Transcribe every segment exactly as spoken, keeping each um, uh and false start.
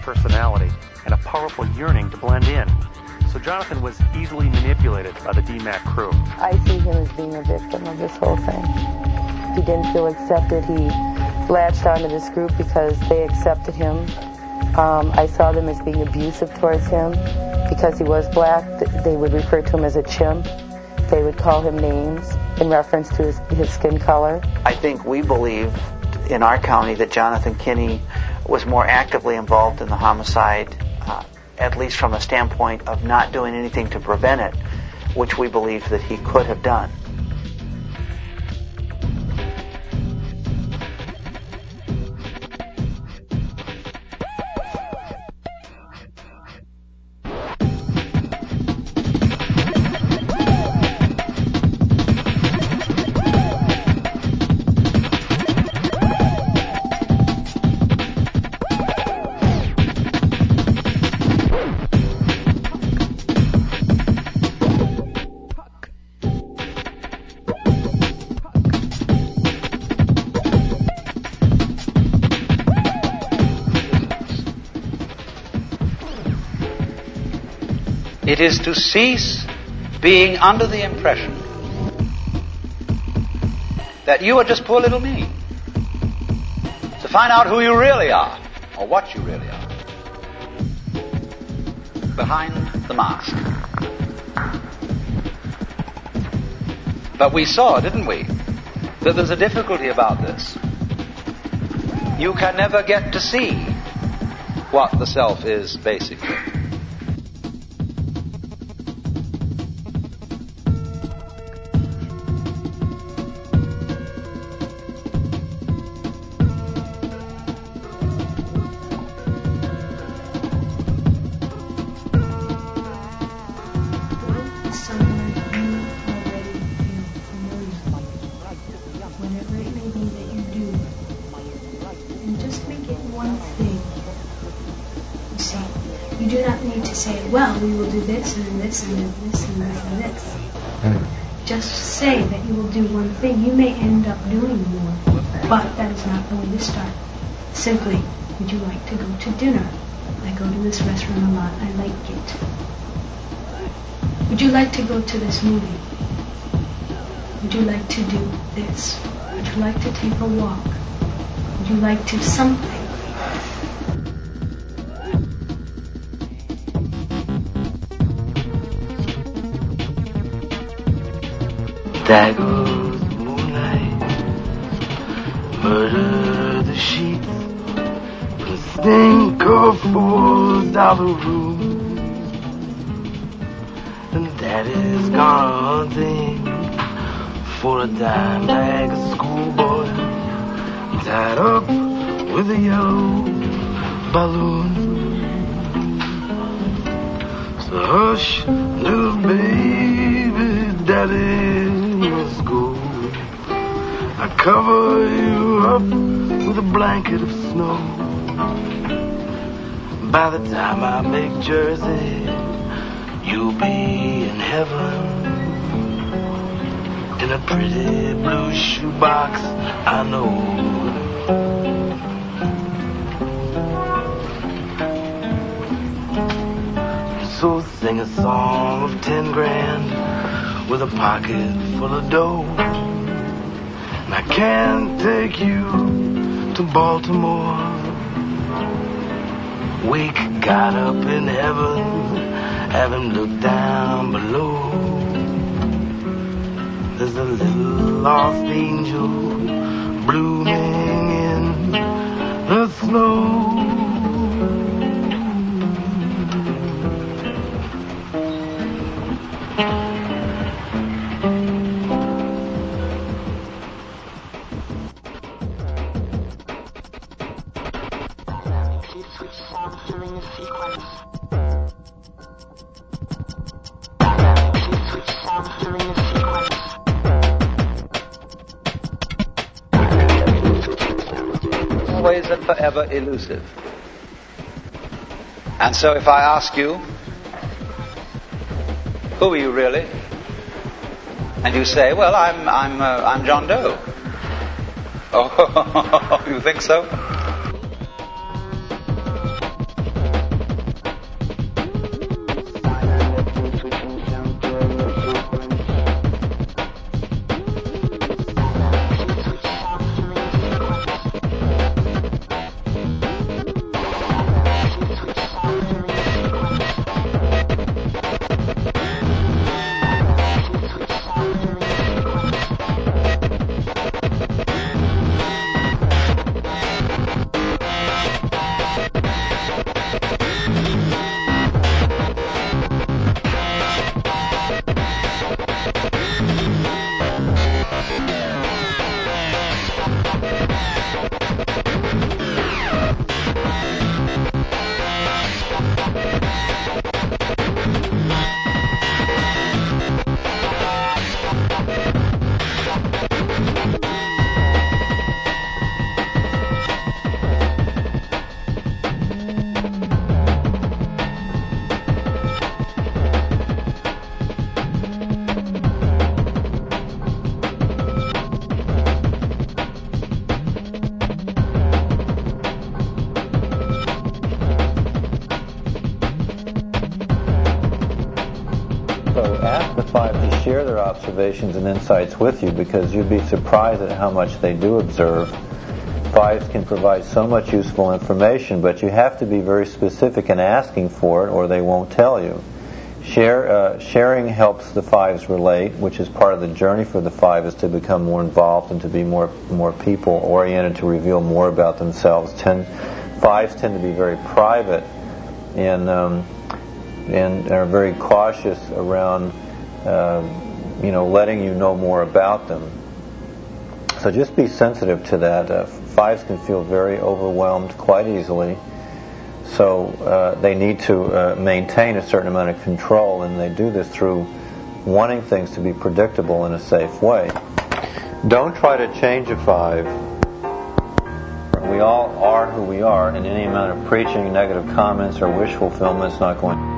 personality and a powerful yearning to blend in. So Jonathan was easily manipulated by the D MAC crew. I see him as being a victim of this whole thing. He didn't feel accepted. He latched onto this group because they accepted him. Um, I saw them as being abusive towards him. Because he was black, they would refer to him as a chimp. They would call him names in reference to his, his skin color. I think we believe in our county that Jonathan Kinney was more actively involved in the homicide, uh, at least from a standpoint of not doing anything to prevent it, which we believe that he could have done. It is to cease being under the impression that you are just poor little me. To find out who you really are, or what you really are, behind the mask. But we saw, didn't we, that there's a difficulty about this. You can never get to see what the self is, basically. Well, we will do this and this and this and this and this. Mm. Just say that you will do one thing. You may end up doing more, but that is not the way to start. Simply, would you like to go to dinner? I go to this restaurant a lot. I like it. Would you like to go to this movie? Would you like to do this? Would you like to take a walk? Would you like to something? There goes the moonlight, murder the sheets, the stink of falls out of the room, and Daddy's gone hunting for a dime bag of schoolboy, tied up with a yellow balloon. So hush, little baby, Daddy must go. I cover you up with a blanket of snow. By the time I make Jersey, you'll be in heaven, in a pretty blue shoebox, I know. So sing a song of ten grand with a pocket full of dough. And I can't take you to Baltimore. Wake God up in heaven, have him look down below. There's a little lost angel blooming in the snow. Always and forever elusive. And so if I ask you, who are you really? And you say, well, I'm I'm uh, I'm John Doe. Oh, you think so? observations and insights with you, because you'd be surprised at how much they do observe. Fives can provide so much useful information, but you have to be very specific in asking for it, or they won't tell you. Share, uh, sharing helps the fives relate, which is part of the journey for the five, is to become more involved and to be more more people-oriented, to reveal more about themselves. Ten, fives tend to be very private and um, and are very cautious around uh, you know letting you know more about them. So just be sensitive to that. Uh, fives can feel very overwhelmed quite easily. So uh, they need to uh, maintain a certain amount of control, and they do this through wanting things to be predictable in a safe way. Don't try to change a five. We all are who we are, and any amount of preaching, negative comments, or wish fulfillment is not going to.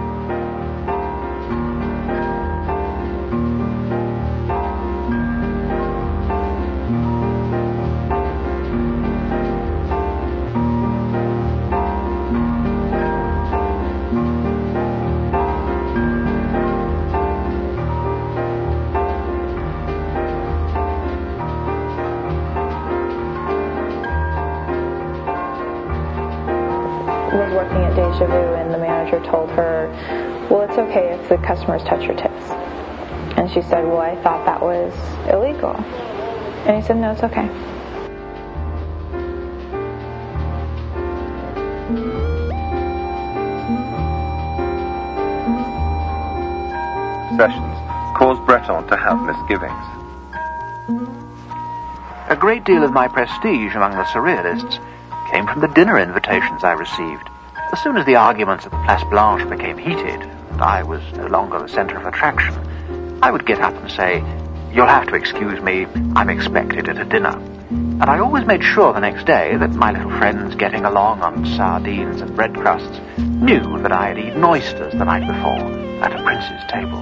was working at Deja Vu, and the manager told her, well, it's okay if the customers touch your tits. And she said, well, I thought that was illegal. And he said, no, it's okay. Sessions caused Breton to have misgivings. A great deal of my prestige among the surrealists came from the dinner invitations I received. As soon as the arguments at the Place Blanche became heated, and I was no longer the center of attraction, I would get up and say, you'll have to excuse me, I'm expected at a dinner. And I always made sure the next day that my little friends getting along on sardines and bread crusts knew that I had eaten oysters the night before at a prince's table.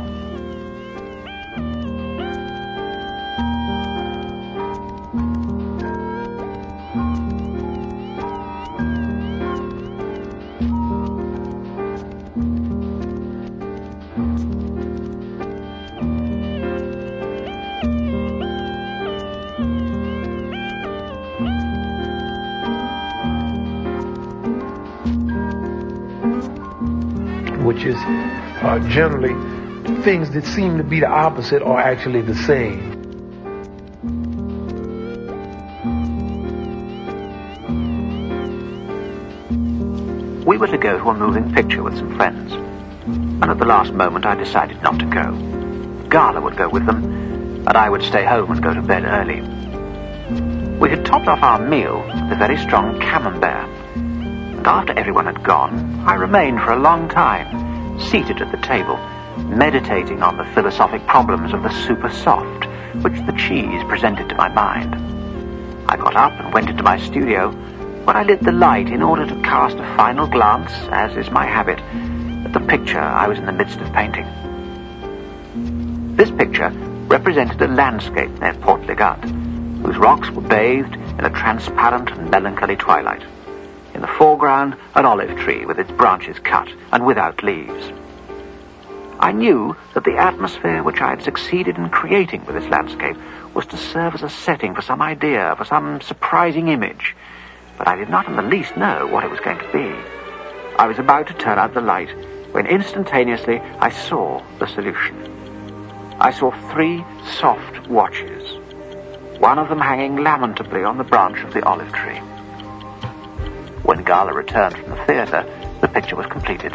Which is uh, generally things that seem to be the opposite are actually the same. We were to go to a moving picture with some friends, and at the last moment I decided not to go. Gala would go with them, and I would stay home and go to bed early. We had topped off our meal with a very strong camembert, and after everyone had gone, I remained for a long time, seated at the table, meditating on the philosophic problems of the super soft, which the cheese presented to my mind. I got up and went into my studio, where I lit the light in order to cast a final glance, as is my habit, at the picture I was in the midst of painting. This picture represented a landscape near Port Legat, whose rocks were bathed in a transparent and melancholy twilight. In the foreground, an olive tree with its branches cut and without leaves. I knew that the atmosphere which I had succeeded in creating with this landscape was to serve as a setting for some idea, for some surprising image, but I did not in the least know what it was going to be. I was about to turn out the light when instantaneously I saw the solution. I saw three soft watches, one of them hanging lamentably on the branch of the olive tree. When Gala returned from the theatre, the picture was completed.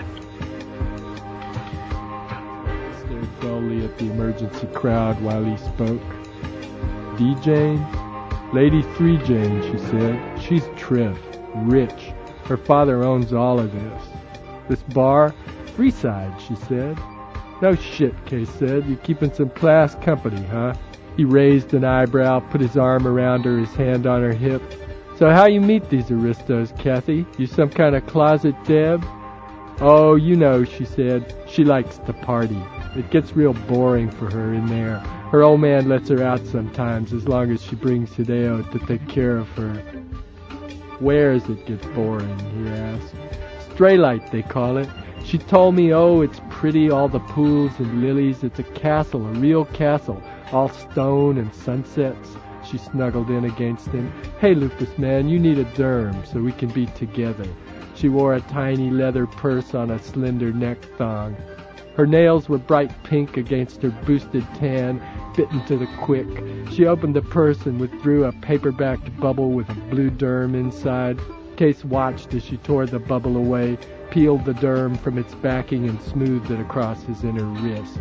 Stared dully at the emergency crowd while he spoke. D. Jane? Lady Three Jane, she said. She's trim, rich. Her father owns all of this. This bar? Freeside, she said. No shit, Kay said. You're keeping some class company, huh? He raised an eyebrow, put his arm around her, his hand on her hip. So how you meet these aristos, Kathy? You some kind of closet deb? Oh, you know, she said. She likes to party. It gets real boring for her in there. Her old man lets her out sometimes, as long as she brings Hideo to take care of her. Where's it gets boring, he asked. Straylight, they call it. She told me, oh, it's pretty, all the pools and lilies. It's a castle, a real castle. all stone and sunsets. She snuggled in against him. Hey, Lupus man, you need a derm so we can be together. She wore a tiny leather purse on a slender neck thong. Her nails were bright pink against her boosted tan, bitten to the quick. She opened the purse and withdrew a paper-backed bubble with a blue derm inside. Case watched as she tore the bubble away, peeled the derm from its backing and smoothed it across his inner wrist.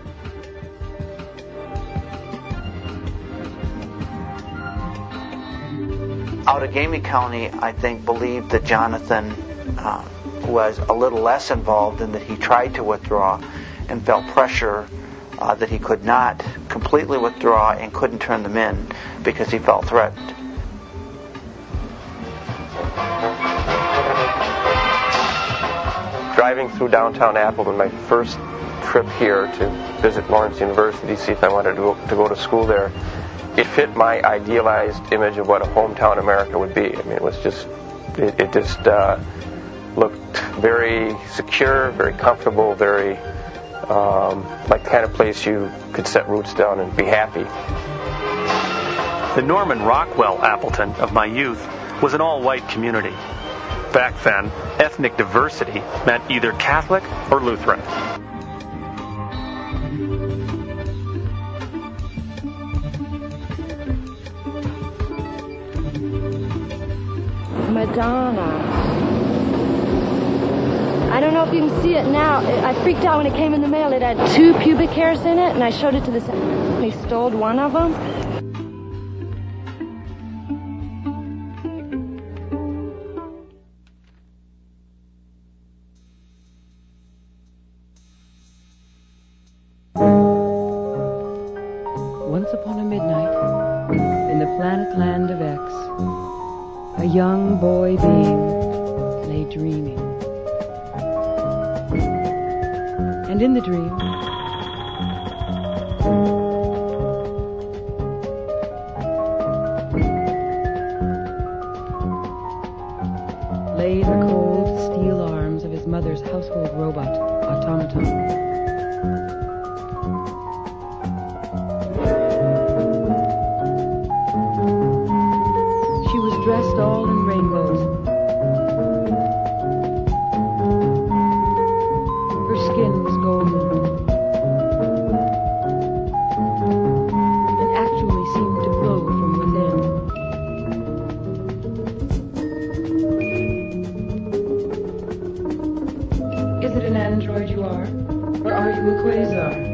Outagamie County, I think, believed that Jonathan uh, was a little less involved and that he tried to withdraw and felt pressure uh, that he could not completely withdraw and couldn't turn them in because he felt threatened. Driving through downtown Appleton, my first trip here to visit Lawrence University, see if I wanted to go to, go to school there, it fit my idealized image of what a hometown America would be. I mean, it was just, it, it just uh, looked very secure, very comfortable, very um, like the kind of place you could set roots down and be happy. The Norman Rockwell Appleton of my youth was an all-white community. Back then, ethnic diversity meant either Catholic or Lutheran. Madonna. I don't know if you can see it now. I freaked out when it came in the mail. It had two pubic hairs in it, and I showed it to the... He stole one of them. Once upon a midnight, in the planet land of X, a young boy being lay dreaming. And in the dream, lay the cold steel arms of his mother's household robot, automaton. Dressed all in rainbows. Her skin was golden and actually seemed to glow from within. Is it an android you are, or are you a quasar?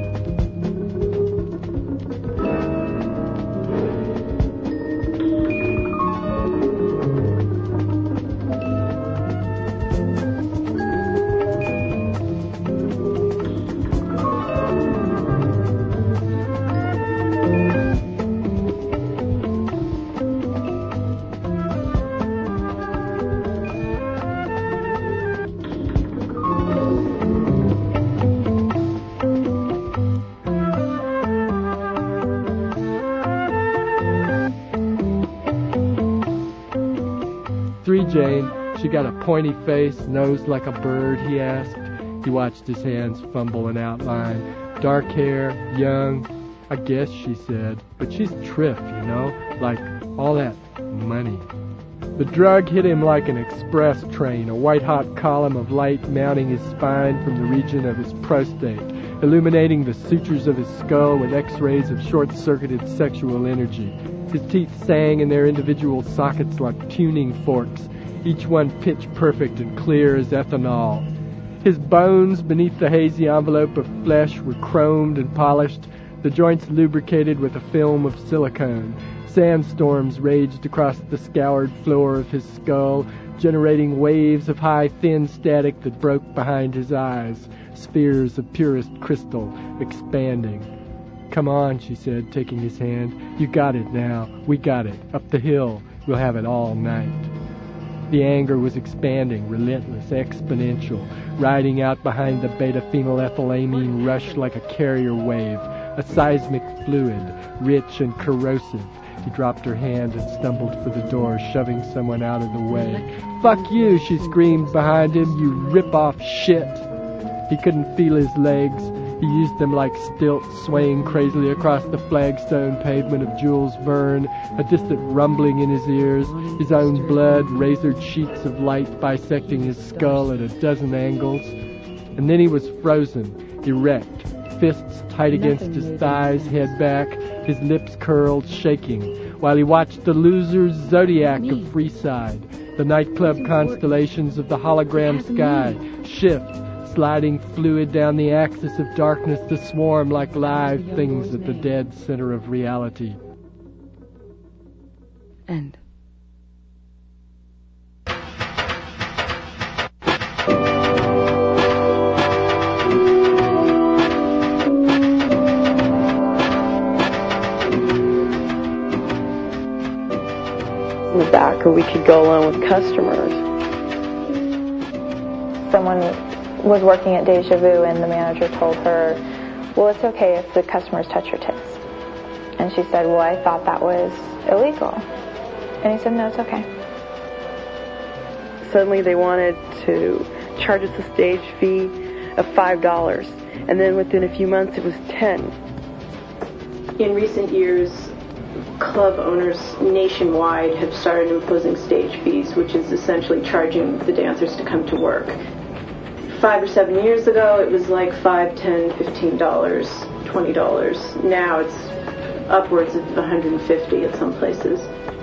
Three Jane, she got a pointy face, nose like a bird, he asked. He watched his hands fumble an outline. Dark hair, young, I guess, she said. But she's triff, you know, like all that money. The drug hit him like an express train, a white-hot column of light mounting his spine from the region of his prostate, illuminating the sutures of his skull with X-rays of short-circuited sexual energy. His teeth sang in their individual sockets like tuning forks, each one pitch perfect and clear as ethanol. His bones beneath the hazy envelope of flesh were chromed and polished, the joints lubricated with a film of silicone. Sandstorms raged across the scoured floor of his skull, generating waves of high, thin static that broke behind his eyes, spheres of purest crystal, expanding. "Come on," she said, taking his hand. "You got it now. We got it. Up the hill. We'll have it all night." The anger was expanding, relentless, exponential, riding out behind the beta-phenylethylamine rush like a carrier wave, a seismic fluid, rich and corrosive. He dropped her hand and stumbled for the door, shoving someone out of the way. "Fuck you," she screamed behind him, "you rip-off shit." He couldn't feel his legs. He used them like stilts swaying crazily across the flagstone pavement of Jules Verne, a distant rumbling in his ears, his own blood, razored sheets of light bisecting his skull at a dozen angles. And then he was frozen, erect, fists tight against his thighs, head back, his lips curled, shaking, while he watched the loser's zodiac of Freeside, the nightclub constellations of the hologram sky, shift, sliding fluid down the axis of darkness to swarm like live things at the dead center of reality. End. In the back, or we could go along with customers. Someone was working at Deja Vu, and the manager told her, well, it's okay if the customers touch your tits. And she said, well, I thought that was illegal. And he said, no, it's okay. Suddenly they wanted to charge us a stage fee of five dollars. And then within a few months it was ten dollars. In recent years, club owners nationwide have started imposing stage fees, which is essentially charging the dancers to come to work. Five or seven years ago, it was like five, ten, fifteen dollars, twenty dollars. Now it's upwards of one hundred fifty at some places.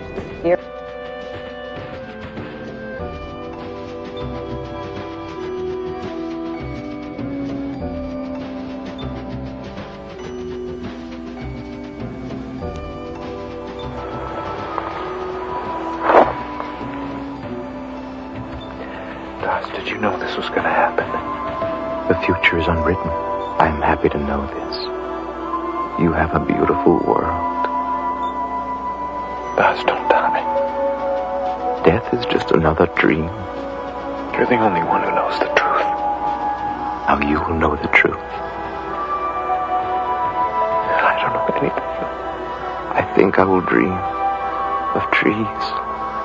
Did you know this was going to happen? The future is unwritten. I'm happy to know this. You have a beautiful world. Daz, don't die. Death is just another dream. You're the only one who knows the truth. Now you will know the truth. I don't know anything. I think I will dream of trees.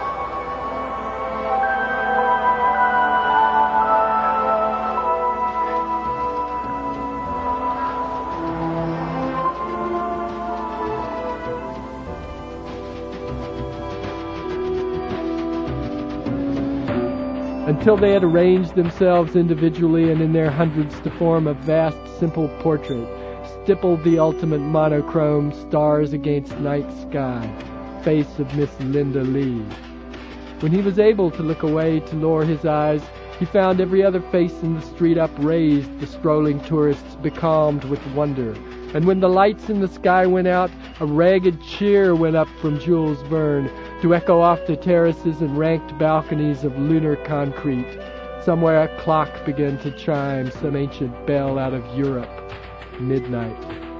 Until they had arranged themselves individually and in their hundreds to form a vast, simple portrait, stippled the ultimate monochrome, stars against night sky, face of Miss Linda Lee. When he was able to look away to lower his eyes, he found every other face in the street upraised, the strolling tourists becalmed with wonder. And when the lights in the sky went out, a ragged cheer went up from Jules Verne to echo off the terraces and ranked balconies of lunar concrete. Somewhere a clock began to chime, some ancient bell out of Europe. Midnight.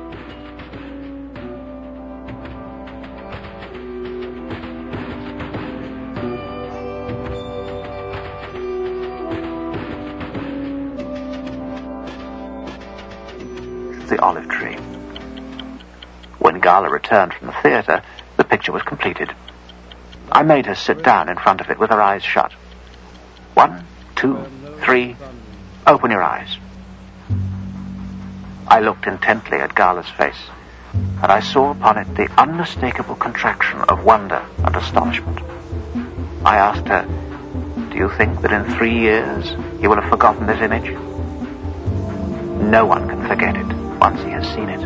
The olive tree. When Gala returned from the theatre, the picture was completed. I made her sit down in front of it with her eyes shut. One, two, three, open your eyes. I looked intently at Gala's face, and I saw upon it the unmistakable contraction of wonder and astonishment. I asked her, do you think that in three years you will have forgotten this image? No one can forget it once he has seen it.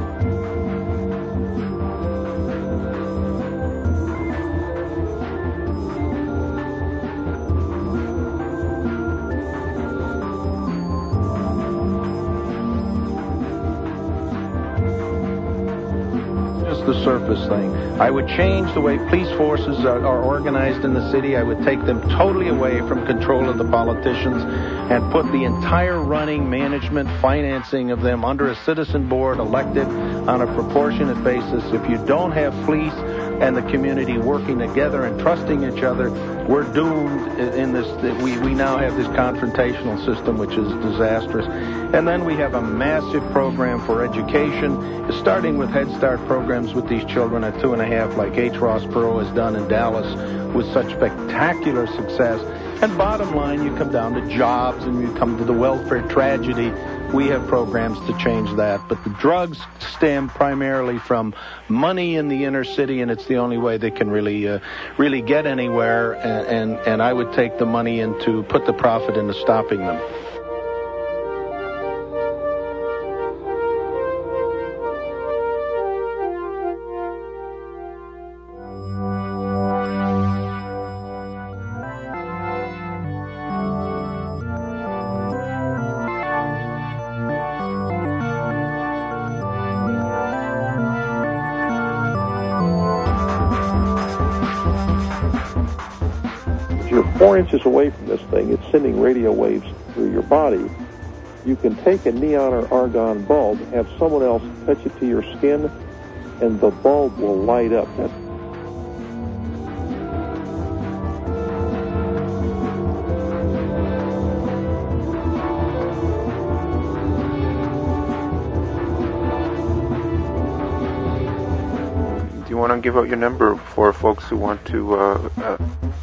The surface thing. I would change the way police forces are, are organized in the city. I would take them totally away from control of the politicians and put the entire running, management, financing of them under a citizen board elected on a proportionate basis. If you don't have police and the community working together and trusting each other, we're doomed in this. We, we now have this confrontational system, which is disastrous. And then we have a massive program for education, starting with Head Start programs with these children at two and a half, like H. Ross Perot has done in Dallas with such spectacular success. And bottom line, you come down to jobs and you come to the welfare tragedy we have programs to change that. But the drugs stem primarily from money in the inner city, and it's the only way they can really uh, really get anywhere. And, and, and I would take the money into, put the profit into stopping them. Four inches away from this thing, it's sending radio waves through your body. You can take a neon or argon bulb, have someone else touch it to your skin, and the bulb will light up. That's Do you want to give out your number for folks who want to uh, uh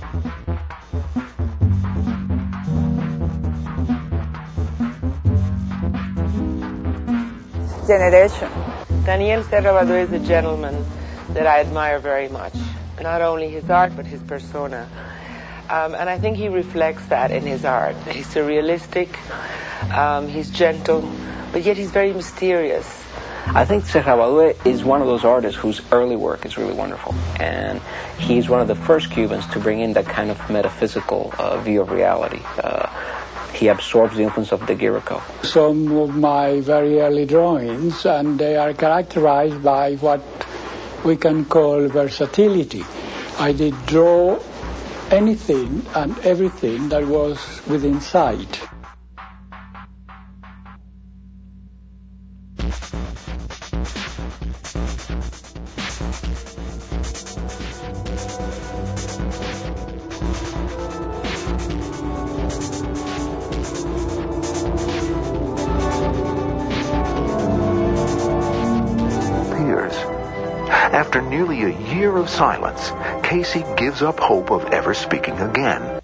generation. Daniel Serrabado is a gentleman that I admire very much. Not only his art, but his persona. Um, and I think he reflects that in his art. He's surrealistic, um, he's gentle, but yet he's very mysterious. I think Serrabado is one of those artists whose early work is really wonderful. And he's one of the first Cubans to bring in that kind of metaphysical uh, view of reality. Uh, He absorbs the influence of Daguerreotype. Some of my very early drawings, and they are characterized by what we can call versatility. I did draw anything and everything that was within sight. After nearly a year of silence, Casey gives up hope of ever speaking again.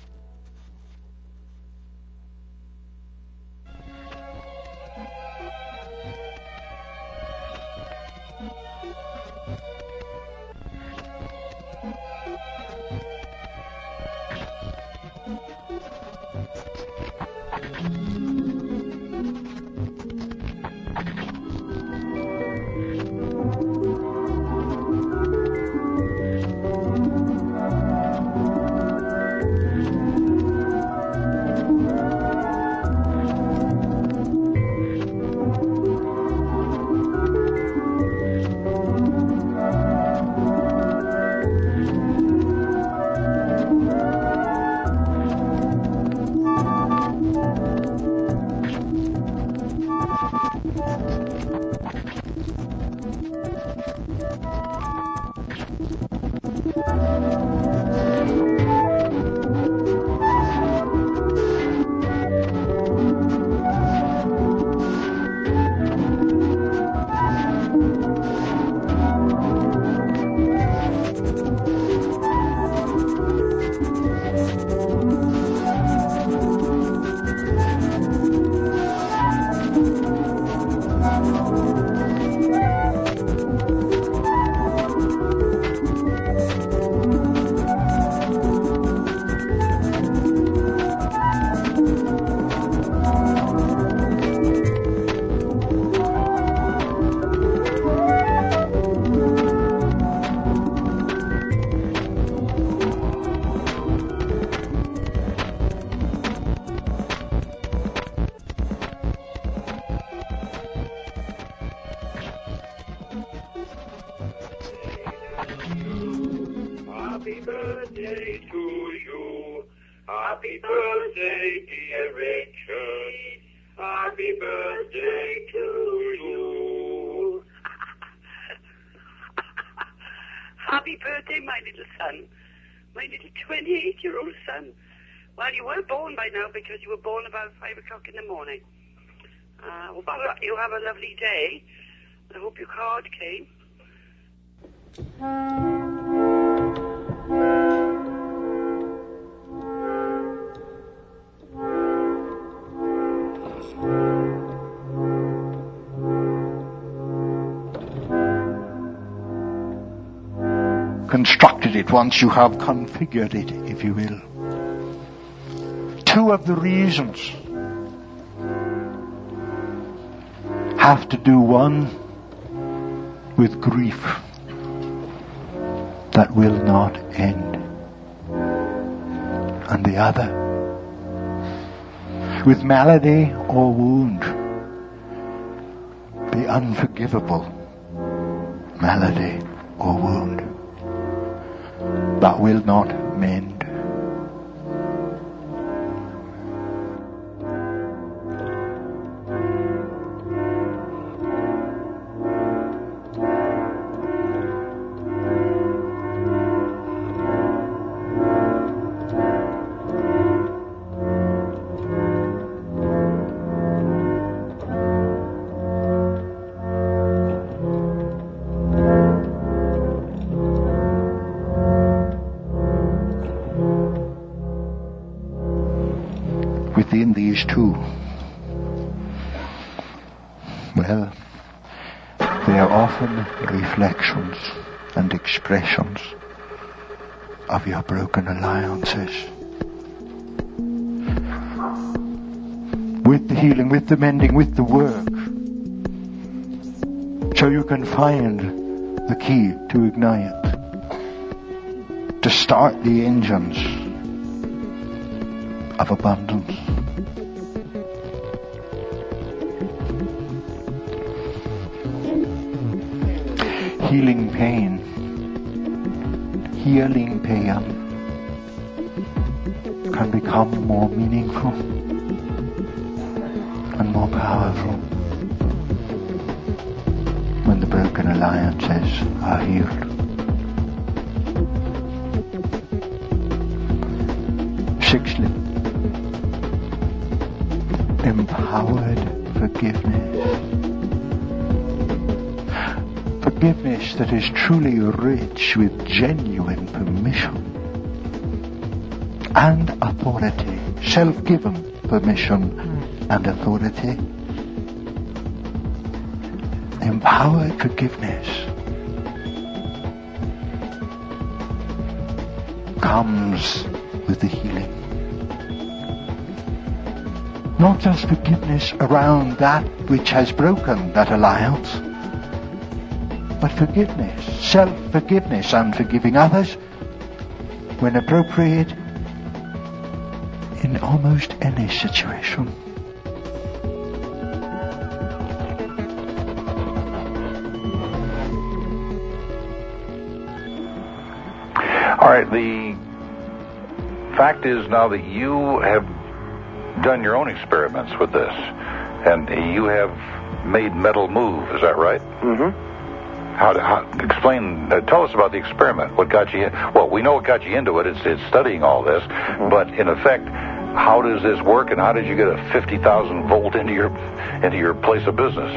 Happy birthday to you. Happy birthday, dear Richard. Happy birthday to you. Happy birthday, my little son. My little twenty-eight-year-old son. Well, you were born by now because you were born about five o'clock in the morning. Uh, hope you have a lovely day. I hope your card came. constructed it, once you have configured it, if you will. Two of the reasons have to do, one with grief that will not end, and the other with malady or wound, the unforgivable malady or wound that will not mend. Within these two, well, they are often reflections and expressions of your broken alliances. With the healing, with the mending, with the work, so you can find the key to ignite, to start the engines of abundance. Healing pain, healing pain can become more meaningful and more powerful when the broken alliances are healed. Sixthly, empowered forgiveness. Forgiveness that is truly rich with genuine permission and authority, self-given permission and authority. Empowered forgiveness comes with the healing. Not just forgiveness around that which has broken that alliance, but forgiveness, self-forgiveness and forgiving others when appropriate in almost any situation. All right, the fact is now that you have done your own experiments with this, and you have made metal move, is that right? Mm-hmm. How, how explain? Uh, tell us about the experiment. What got you? In, well, we know what got you into it. It's, it's studying all this. Mm-hmm. But in effect, how does this work, and how did you get a fifty thousand volt into your into your place of business?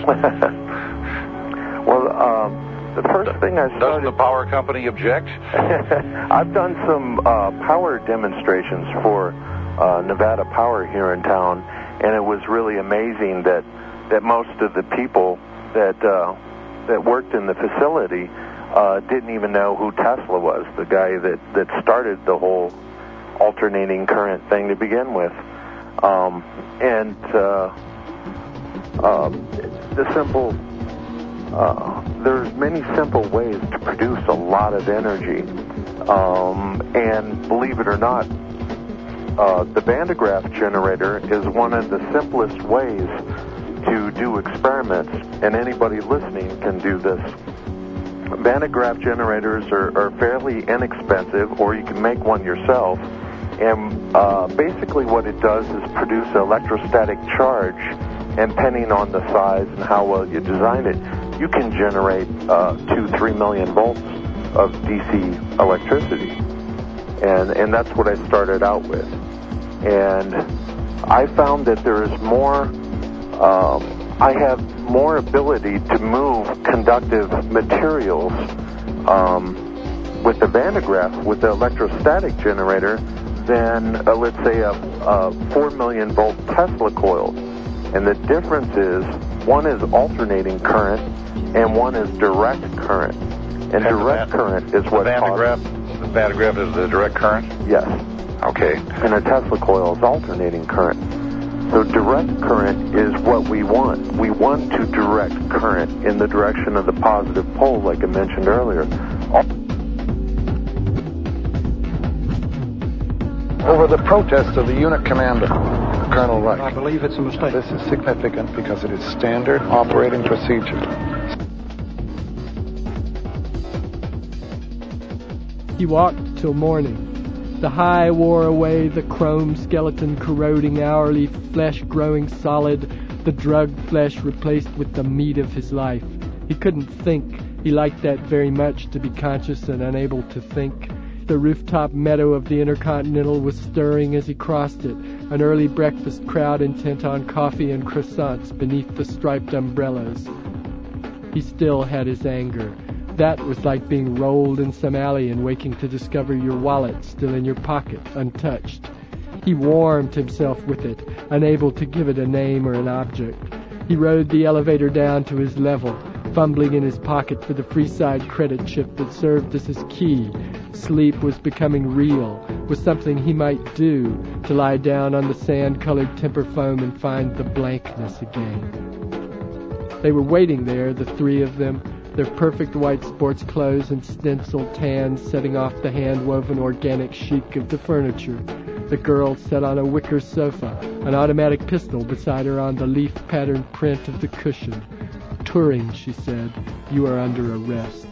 Well, um, the first thing I started. Doesn't the power company object? I've done some uh, power demonstrations for uh, Nevada Power here in town, and it was really amazing that that most of the people that. Uh, that worked in the facility uh, didn't even know who Tesla was, the guy that, that started the whole alternating current thing to begin with. Um, and uh, uh, the simple, uh, there's many simple ways to produce a lot of energy. Um, and believe it or not, uh, the Van de Graaff generator is one of the simplest ways to do experiments, and anybody listening can do this. Van de Graaff generators are, are fairly inexpensive, or you can make one yourself, and uh, basically what it does is produce an electrostatic charge, and depending on the size and how well you design it, you can generate uh, two, three million volts of D C electricity, and and that's what I started out with. And I found that there is more Um, I have more ability to move conductive materials um, with the Van de Graaff, with the electrostatic generator, than, uh, let's say, a, a four million volt Tesla coil. And the difference is, one is alternating current and one is direct current. And direct current is what Van de Graaff, causes... the Van de Graaff is the direct current? Yes. Okay. And a Tesla coil is alternating current. So direct current is what we want. We want to direct current in the direction of the positive pole, like I mentioned earlier. Over the protest of the unit commander, Colonel Reich. I believe it's a mistake. This is significant because it is standard operating procedure. He walked till morning. The high wore away, the chrome skeleton corroding, hourly flesh growing solid, the drug flesh replaced with the meat of his life. He couldn't think. He liked that very much, to be conscious and unable to think. The rooftop meadow of the Intercontinental was stirring as he crossed it, an early breakfast crowd intent on coffee and croissants beneath the striped umbrellas. He still had his anger. That was like being rolled in some alley and waking to discover your wallet still in your pocket, untouched. He warmed himself with it, unable to give it a name or an object. He rode the elevator down to his level, fumbling in his pocket for the Freeside credit chip that served as his key. Sleep was becoming real, was something he might do, to lie down on the sand-colored temper foam and find the blankness again. They were waiting there, the three of them, their perfect white sports clothes and stenciled tans setting off the hand-woven organic chic of the furniture. The girl sat on a wicker sofa, an automatic pistol beside her on the leaf-patterned print of the cushion. Turing, she said, you are under arrest.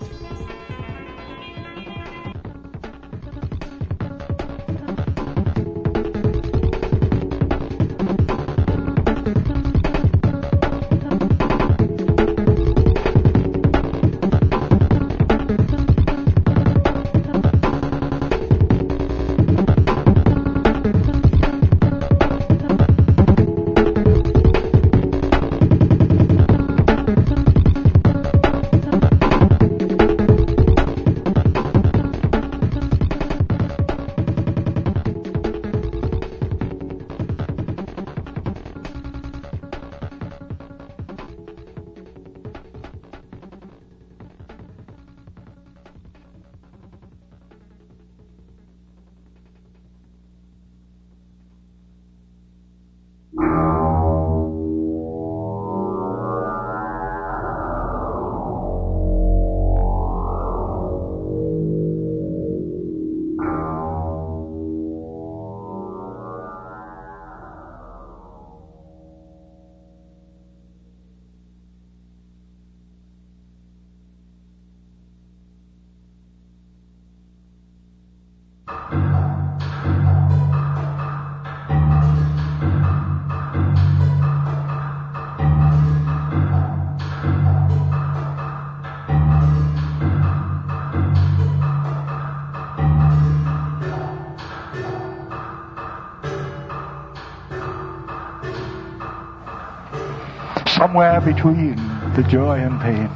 Somewhere between the joy and pain,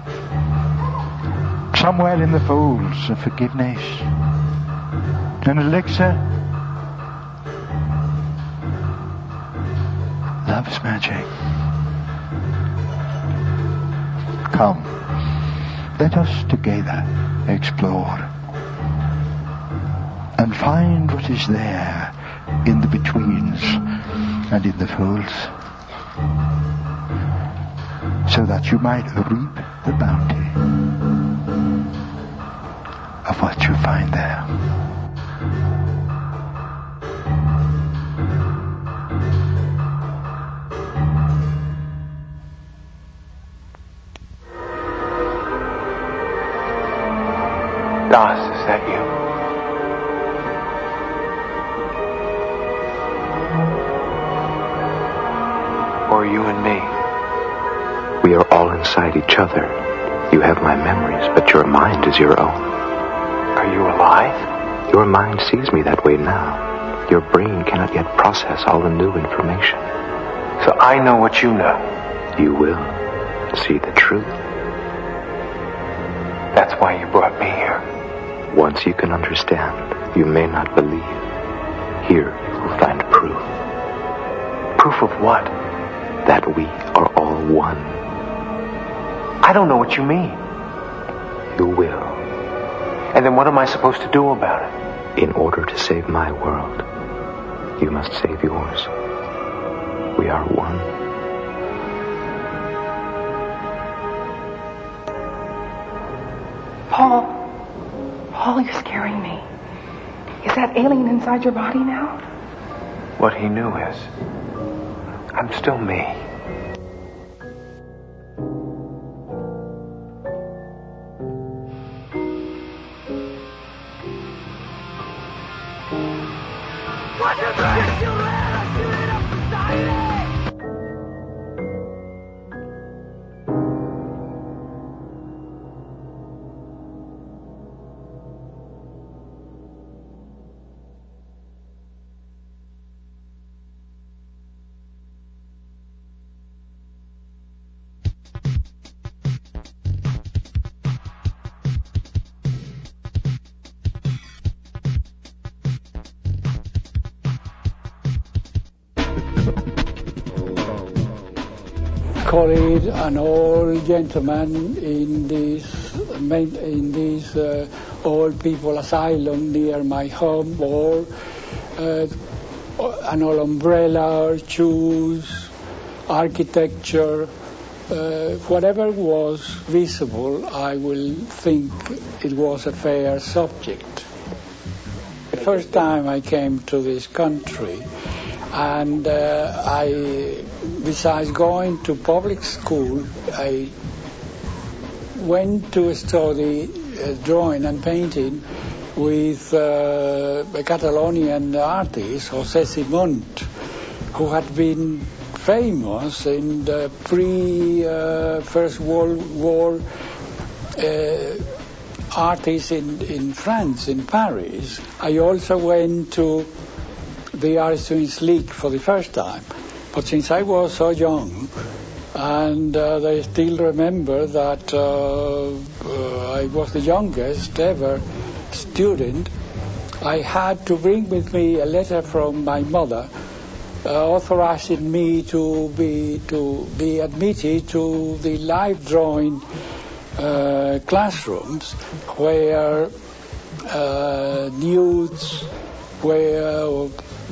somewhere in the folds of forgiveness, an elixir, love's magic. Come, let us together explore and find what is there in the betweens and in the folds, so that you might reap the bounty of what you find there. Das, is that you? Or you and me? We are all inside each other. You have my memories, but your mind is your own. Are you alive? Your mind sees me that way now. Your brain cannot yet process all the new information. So I know what you know. You will see the truth. That's why you brought me here. Once you can understand, you may not believe. Here you will find proof. Proof of what? That we are all one. I don't know what you mean. you will. And then what am I supposed to do about it? In order to save my world, you must save yours. We are one. Paul, Paul, you're scaring me. Is that alien inside your body now? What he knew is, I'm still me. Colleague, an old gentleman in this in this uh, old people asylum near my home, or uh, an old umbrella, shoes, architecture, uh, whatever was visible, I will think it was a fair subject. The first time I came to this country, and uh, I, besides going to public school, I went to study uh, drawing and painting with uh, a Catalonian artist, José Simont, who had been famous in the pre-First uh, World War uh, artist in, in France, in Paris. I also went to the Art Students League for the first time. But since I was so young, and uh, they still remember that uh, uh, I was the youngest ever student, I had to bring with me a letter from my mother uh, authorizing me to be to be admitted to the live drawing uh, classrooms where uh, nudes were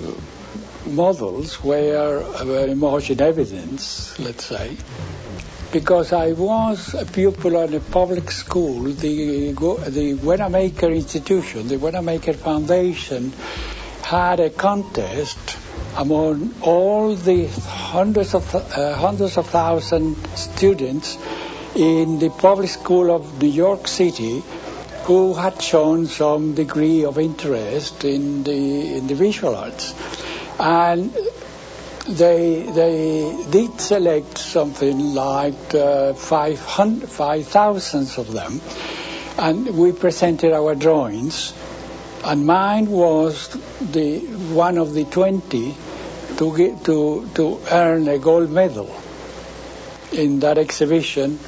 models were very much in evidence, let's say, because I was a pupil in a public school. The the Wanamaker Institution, the Wanamaker Foundation, had a contest among all the hundreds of uh, hundreds of thousand students in the public school of New York City who had shown some degree of interest in the in the visual arts. And they they did select something like uh, five hundred, five thousand of them, and we presented our drawings. And mine was the one of the twenty to get to to earn a gold medal in that exhibition,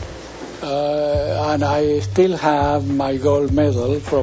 uh, and I still have my gold medal from.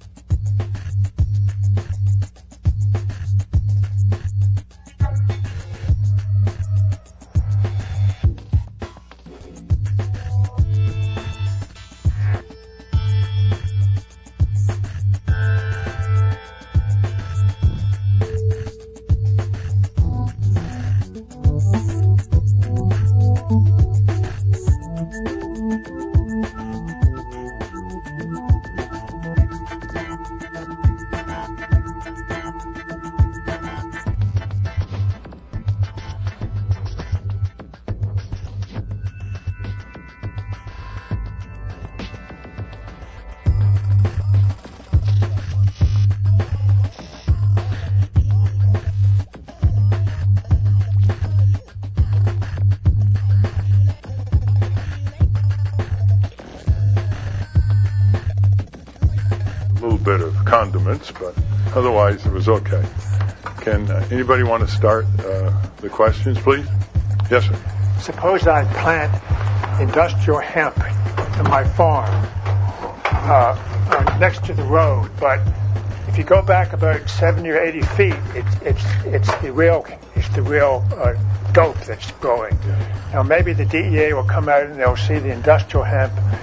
Bit of condiments, but otherwise it was okay. Can uh, anybody want to start uh, the questions, please? Yes, sir. Suppose I plant industrial hemp in my farm uh, uh, next to the road, but if you go back about seventy or eighty feet, it's it's it's the real it's the real uh, dope that's growing. Now maybe the D E A will come out and they'll see the industrial hemp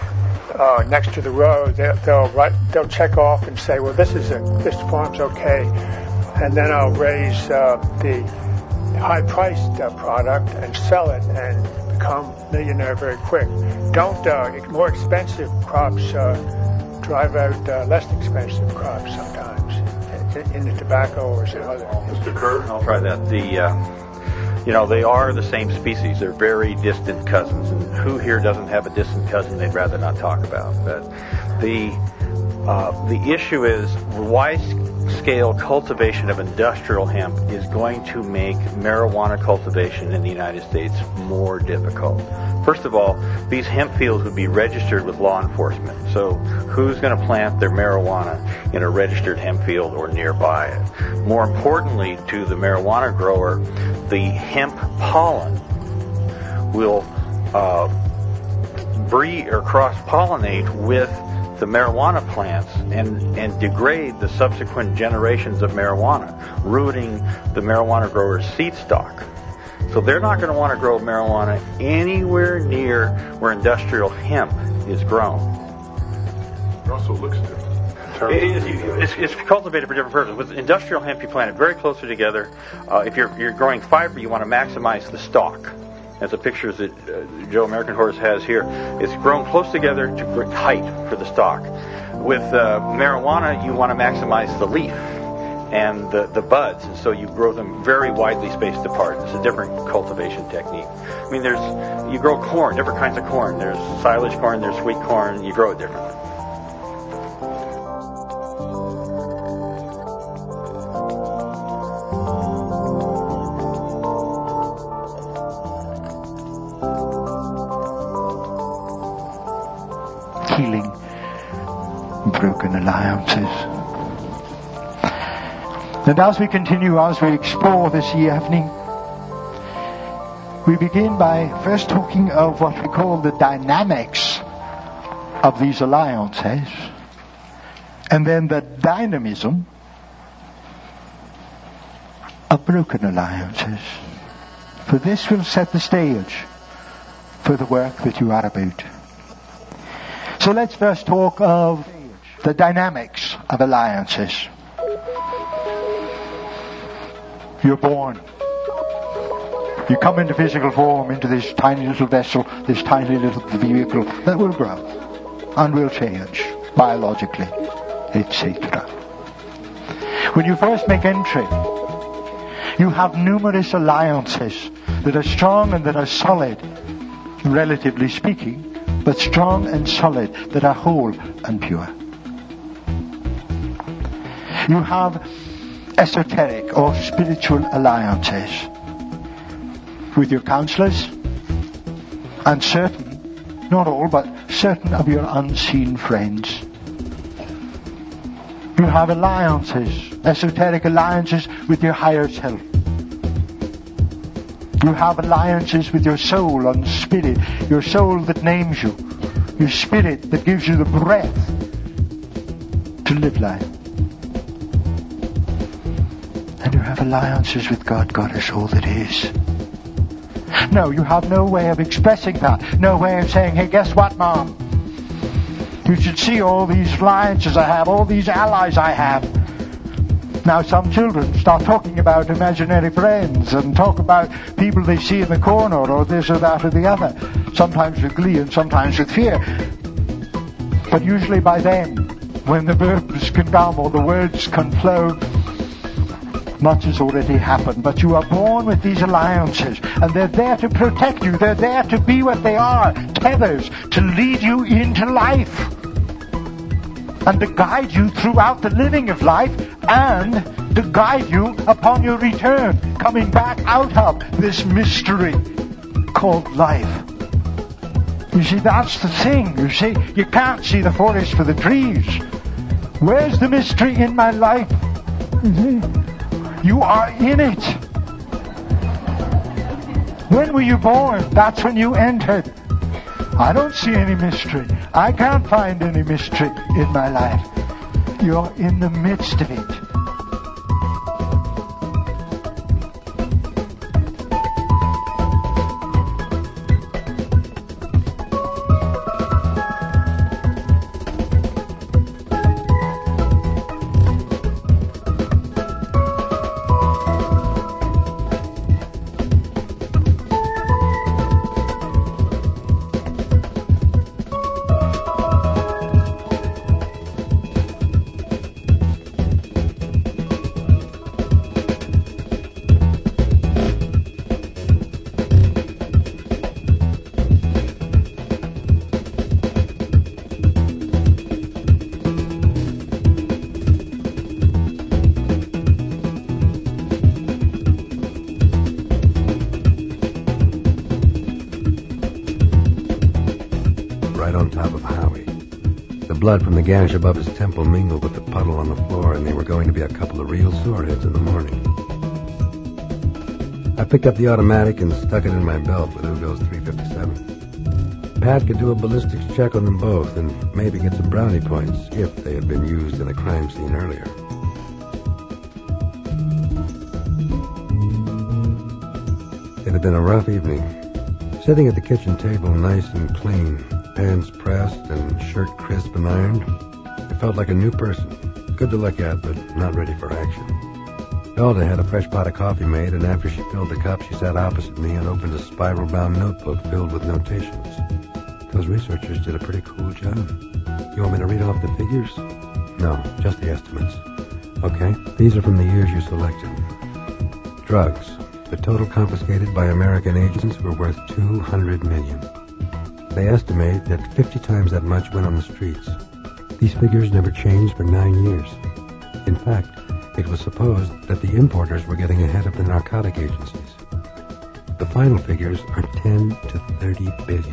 uh, next to the road, they'll they'll, write, they'll check off and say, well, this is a, this farm's okay, and then I'll raise uh, the high-priced uh, product and sell it and become millionaire very quick. Don't uh, more expensive crops uh, drive out uh, less expensive crops sometimes in, in the tobacco or some other. Mister Kerr, I'll try that. The uh, you know, they are the same species. They're very distant cousins, and who here doesn't have a distant cousin they'd rather not talk about? But the uh, the issue is wide-scale cultivation of industrial hemp is going to make marijuana cultivation in the United States more difficult. First of all, these hemp fields would be registered with law enforcement. So who's going to plant their marijuana in a registered hemp field or nearby it? More importantly, to the marijuana grower, the hemp pollen will uh, breed or cross-pollinate with the marijuana plants and, and degrade the subsequent generations of marijuana, ruining the marijuana grower's seed stock. So they're not going to want to grow marijuana anywhere near where industrial hemp is grown. It also looks different. It is, it's, it's cultivated for different purposes. With industrial hemp, you plant it very closely together. Uh, if you're, you're growing fiber, you want to maximize the stalk. As the pictures that uh, Joe American Horse has here, it's grown close together to great height for the stalk. With uh, marijuana, you want to maximize the leaf and the, the buds, and so you grow them very widely spaced apart. It's a different cultivation technique. I mean, there's you grow corn, different kinds of corn. There's silage corn, there's sweet corn. You grow it differently. Healing broken alliances. And as we continue, as we explore this evening, we begin by first talking of what we call the dynamics of these alliances, and then the dynamism of broken alliances. For this will set the stage for the work that you are about. So let's first talk of the dynamics of alliances. You're born. You come into physical form, into this tiny little vessel, this tiny little vehicle that will grow and will change biologically, et cetera. When you first make entry, you have numerous alliances that are strong and that are solid, relatively speaking, but strong and solid, that are whole and pure. You have esoteric or spiritual alliances with your counselors and certain, not all, but certain of your unseen friends. You have alliances, esoteric alliances with your higher self. You have alliances with your soul and spirit, your soul that names you, your spirit that gives you the breath to live life. And you have alliances with God. God is all that is. No, you have no way of expressing that. No way of saying, hey, guess what, Mom? You should see all these alliances I have, all these allies I have. Now some children start talking about imaginary friends and talk about people they see in the corner or this or that or the other. Sometimes with glee and sometimes with fear. But usually by then, when the verbs can come or the words can flow, much has already happened. But you are born with these alliances, and they're there to protect you. They're there to be what they are, tethers, to lead you into life and to guide you throughout the living of life, and to guide you upon your return, coming back out of this mystery called life. You see, that's the thing. You see, you can't see the forest for the trees. Where's the mystery in my life? You are in it. When were you born? That's when you entered. I don't see any mystery. I can't find any mystery in my life. You're in the midst of it. blood from the gash above his temple mingled with the puddle on the floor, and they were going to be a couple of real soreheads in the morning. I picked up the automatic and stuck it in my belt with Ugo's three fifty-seven. Pat could do a ballistics check on them both and maybe get some brownie points if they had been used in a crime scene earlier. It had been a rough evening. Sitting at the kitchen table, nice and clean, pants pressed and shirt crisp and ironed, I felt like a new person. Good to look at, but not ready for action. Elda had a fresh pot of coffee made, and after she filled the cup, she sat opposite me and opened a spiral-bound notebook filled with notations. Those researchers did a pretty cool job. You want me to read off the figures? No, just the estimates. Okay, these are from the years you selected. Drugs. The total confiscated by American agents were worth two hundred million dollars. They estimate that fifty times that much went on the streets. These figures never changed for nine years. In fact, it was supposed that the importers were getting ahead of the narcotic agencies. The final figures are ten to thirty billion.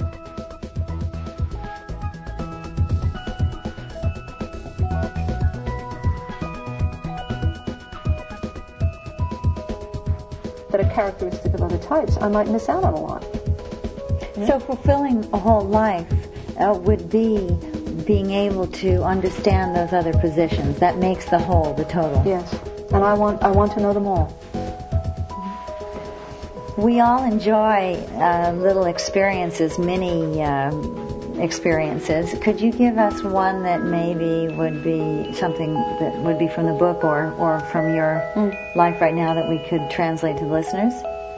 That are characteristic of other types, I might miss out on a lot. Yeah. So fulfilling a whole life uh, would be being able to understand those other positions. That makes the whole, the total. Yes, and I want I want to know them all. We all enjoy uh, little experiences, mini uh, experiences. Could you give us one that maybe would be something that would be from the book or, or from your mm. life right now that we could translate to the listeners?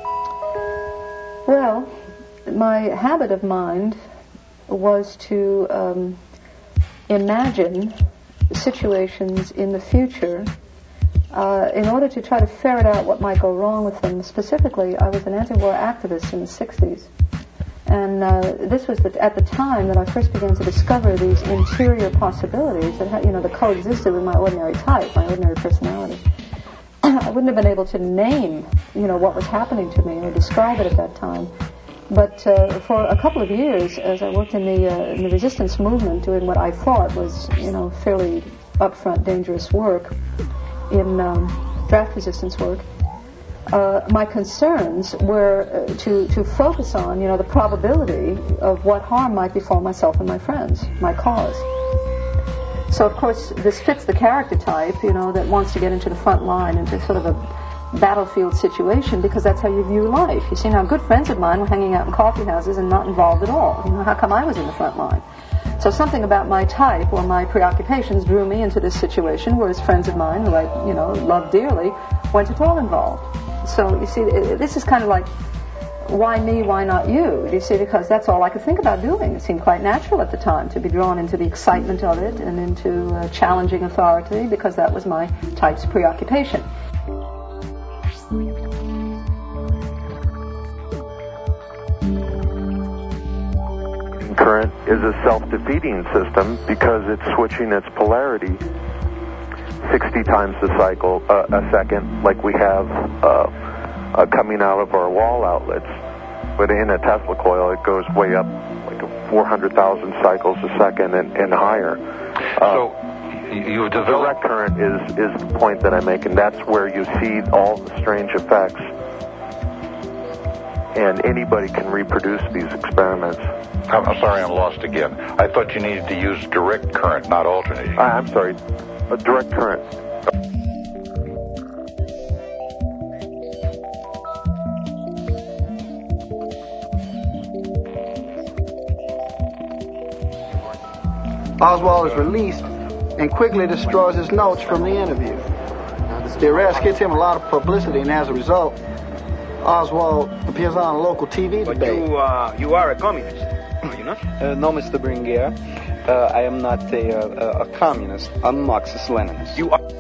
Well, my habit of mind was to um, imagine situations in the future uh, in order to try to ferret out what might go wrong with them. Specifically, I was an anti-war activist in the sixties. And uh, this was the, at the time that I first began to discover these interior possibilities that, you know, that coexisted with my ordinary type, my ordinary personality. I wouldn't have been able to name, you know, what was happening to me or describe it at that time. But uh, for a couple of years, as I worked in the, uh, in the resistance movement, doing what I thought was, you know, fairly upfront, dangerous work in um, draft resistance work, uh, my concerns were uh, to, to focus on, you know, the probability of what harm might befall myself and my friends, my cause. So, of course, this fits the character type, you know, that wants to get into the front line, into sort of a battlefield situation, because that's how you view life. You see, now good friends of mine were hanging out in coffee houses and not involved at all. You know, how come I was in the front line? So something about my type or my preoccupations drew me into this situation, whereas friends of mine who I, you know, loved dearly weren't at all involved. So, you see, this is kind of like, why me, why not you? Do you see, because that's all I could think about doing. It seemed quite natural at the time to be drawn into the excitement of it and into uh, challenging authority, because that was my type's preoccupation. Current is a self-defeating system because it's switching its polarity sixty times a cycle, uh, a second, like we have uh, uh, coming out of our wall outlets. But in a Tesla coil, it goes way up, like four hundred thousand cycles a second and, and higher. Uh, so you've developed... Direct current is, is the point that I make, and that's where you see all the strange effects. And anybody can reproduce these experiments. I'm, I'm sorry, I'm lost again. I thought you needed to use direct current, not alternating. Uh, I'm sorry, a direct current. Oswald is released and quickly destroys his notes from the interview. The arrest gets him a lot of publicity, and as a result, Oswald appears on a local T V but debate. You, uh, you are a communist, are you not? Uh, no, Mister Bringuier. Uh, I am not a, a, a communist. I'm Marxist-Leninist. You are...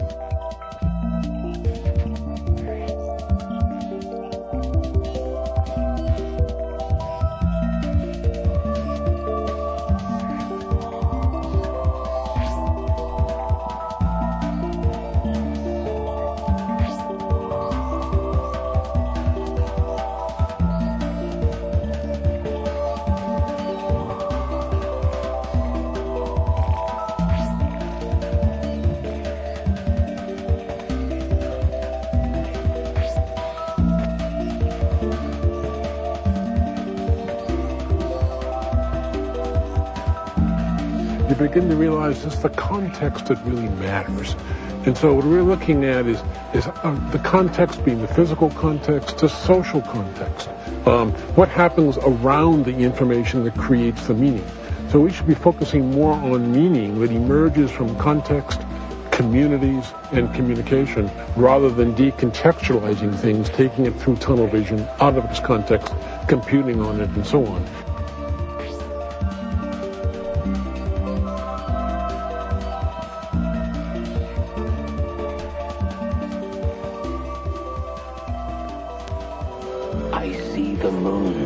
begin to realize it's the context that really matters. And so what we're looking at is, is uh, the context being the physical context, the social context. Um, what happens around the information that creates the meaning. So we should be focusing more on meaning that emerges from context, communities, and communication, rather than decontextualizing things, taking it through tunnel vision, out of its context, computing on it, and so on. I see the moon.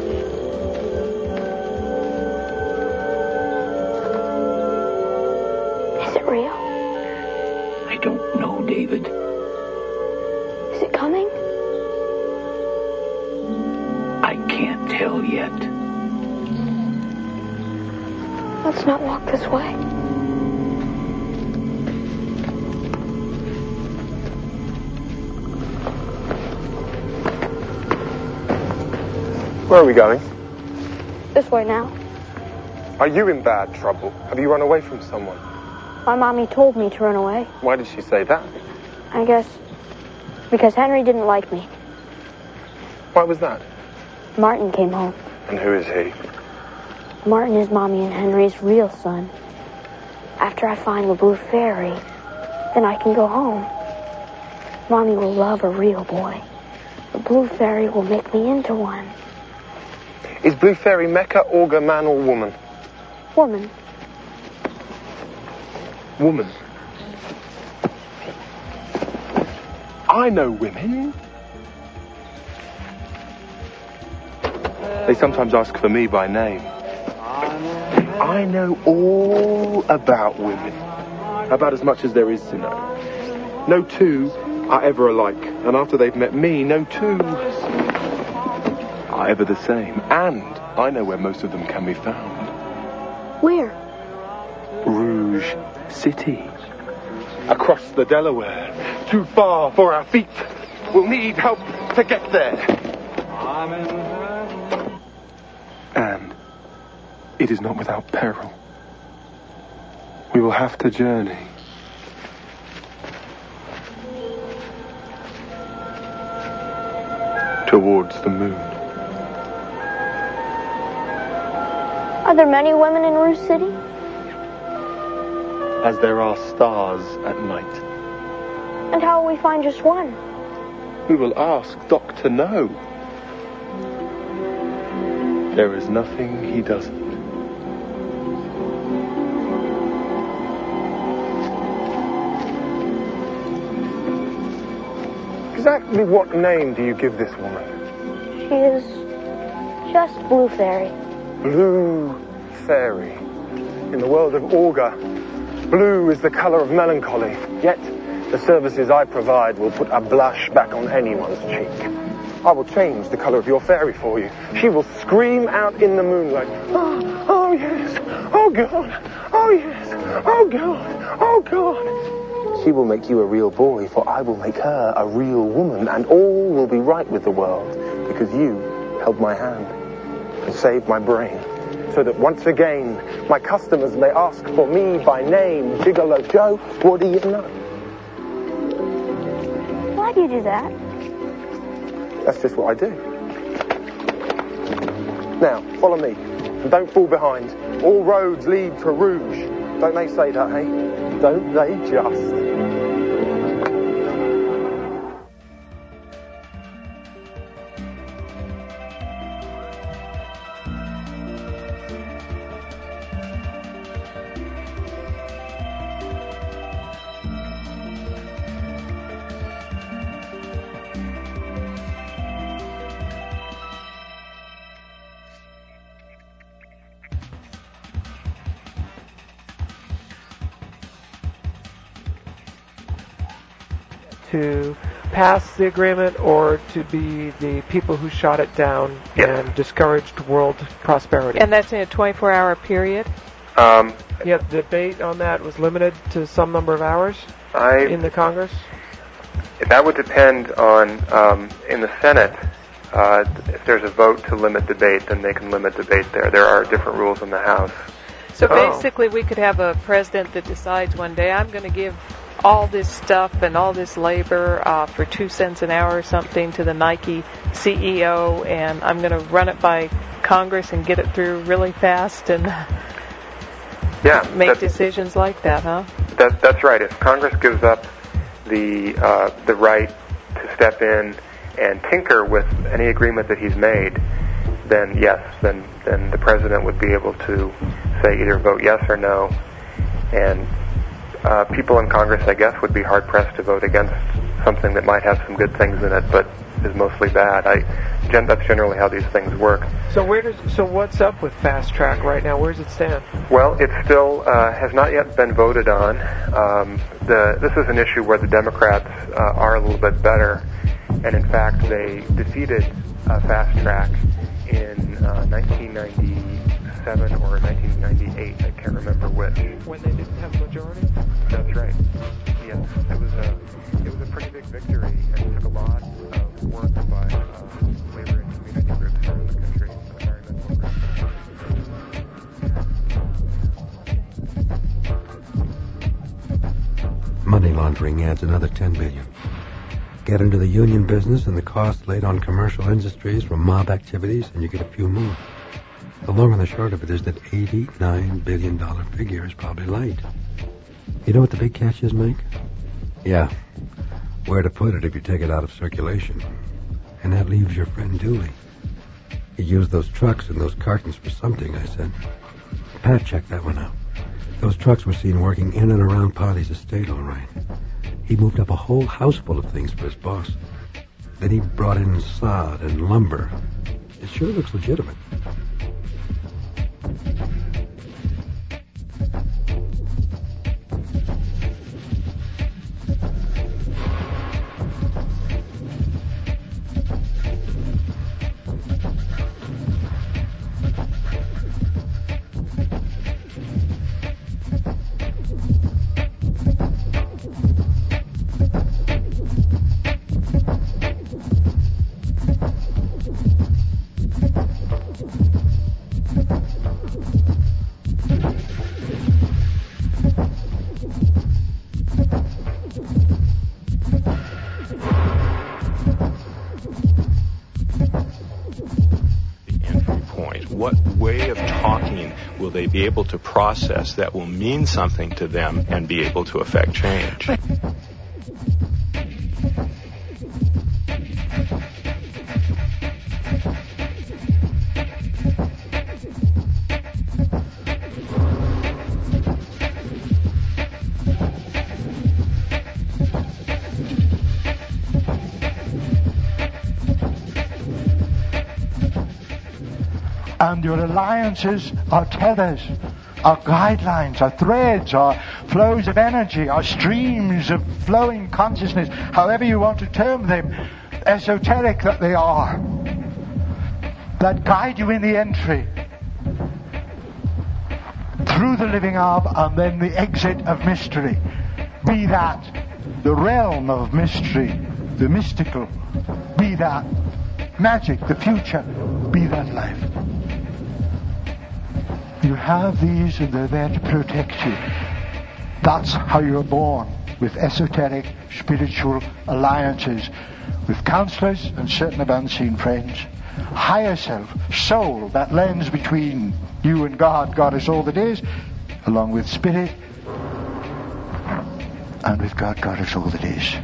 Is it real? I don't know, David. Is it coming? I can't tell yet. Let's not walk this way. Where are we going? This way now. Are you in bad trouble? Have you run away from someone? My mommy told me to run away. Why did she say that? I guess because Henry didn't like me. Why was that? Martin came home. And who is he? Martin is Mommy and Henry's real son. After I find the blue fairy, then I can go home. Mommy will love a real boy. The blue fairy will make me into one. Is Blue Fairy Mecha, Augur, man or woman? Woman. Woman. I know women. They sometimes ask for me by name. I know all about women. About as much as there is to know. No two are ever alike. And after they've met me, no two are ever the same. And I know where most of them can be found. Where? Rouge City. Across the Delaware. Too far for our feet. We'll need help to get there. And it is not without peril. We will have to journey. Towards the moon. Are there many women in Rouge City? As there are stars at night. And how will we find just one? We will ask Doctor No. There is nothing he doesn't. Exactly what name do you give this woman? She is just Blue Fairy. Blue Fairy. In the world of Augur, blue is the color of melancholy. Yet, the services I provide will put a blush back on anyone's cheek. I will change the color of your fairy for you. She will scream out in the moonlight, oh, oh yes, oh God, oh yes, oh God, oh God. She will make you a real boy, for I will make her a real woman, and all will be right with the world, because you held my hand and saved my brain, so that once again my customers may ask for me by name, Gigolo Joe. What do you know? Why do you do that? That's just what I do. Now, follow me, and don't fall behind. All roads lead to Rouge. Don't they say that, eh? Don't they just? To pass the agreement or to be the people who shot it down and discouraged world prosperity? And that's in a twenty-four hour period? Um, yeah, the debate on that was limited to some number of hours I, in the Congress? That would depend on, um, in the Senate, uh, if there's a vote to limit debate, then they can limit debate there. There are different rules in the House. So basically we could have a president that decides one day, I'm going to give all this stuff and all this labor uh, for two cents an hour or something to the Nike C E O, and I'm going to run it by Congress and get it through really fast and yeah, make decisions like that, huh? That, that's right. If Congress gives up the uh, the right to step in and tinker with any agreement that he's made, then yes, then then the president would be able to say either vote yes or no, and uh, people in Congress, I guess, would be hard pressed to vote against something that might have some good things in it, but is mostly bad. I, gen- that's generally how these things work. So where does so what's up with fast track right now? Where does it stand? Well, it still uh, has not yet been voted on. Um, the this is an issue where the Democrats uh, are a little bit better, and in fact, they defeated uh, fast track in uh, nineteen ninety-seven or nineteen ninety-eight. I can't remember which. When they didn't have a majority? That's right. Yes, it was a it was a pretty big victory, and took a lot of work by uh, labor and community groups around the country, environmental groups. Money laundering adds another ten billion. Get into the union business and the cost laid on commercial industries from mob activities, and you get a few more. The long and the short of it is that eighty-nine billion dollars figure is probably light. You know what the big catch is, Mike? Yeah. Where to put it if you take it out of circulation. And that leaves your friend Dooley. He used those trucks and those cartons for something, I said. Pat checked that one out. Those trucks were seen working in and around Polly's estate, all right. He moved up a whole house full of things for his boss. Then he brought in sod and lumber. It sure looks legitimate. Be able to process that will mean something to them and be able to affect change. And your alliances are tethers, are guidelines, are threads, are flows of energy, are streams of flowing consciousness, however you want to term them, esoteric that they are, that guide you in the entry through the living of and then the exit of mystery. Be that the realm of mystery, the mystical, be that magic, the future, be that life. You have these and they're there to protect you. That's how you're born, with esoteric spiritual alliances, with counselors and certain of unseen friends. Higher self, soul, that lens between you and God, God is all that is, along with spirit, and with God, God is all that is.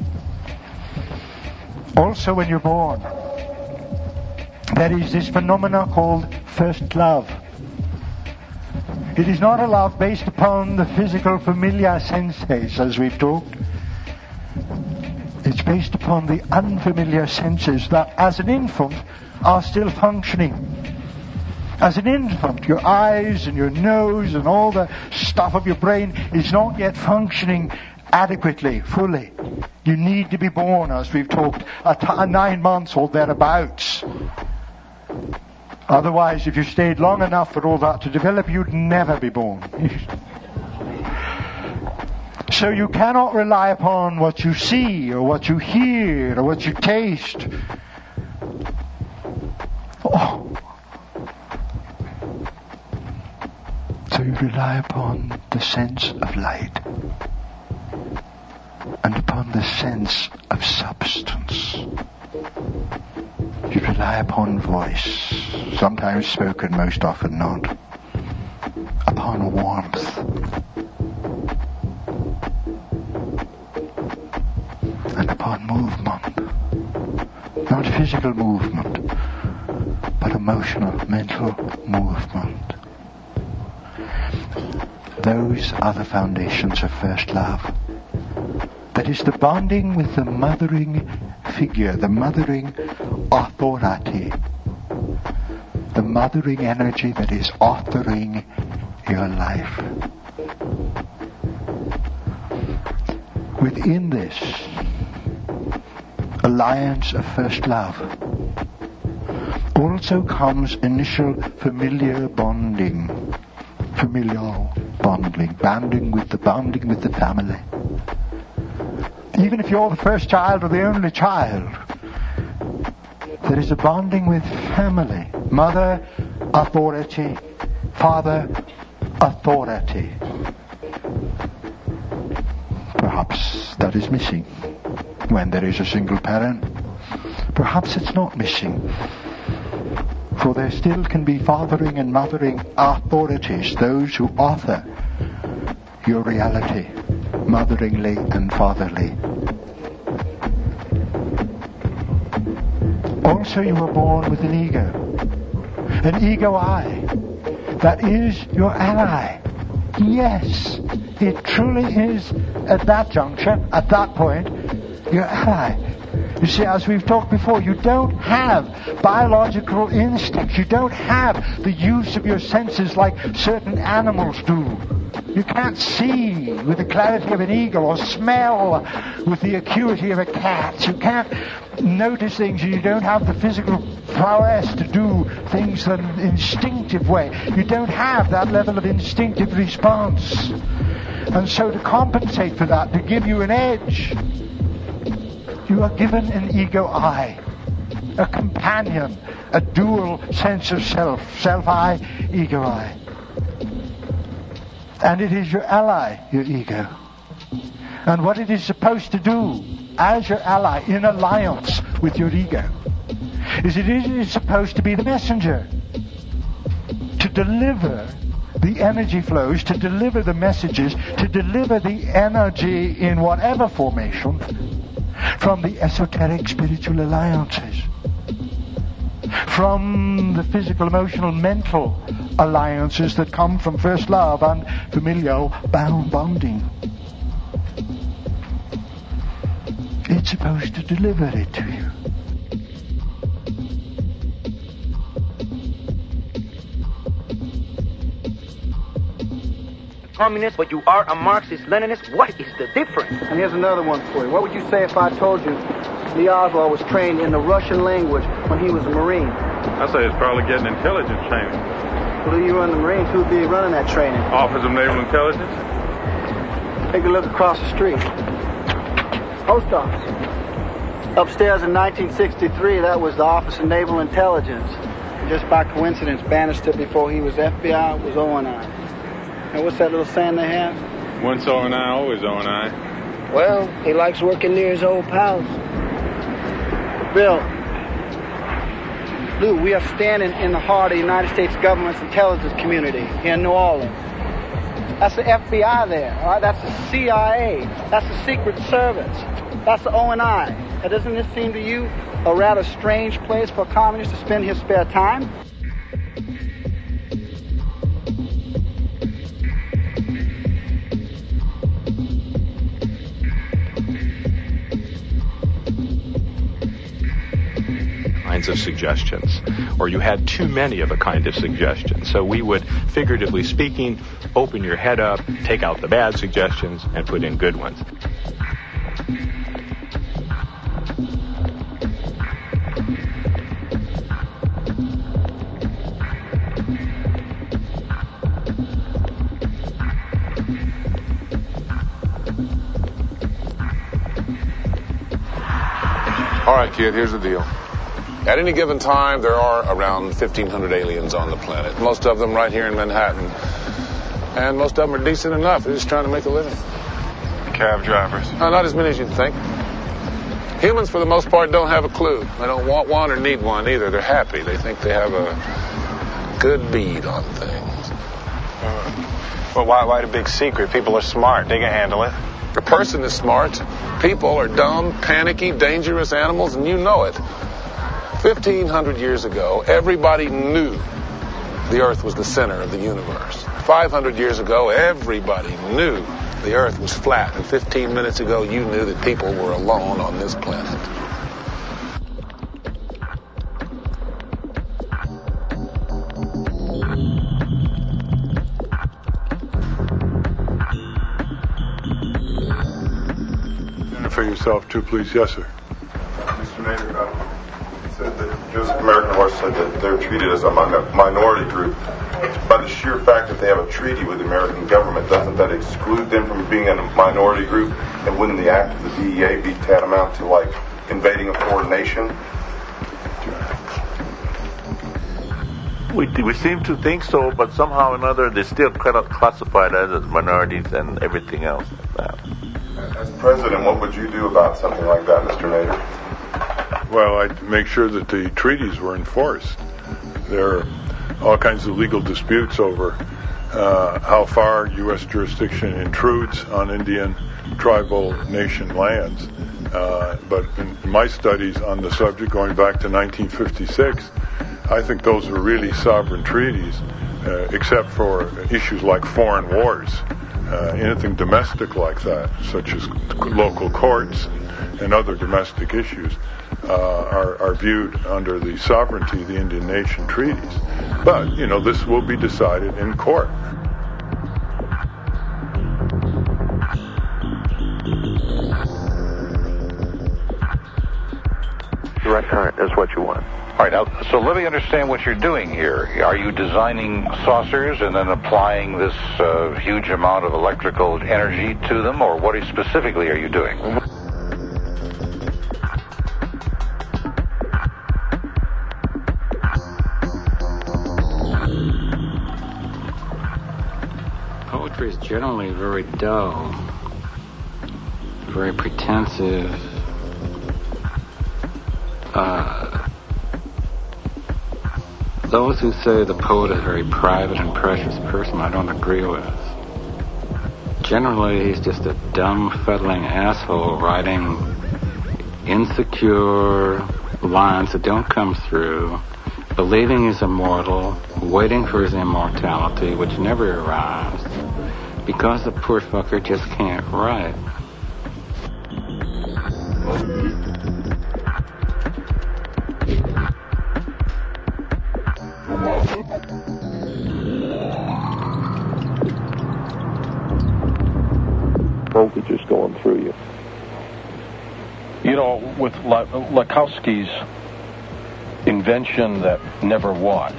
Also when you're born, there is this phenomenon called first love. It is not a love based upon the physical familiar senses, as we've talked. It's based upon the unfamiliar senses that, as an infant, are still functioning. As an infant, your eyes and your nose and all the stuff of your brain is not yet functioning adequately, fully. You need to be born, as we've talked, at t- nine months or thereabouts. Otherwise, if you stayed long enough for all that to develop, you'd never be born. So you cannot rely upon what you see, or what you hear, or what you taste. Oh. So you rely upon the sense of light and upon the sense of substance. You rely upon voice, sometimes spoken, most often not, upon warmth, and upon movement, not physical movement, but emotional, mental movement. Those are the foundations of first love. That is the bonding with the mothering figure, the mothering authority, the mothering energy that is authoring your life. Within this alliance of first love also comes initial familiar bonding, familial bonding, bonding with the bonding with the family. Even if you're the first child or the only child, there is a bonding with family. Mother, authority. Father, authority. Perhaps that is missing when there is a single parent. Perhaps it's not missing. For there still can be fathering and mothering authorities, those who author your reality, motheringly and fatherly. Also you were born with an ego, an ego I, that is your ally. Yes, it truly is at that juncture, at that point, your ally. You see, as we've talked before, you don't have biological instincts. You don't have the use of your senses like certain animals do. You can't see with the clarity of an eagle or smell with the acuity of a cat. You can't notice things, and you don't have the physical prowess to do things in an instinctive way. You don't have that level of instinctive response. And so to compensate for that, to give you an edge, you are given an ego I, a companion, a dual sense of self, self-I, ego I. And it is your ally, your ego. And what it is supposed to do as your ally in alliance with your ego is it is supposed to be the messenger to deliver the energy flows, to deliver the messages, to deliver the energy in whatever formation from the esoteric spiritual alliances, from the physical, emotional, mental alliances that come from first love and familial bound bonding. It's supposed to deliver it to you. Communist, but you are a Marxist-Leninist. What is the difference? And here's another one for you. What would you say if I told you Lee Oswald was trained in the Russian language when he was a Marine? I say he's probably getting intelligence training. Well, you run the Marines, who'd be running that training? Office of Naval Intelligence. Take a look across the street. Post office. Upstairs in nineteen sixty-three, that was the Office of Naval Intelligence. Just by coincidence, Bannister, before he was F B I, was O N I. And what's that little saying they have? Once O N I, always O N I. Well, he likes working near his old pals. Bill, Lou, we are standing in the heart of the United States government's intelligence community here in New Orleans. That's the F B I there, all right? That's the C I A. That's the Secret Service. That's the O N I. Now, doesn't this seem to you a rather strange place for a communist to spend his spare time? Of suggestions, or you had too many of a kind of suggestion. So we would, figuratively speaking, open your head up, take out the bad suggestions, and put in good ones. All right, kid, here's the deal. At any given time, there are around fifteen hundred aliens on the planet, most of them right here in Manhattan. And most of them are decent enough. They're just trying to make a living. Cab drivers. No, not as many as you'd think. Humans, for the most part, don't have a clue. They don't want one or need one either. They're happy. They think they have a good bead on things. Uh, well, why, why the big secret? People are smart. They can handle it. A person is smart. People are dumb, panicky, dangerous animals, and you know it. fifteen hundred years ago, everybody knew the Earth was the center of the universe. five hundred years ago, everybody knew the Earth was flat. And fifteen minutes ago, you knew that people were alone on this planet. Identify yourself too, please. Yes, sir. Mister Nader, uh, you said that Joseph American Horse said that they're treated as a min- minority group. By the sheer fact that they have a treaty with the American government, doesn't that exclude them from being a minority group? And wouldn't the act of the D E A be tantamount to, like, invading a foreign nation? We, we seem to think so, but somehow or another they're still classified as, as minorities and everything else like that. As president, what would you do about something like that, Mister Nader? Well, I'd make sure that the treaties were enforced. There are all kinds of legal disputes over uh, how far U S jurisdiction intrudes on Indian tribal nation lands. Uh, but in my studies on the subject, going back to nineteen fifty-six, I think those are really sovereign treaties, uh, except for issues like foreign wars. Uh, anything domestic like that, such as local courts and other domestic issues, uh, are, are viewed under the sovereignty of the Indian nation treaties. But, you know, this will be decided in court. Direct current is what you want. All right, now, so let me understand what you're doing here. Are you designing saucers and then applying this uh, huge amount of electrical energy to them, or what specifically are you doing? Poetry is generally very dull, very pretensive. Uh, those who say the poet is a very private and precious person, I don't agree with. Generally, he's just a dumb, fuddling asshole writing insecure lines that don't come through, believing he's immortal, waiting for his immortality, which never arrives, because the poor fucker just can't write. Voltage is going through you. You know, with Lakowski's invention that never was,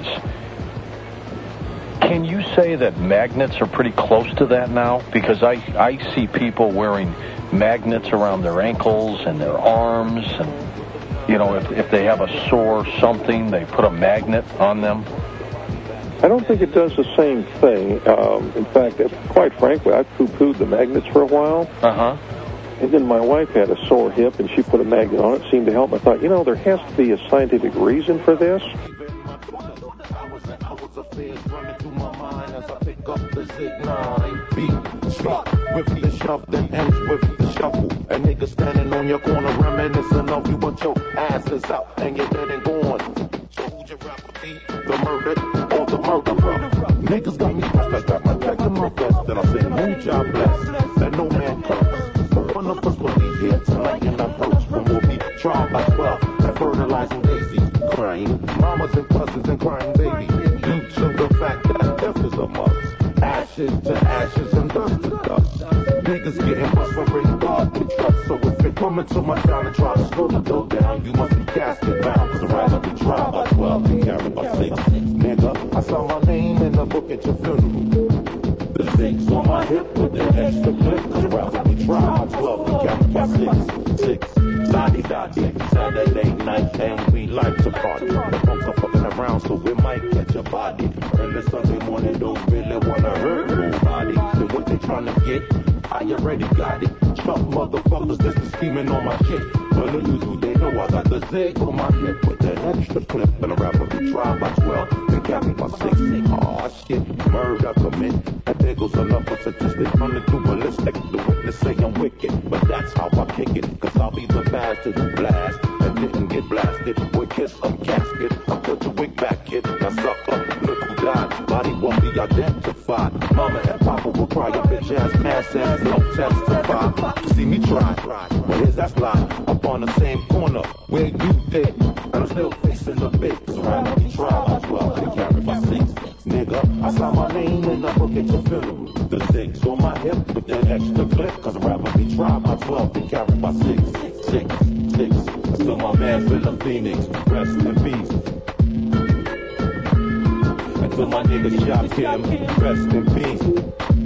can you say that magnets are pretty close to that now? Because I, I see people wearing magnets around their ankles and their arms, and, you know, if, if they have a sore something, they put a magnet on them. I don't think it does the same thing. Um, in fact, quite frankly, I poo-pooed the magnets for a while. Uh-huh. And then my wife had a sore hip, and she put a magnet on it. It seemed to help. I thought, you know, there has to be a scientific reason for this. With the shove, then ends with the shuffle. A nigga standing on your corner reminiscing of you, but your ass is out and you're dead and gone. So who'd you rather be, the murdered or the murderer? Niggas got me stressed, I got my check in my vest, and I say, who job blessed, that no man comes. So one of us will be here tonight in the hurts, when we'll be tried by twelve and fertilizing daisies, crying mamas and cousins and crying babies, due to the fact that death is a must. Ashes to ashes and dust to dust. Niggas getting bust for bringing God we trust. So if you're coming to my town and try to slow the dough down, you must be casket bound. Cause I'd rather be tried by twelve than carried by six. Nigga, I saw my name in the book at your funeral. The six on my hip with the extra clip. Cause I'd rather be tried by twelve than carried by six. Six. Lottie Dottie, Saturday night and we like to party. The punks are fucking around so we might catch a body. Early Sunday morning don't really wanna hurt nobody. So what they tryna get, I already got it. Chump motherfuckers just be scheming on my shit. But the usual they know I got the zig on my hip with that extra clip. And a rapper who tried by twelve, they got me by six. Aw shit, murder commit. And there goes another statistic running through ballistic. The witness say I'm wicked, but that's how I kick it. Cause I'll be the bastard who blast and didn't get blasted. With kiss a casket, I put your wig back, kid. Now suck up, look who died. Body won't be identified. Mama and Papa will cry your bitch ass ass ass no testify. See me try, well here's that slide. Up on the same corner where you did. And I'm still facing the big. So I me try by twelve and carry by six. Nigga, I saw my name in the book at your funeral. The six on my hip with that extra clip. Cause I'd rather be tried by twelve and carried by six. Six, six. So my man Philip Phoenix, rest in peace. And to my nigga Shop Kim, rest in peace.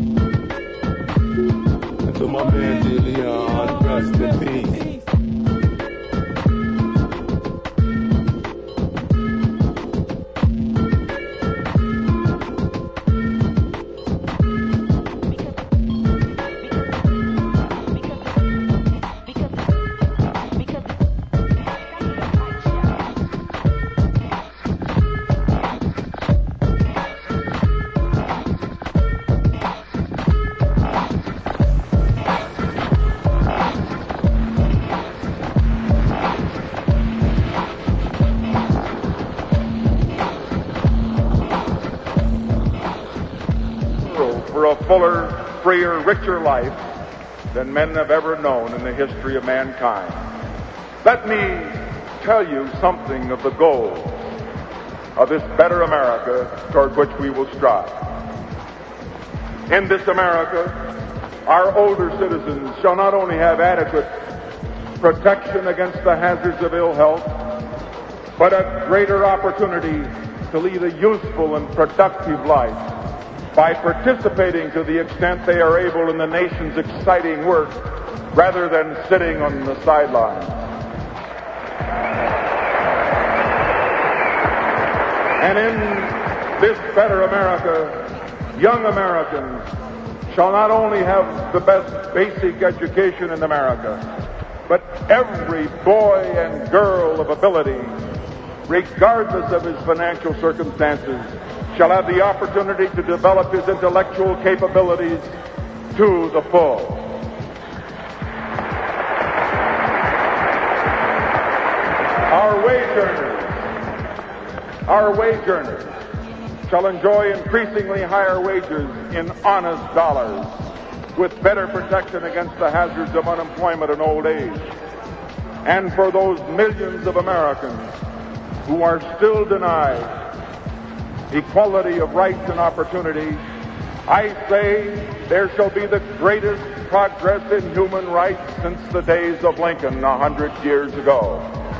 And to my man Dillion, rest in peace. Fuller, freer, richer life than men have ever known in the history of mankind. Let me tell you something of the goal of this better America toward which we will strive. In this America, our older citizens shall not only have adequate protection against the hazards of ill health, but a greater opportunity to lead a useful and productive life by participating to the extent they are able in the nation's exciting work rather than sitting on the sidelines. And in this better America, young Americans shall not only have the best basic education in America, but every boy and girl of ability, regardless of his financial circumstances, shall have the opportunity to develop his intellectual capabilities to the full. Our wage earners, our wage earners shall enjoy increasingly higher wages in honest dollars with better protection against the hazards of unemployment and old age. And for those millions of Americans who are still denied equality of rights and opportunity, I say there shall be the greatest progress in human rights since the days of Lincoln a hundred years ago.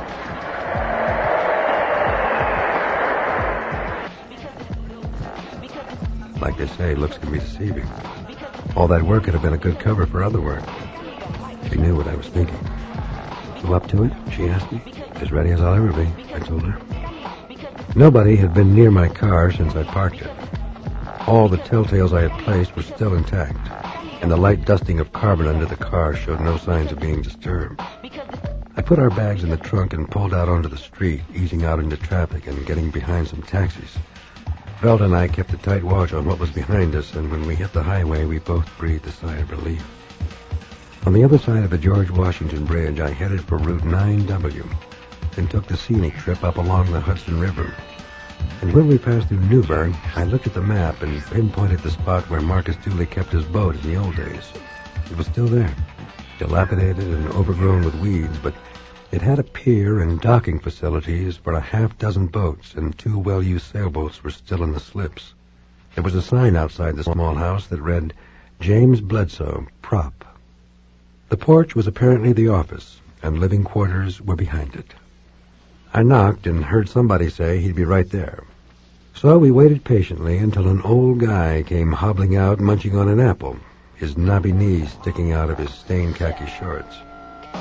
Like they say, looks can be deceiving. All that work could have been a good cover for other work. She knew what I was thinking. You up to it? She asked me. As ready as I'll ever be, I told her. Nobody had been near my car since I parked it. All the telltales I had placed were still intact, and the light dusting of carbon under the car showed no signs of being disturbed. I put our bags in the trunk and pulled out onto the street, easing out into traffic and getting behind some taxis. Velda and I kept a tight watch on what was behind us, and when we hit the highway, we both breathed a sigh of relief. On the other side of the George Washington Bridge, I headed for Route nine W, then took the scenic trip up along the Hudson River. And when we passed through Newburgh, I looked at the map and pinpointed the spot where Marcus Dooley kept his boat in the old days. It was still there, dilapidated and overgrown with weeds, but it had a pier and docking facilities for a half dozen boats, and two well-used sailboats were still in the slips. There was a sign outside the small house that read, James Bledsoe, Prop. The porch was apparently the office, and living quarters were behind it. I knocked and heard somebody say he'd be right there. So we waited patiently until an old guy came hobbling out munching on an apple, his knobby knees sticking out of his stained khaki shorts.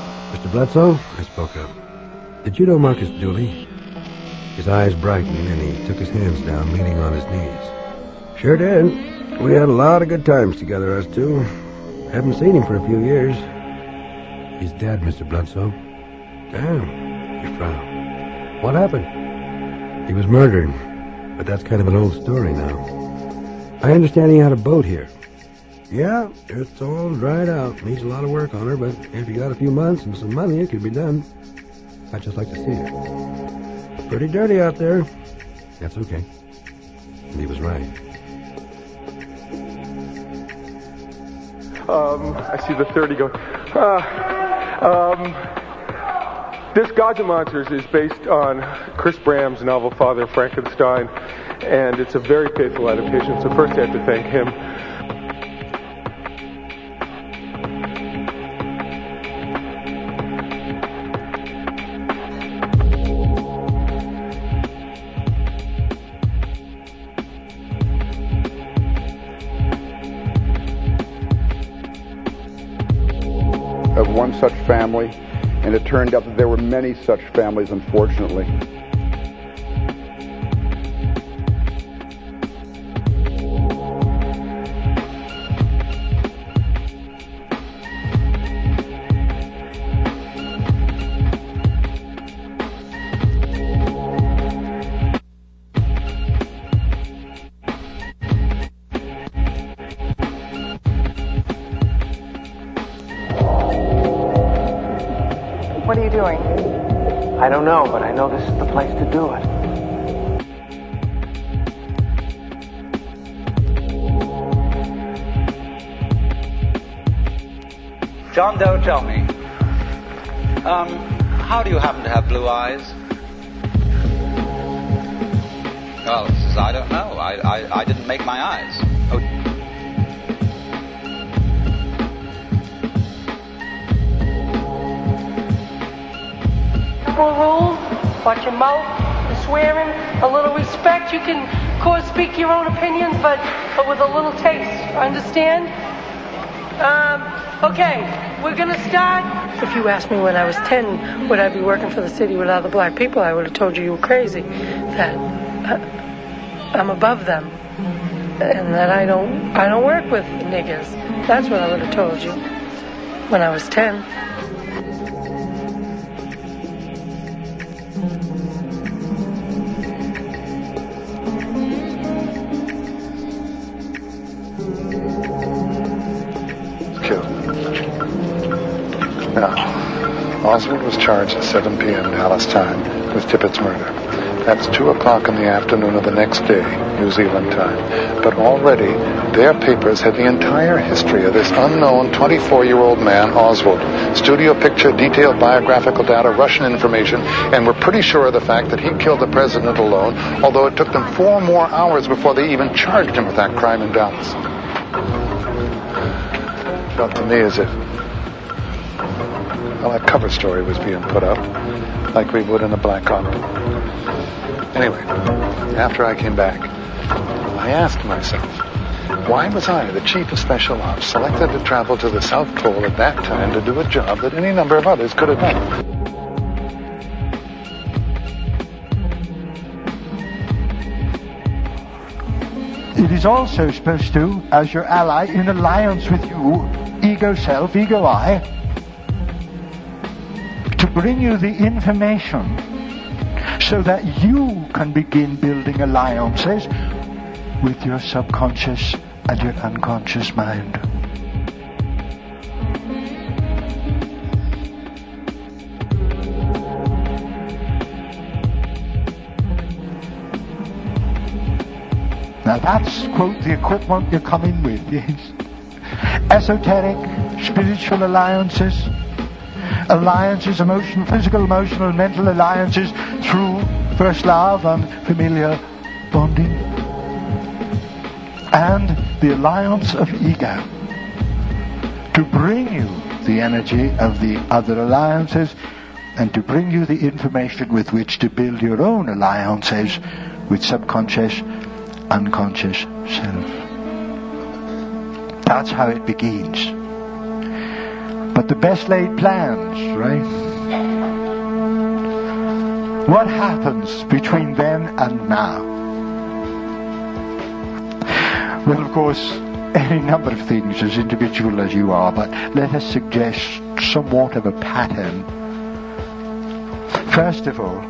Mister Bledsoe, I spoke up. Did you know Marcus Dooley? His eyes brightened, and he took his hands down, leaning on his knees. Sure did. We had a lot of good times together, us two. Haven't seen him for a few years. He's dead, Mister Bledsoe. Damn, you frown. What happened? He was murdered, but that's kind of an old story now. I understand he had a boat here. Yeah, it's all dried out. Needs a lot of work on her, but if you got a few months and some money, it could be done. I'd just like to see her. Pretty dirty out there. That's okay. And he was right. Um, I see the thirty going. Uh, um, this Gods and Monsters is based on Chris Bram's novel Father Frankenstein, and it's a very faithful adaptation. So first I have to thank him. Of one such family, and it turned out that there were many such families, unfortunately. What are you doing? I don't know, but I know this is the place to do it. John Doe, tell me, um, how do you happen to have blue eyes? Well, he says, I don't know. I, I, I didn't make my eyes. Oh. Rule, watch your mouth, the swearing, a little respect. You can, of course, speak your own opinions, but, but with a little taste. Understand? Um, okay, we're gonna start. If you asked me when I was ten, would I be working for the city with other black people, I would have told you you were crazy. That uh, I'm above them, and that I don't, I don't work with niggers. That's what I would have told you when I was ten. Oswald was charged at seven p.m. Dallas time with Tippett's murder. That's two o'clock in the afternoon of the next day, New Zealand time. But already, their papers had the entire history of this unknown twenty-four-year-old man, Oswald. Studio picture, detailed biographical data, Russian information, and we're pretty sure of the fact that he killed the president alone, although it took them four more hours before they even charged him with that crime in Dallas. Felt to me as if well, that cover story was being put up, like we would in a black envelope. Anyway, after I came back, I asked myself, why was I, the chief of special ops, selected to travel to the South Pole at that time to do a job that any number of others could have done? It is also supposed to, as your ally in alliance with you, ego self, ego I, to bring you the information so that you can begin building alliances with your subconscious and your unconscious mind. Now that's, quote, the equipment you're coming with, yes. Esoteric, spiritual alliances, alliances, emotional, physical, emotional, mental alliances through first love and familiar bonding. And the alliance of ego to bring you the energy of the other alliances and to bring you the information with which to build your own alliances with subconscious, unconscious self. That's how it begins. But but the best laid plans, right? What happens between then and now? Well, of course, any number of things, as individual as you are, but let us suggest somewhat of a pattern. First of all,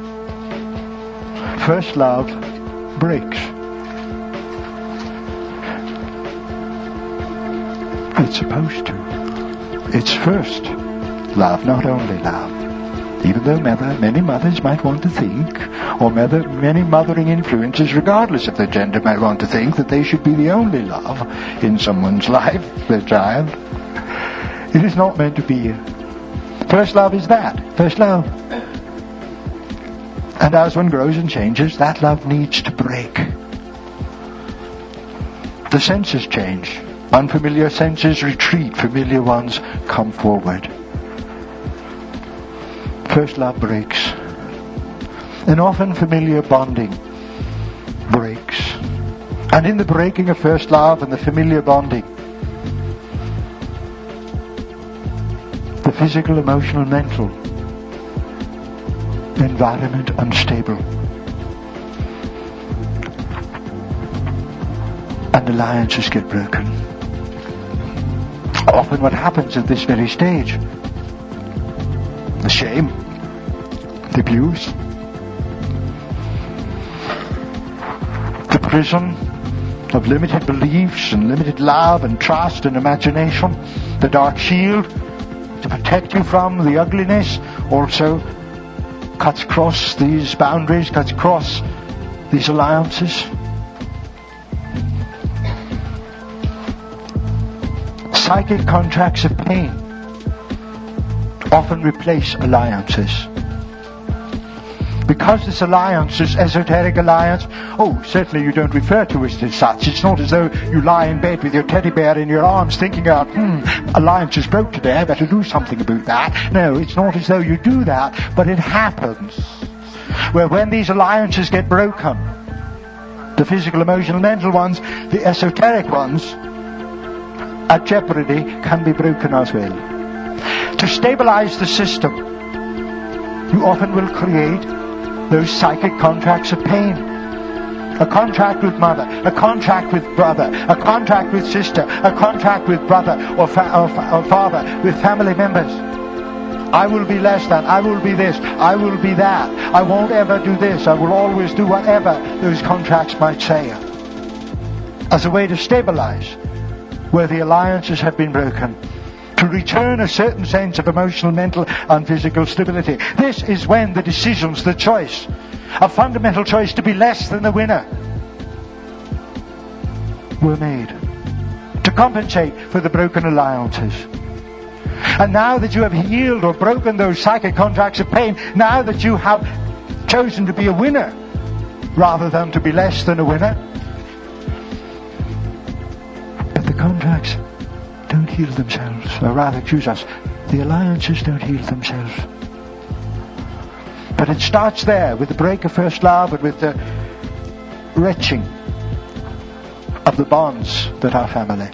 first love breaks. It's supposed to. It's first love, not only love. Even though mother, many mothers might want to think, or mother, many mothering influences, regardless of their gender, might want to think that they should be the only love in someone's life, their child. It is not meant to be. First love is that. First love. And as one grows and changes, that love needs to break. The senses change. Unfamiliar senses retreat. Familiar ones come forward. First love breaks. And often familiar bonding breaks. And in the breaking of first love and the familiar bonding, the physical, emotional, mental environment unstable. And alliances get broken. Often what happens at this very stage, the shame, the abuse, the prison of limited beliefs and limited love and trust and imagination, the dark shield to protect you from the ugliness, also cuts across these boundaries, cuts across these alliances. Psychic contracts of pain often replace alliances. Because this alliance is esoteric alliance, oh, certainly you don't refer to it as such. It's not as though you lie in bed with your teddy bear in your arms thinking out, hmm, alliance is broke today, I better do something about that. No, it's not as though you do that, but it happens. Where when these alliances get broken, the physical, emotional, mental ones, the esoteric ones, at jeopardy, can be broken as well. To stabilize the system, you often will create those psychic contracts of pain. A contract with mother, a contract with brother, a contract with sister, a contract with brother or, fa- or, fa- or father, with family members. I will be less than, I will be this, I will be that, I won't ever do this, I will always do whatever those contracts might say. As a way to stabilize where the alliances have been broken, to return a certain sense of emotional, mental and physical stability. This is when the decisions, the choice, a fundamental choice to be less than the winner, were made to compensate for the broken alliances. And now that you have healed or broken those psychic contracts of pain, now that you have chosen to be a winner rather than to be less than a winner, but the contracts don't heal themselves, or rather, choose us, the alliances don't heal themselves. But it starts there with the break of first love and with the wrenching of the bonds that are family.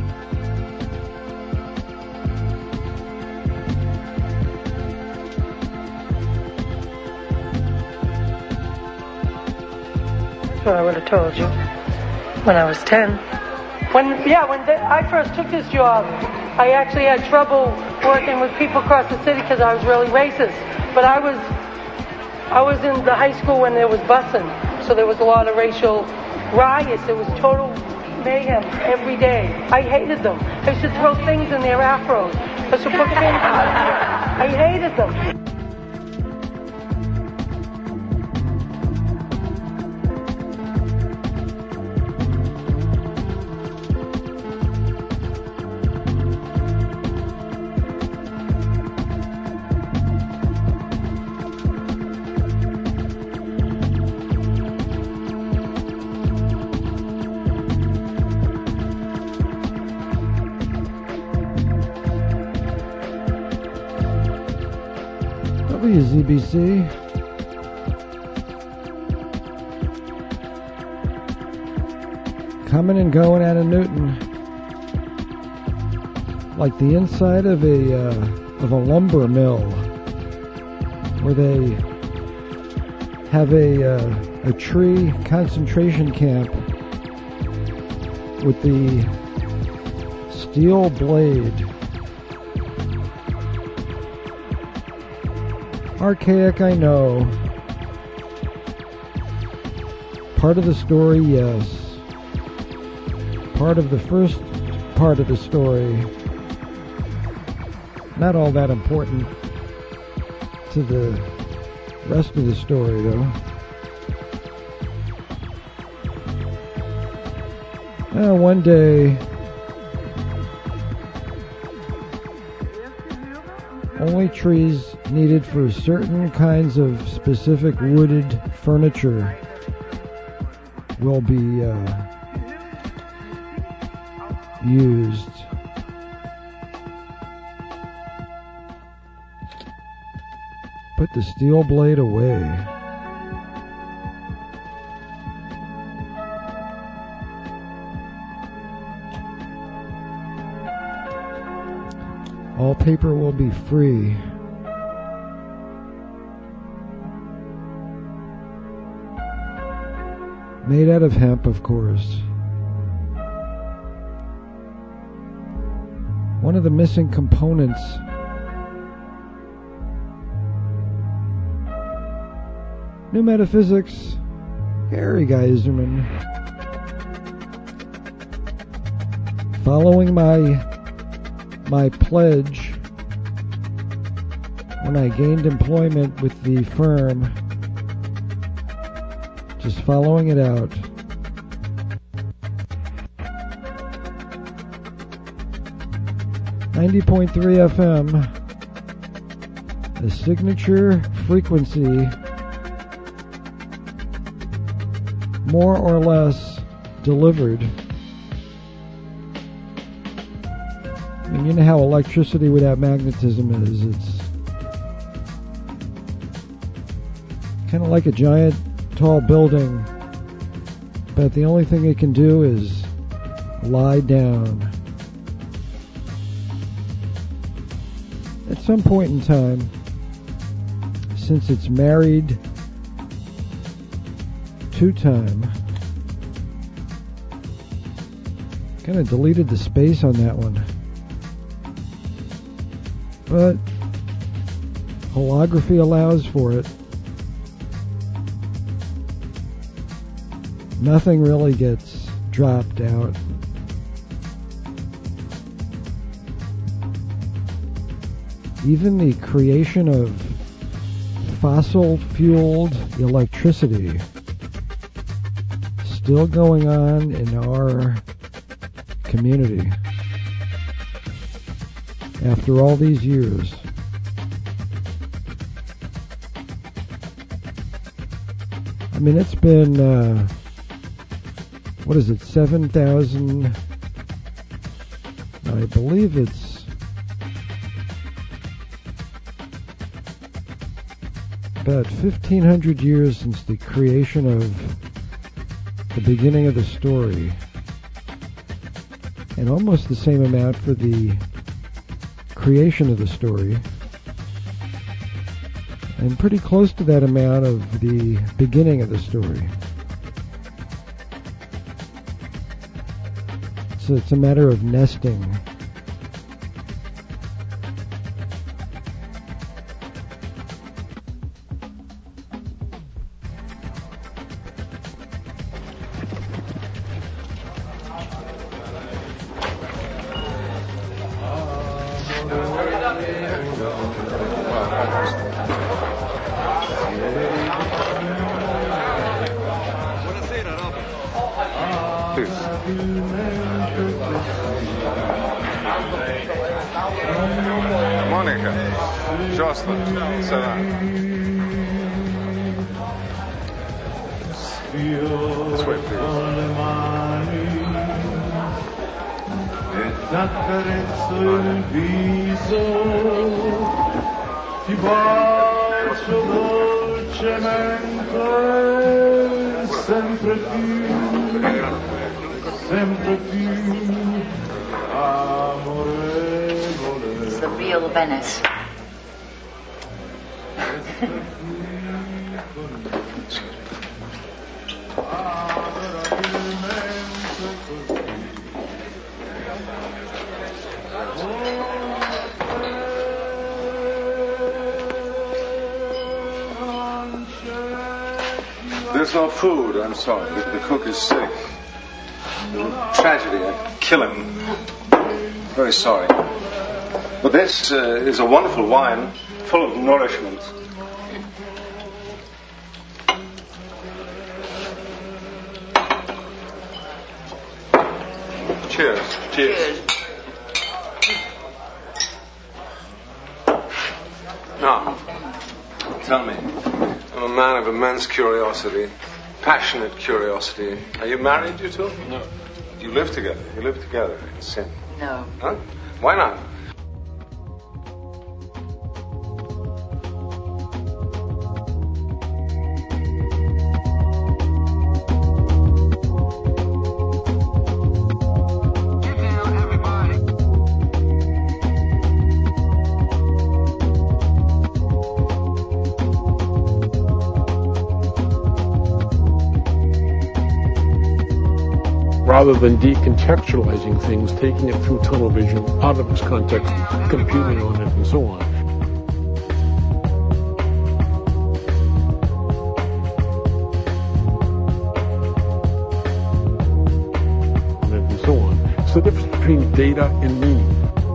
That's what I would have told you when I was ten. When, yeah, when the, I first took this job, I actually had trouble working with people across the city because I was really racist. But I was, I was in the high school when there was busing, so there was a lot of racial riots. There was total mayhem every day. I hated them. I used to throw things in their afros. I used to put things. I hated them. Z B C. Coming and going out of Newton. like the inside of a uh, of a lumber mill, where they have a uh, a tree concentration camp with the steel blade. Archaic, I know. Part of the story, yes. Part of the first part of the story. Not all that important to the rest of the story, though. Uh, one day, only trees needed for certain kinds of specific wooded furniture will be uh, used. Put the steel blade away. All paper will be free. Made out of hemp, of course. One of the missing components New Metaphysics, Gary Geiserman. Following my my pledge when I gained employment with the firm, just following it out. ninety point three F M, the signature frequency, more or less delivered. I mean, you know how electricity without magnetism is. It's kind of like a giant, tall building, but the only thing it can do is lie down. At some point in time, since it's married to time, kind of deleted the space on that one. But holography allows for it. Nothing really gets dropped out. Even the creation of fossil-fueled electricity still going on in our community after all these years. I mean, it's been, uh, what is it, seven thousand, I believe it's about fifteen hundred years since the creation of the beginning of the story, and almost the same amount for the creation of the story, and pretty close to that amount of the beginning of the story. So it's a matter of nesting. Monica, Jocelyn, Sarah. This way, please. T'accarezzo il viso, ti bacio dolcemente, sempre più, sempre più, amore. real Venice. There's no food, I'm sorry. The, the cook is sick. Tragedy, I'd kill him. Very sorry. But this uh, is a wonderful wine, full of nourishment. Cheers. Cheers. Cheers. Now, tell me, I'm a man of immense curiosity, passionate curiosity. Are you married, you two? No. You live together? You live together in sin? No. Huh? Why not? Rather than decontextualizing things, taking it through tunnel vision, out of its context, computing on it, and so on. And so on. It's the difference between data and meaning.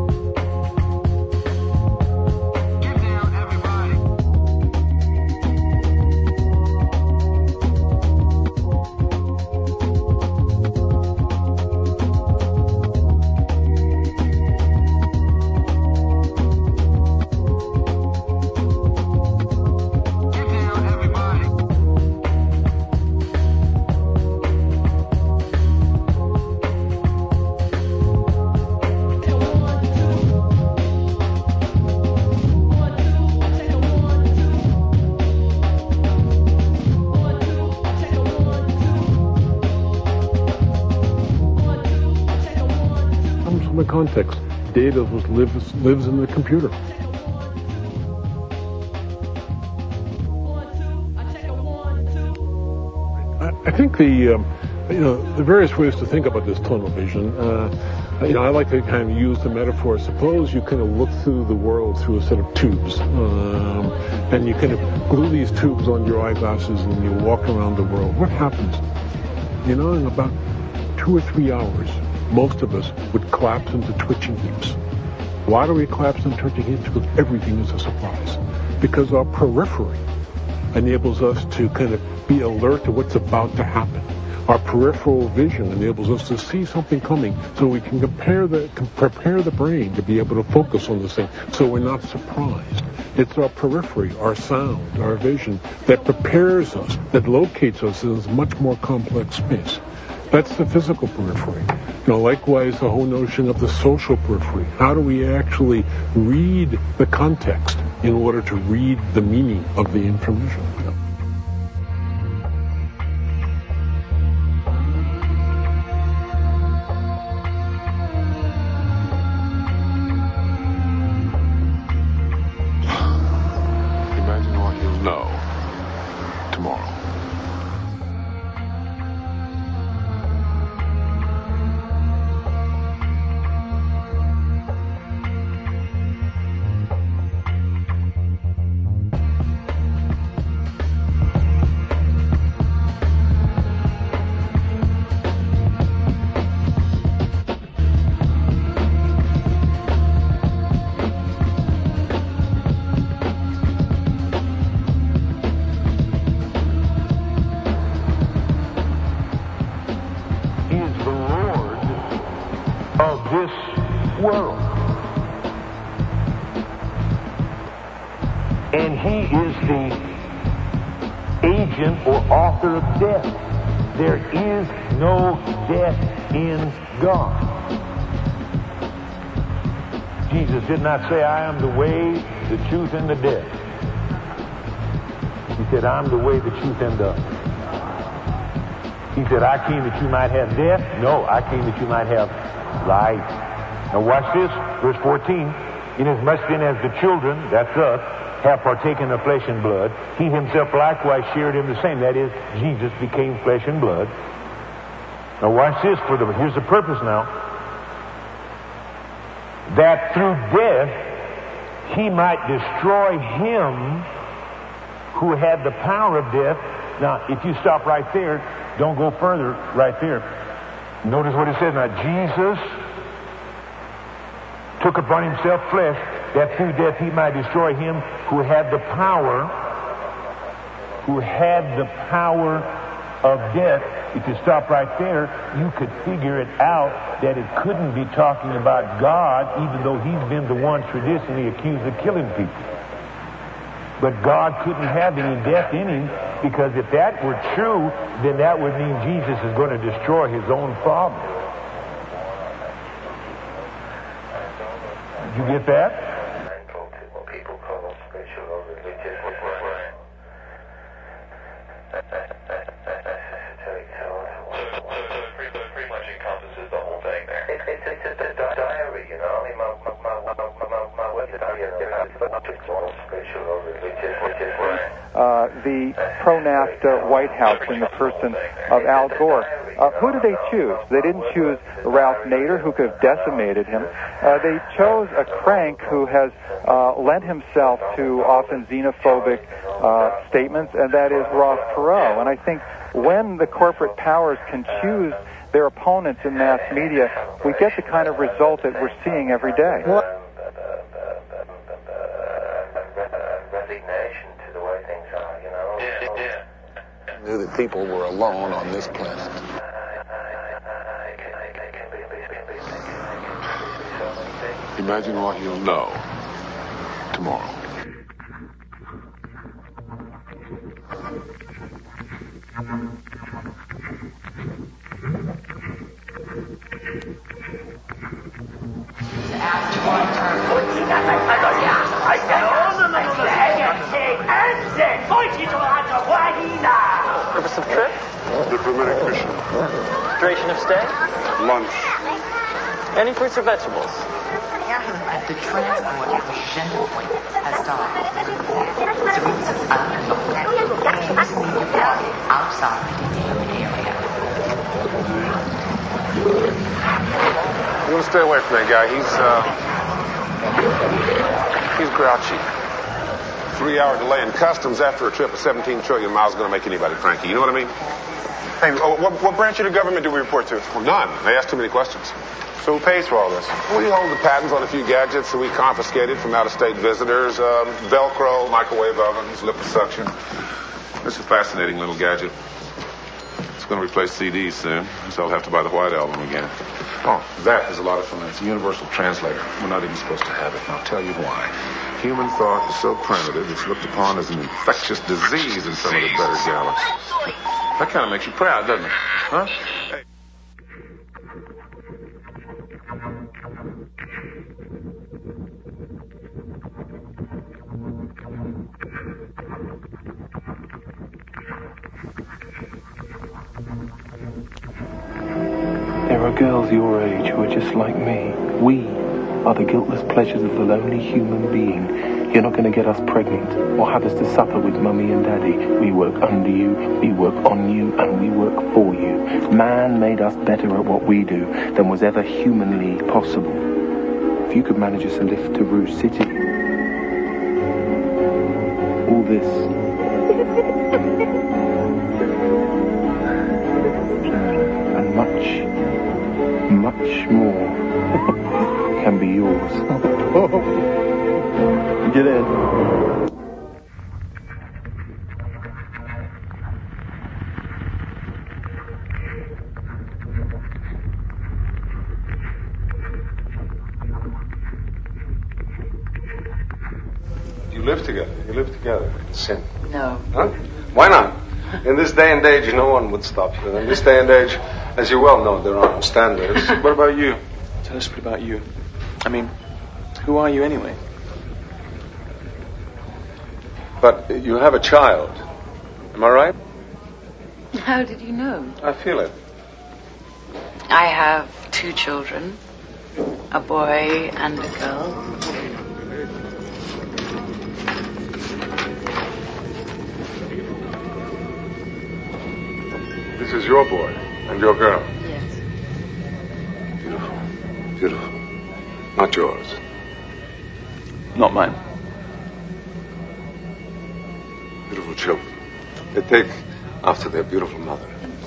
The context. Data was lives lives in the computer. I, I think the um, you know the various ways to think about this tunnel vision. Uh, you know, I like to kind of use the metaphor. Suppose you kind of look through the world through a set of tubes, um, and you kind of glue these tubes on your eyeglasses, and you walk around the world. What happens? You know, in about two or three hours. Most of us would collapse into twitching heaps. Why do we collapse into twitching heaps? Because everything is a surprise. Because our periphery enables us to kind of be alert to what's about to happen. Our peripheral vision enables us to see something coming so we can compare the, can prepare the brain to be able to focus on the thing so we're not surprised. It's our periphery, our sound, our vision that prepares us, that locates us in this much more complex space. That's the physical periphery. You know, likewise, the whole notion of the social periphery. How do we actually read the context in order to read the meaning of the information? You know? Imagine what you'll know tomorrow. World. And he is the agent or author of death. There is no death in God. Jesus did not say, I am the way, the truth, and the death. He said, I'm the way, the truth, and the... He said, I came that you might have death. No, I came that you might have life. Now watch this, verse fourteen. Inasmuch then as the children, that's us, have partaken of flesh and blood, he himself likewise shared in the same. That is, Jesus became flesh and blood. Now watch this for the, here's the purpose now. That through death, he might destroy him who had the power of death. Now, if you stop right there, don't go further right there. Notice what it says. Now, Jesus took upon himself flesh, that through death he might destroy him who had the power, who had the power of death. If you stop right there, you could figure it out that it couldn't be talking about God, even though he's been the one traditionally accused of killing people. But God couldn't have any death in him, because if that were true, then that would mean Jesus is going to destroy his own Father. Did you get that? Uh, the pro-NAFTA White House in the person of Al Gore. Uh, who did they choose? They didn't choose Ralph Nader, who could have decimated him. Uh, they chose a crank who has uh, lent himself to often xenophobic uh, statements, and that is Ross Perot. And I think when the corporate powers can choose their opponents in mass media, we get the kind of result that we're seeing every day. What? Knew that people were alone on this planet. Imagine what you'll know tomorrow. Purpose of trip? Diplomatic mission. Duration of stay? Lunch. Any fruits or vegetables? The transport of the Agenda Point has started. The routes of unknown. Please leave your body outside the human area. You want to stay away from that guy. He's, uh... he's grouchy. Three-hour delay in customs after a trip of seventeen trillion miles is going to make anybody cranky. You know what I mean? Hey, oh, what, what branch of the government do we report to? Well, none. They ask too many questions. So who pays for all this? We hold the patents on a few gadgets that we confiscated from out-of-state visitors. Um, Velcro, microwave ovens, liposuction. This is a fascinating little gadget. It's going to replace C Ds soon, so I'll have to buy the White Album again. Oh, that is a lot of fun. It's a universal translator. We're not even supposed to have it, and I'll tell you why. Human thought is so primitive, it's looked upon as an infectious disease in some of the better galaxies. That kind of makes you proud, doesn't it? Huh? Hey. There are girls your age who are just like me. We are the guiltless pleasures of the lonely human being. You're not going to get us pregnant or have us to suffer with mummy and daddy. We work under you, we work on you, and we work for you. Man made us better at what we do than was ever humanly possible. If you could manage us a lift to Rouge City, all this uh, and much, much more can be yours. Get in. You live together. You live together. Sin. No. Huh? Why not? In this day and age, no one would stop you. In this day and age, as you well know, there aren't standards. What about you? Tell us a bit about you. I mean, who are you anyway? But you have a child. Am I right? How did you know? I feel it. I have two children, a boy and a girl. This is your boy and your girl. Yes. Beautiful. Beautiful. Not yours. Not mine. Beautiful children. They take after their beautiful mother.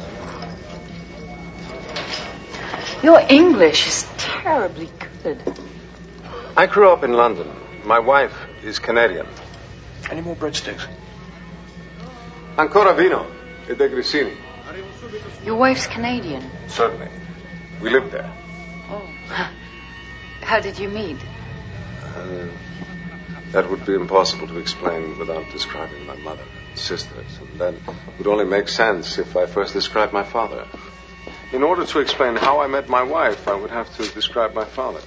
Your English is terribly good. I grew up in London. My wife is Canadian. Any more breadsticks? Ancora vino e de grissini. Your wife's Canadian. Certainly. We lived there. Oh. How did you meet? Uh, that would be impossible to explain without describing my mother and sisters. And then it would only make sense if I first described my father. In order to explain how I met my wife, I would have to describe my father.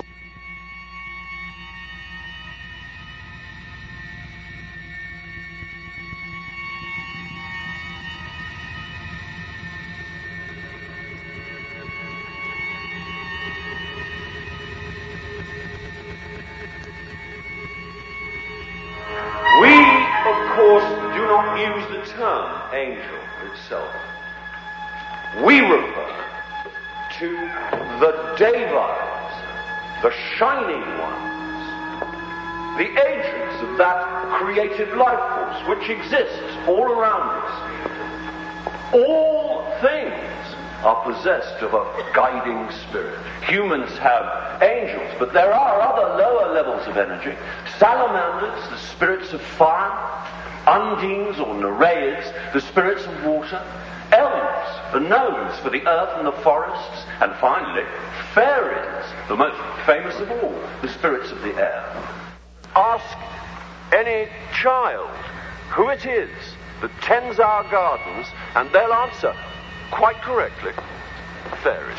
We, of course, do not use the term angel itself. We refer to the Devas, the shining ones, the agents of that creative life force which exists all around us. All things are possessed of a guiding spirit. Humans have angels, but there are other lower levels of energy. Salamanders, the spirits of fire. Undines or Nereids, the spirits of water. Elves, the gnomes for the earth and the forests. And finally, fairies, the most famous of all, the spirits of the air. Ask any child who it is that tends our gardens, and they'll answer quite correctly, fairies.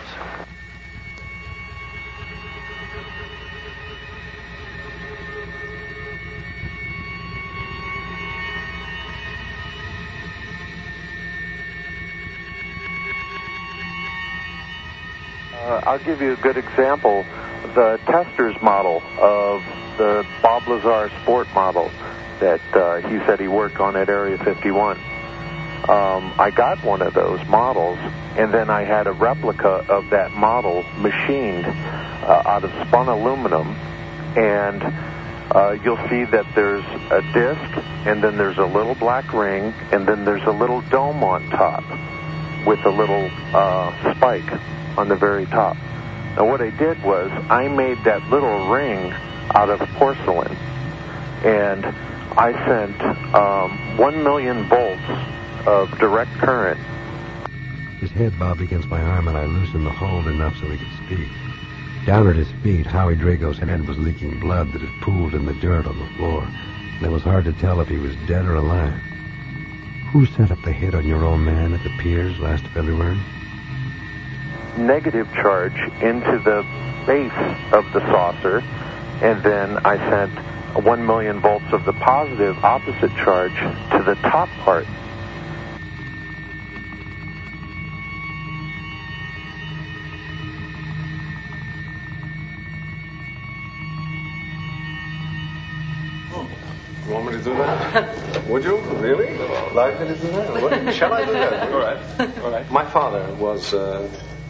Uh, I'll give you a good example. The Testers model of the Bob Lazar sport model that uh, he said he worked on at Area fifty-one. Um, I got one of those models, and then I had a replica of that model machined uh, out of spun aluminum, and uh, you'll see that there's a disc, and then there's a little black ring, and then there's a little dome on top with a little uh, spike on the very top. Now what I did was I made that little ring out of porcelain, and I sent um, one million volts of direct current. His head bobbed against my arm, and I loosened the hold enough so he could speak. Down at his feet, Howie Drago's head was leaking blood that had pooled in the dirt on the floor, and it was hard to tell if he was dead or alive. Who set up the hit on your old man at the piers last February? Negative charge into the base of the saucer, and then I sent one million volts of the positive opposite charge to the top part. You want me to do that? Would you? Really? Like me to do that? What? Shall I do that? All right. All right. My father was a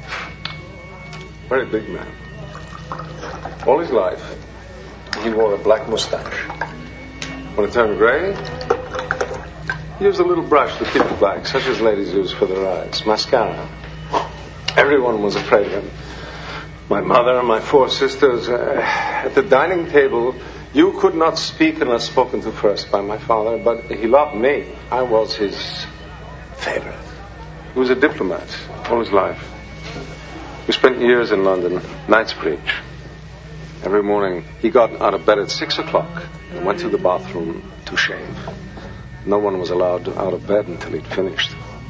very big man. All his life, he wore a black mustache. When it turned gray, he used a little brush to keep it black, such as ladies use for their eyes. Mascara. Everyone was afraid of him. My mother and my four sisters. Uh, at the dining table, you could not speak unless spoken to first by my father, but he loved me. I was his favorite. He was a diplomat all his life. We spent years in London, Knightsbridge. Every morning, he got out of bed at six o'clock and went to the bathroom to shave. No one was allowed out of bed until he'd finished.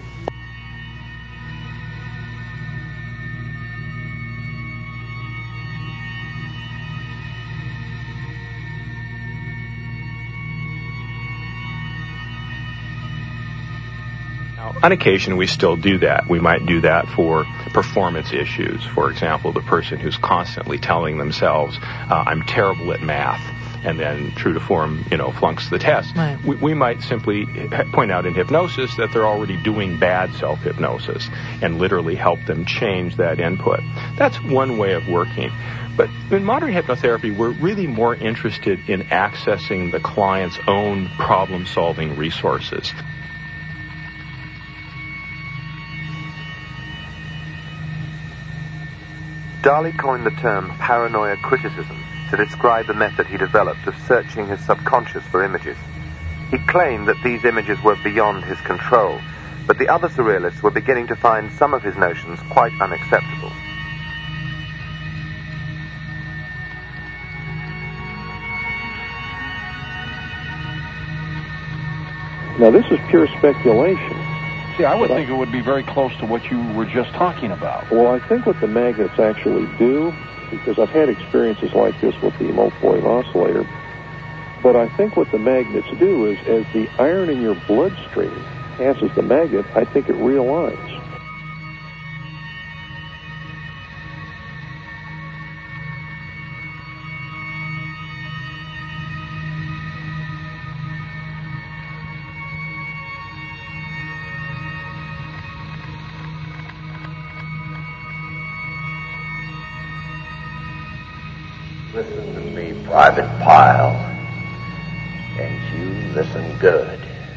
On occasion, we still do that. We might do that for performance issues. For example, the person who's constantly telling themselves, uh, I'm terrible at math, and then true to form, you know, flunks the test. Right. We, we might simply point out in hypnosis that they're already doing bad self-hypnosis and literally help them change that input. That's one way of working. But in modern hypnotherapy, we're really more interested in accessing the client's own problem-solving resources. Dali coined the term paranoia criticism to describe the method he developed of searching his subconscious for images. He claimed that these images were beyond his control, but the other surrealists were beginning to find some of his notions quite unacceptable. Now, this is pure speculation. See, I would think it would be very close to what you were just talking about. Well, I think what the magnets actually do, because I've had experiences like this with the multi-wave oscillator, but I think what the magnets do is as the iron in your bloodstream passes the magnet, I think it realigns. Listen to me, Private Pyle, and you listen good.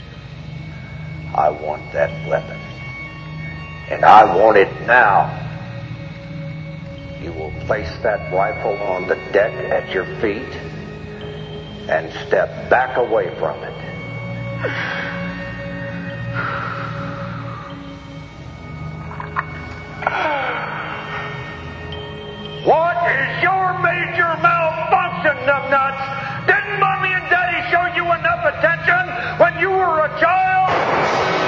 I want that weapon, and I want it now. You will place that rifle on the deck at your feet and step back away from it. What is your major malfunction, numbnuts? Didn't Mommy and Daddy show you enough attention when you were a child?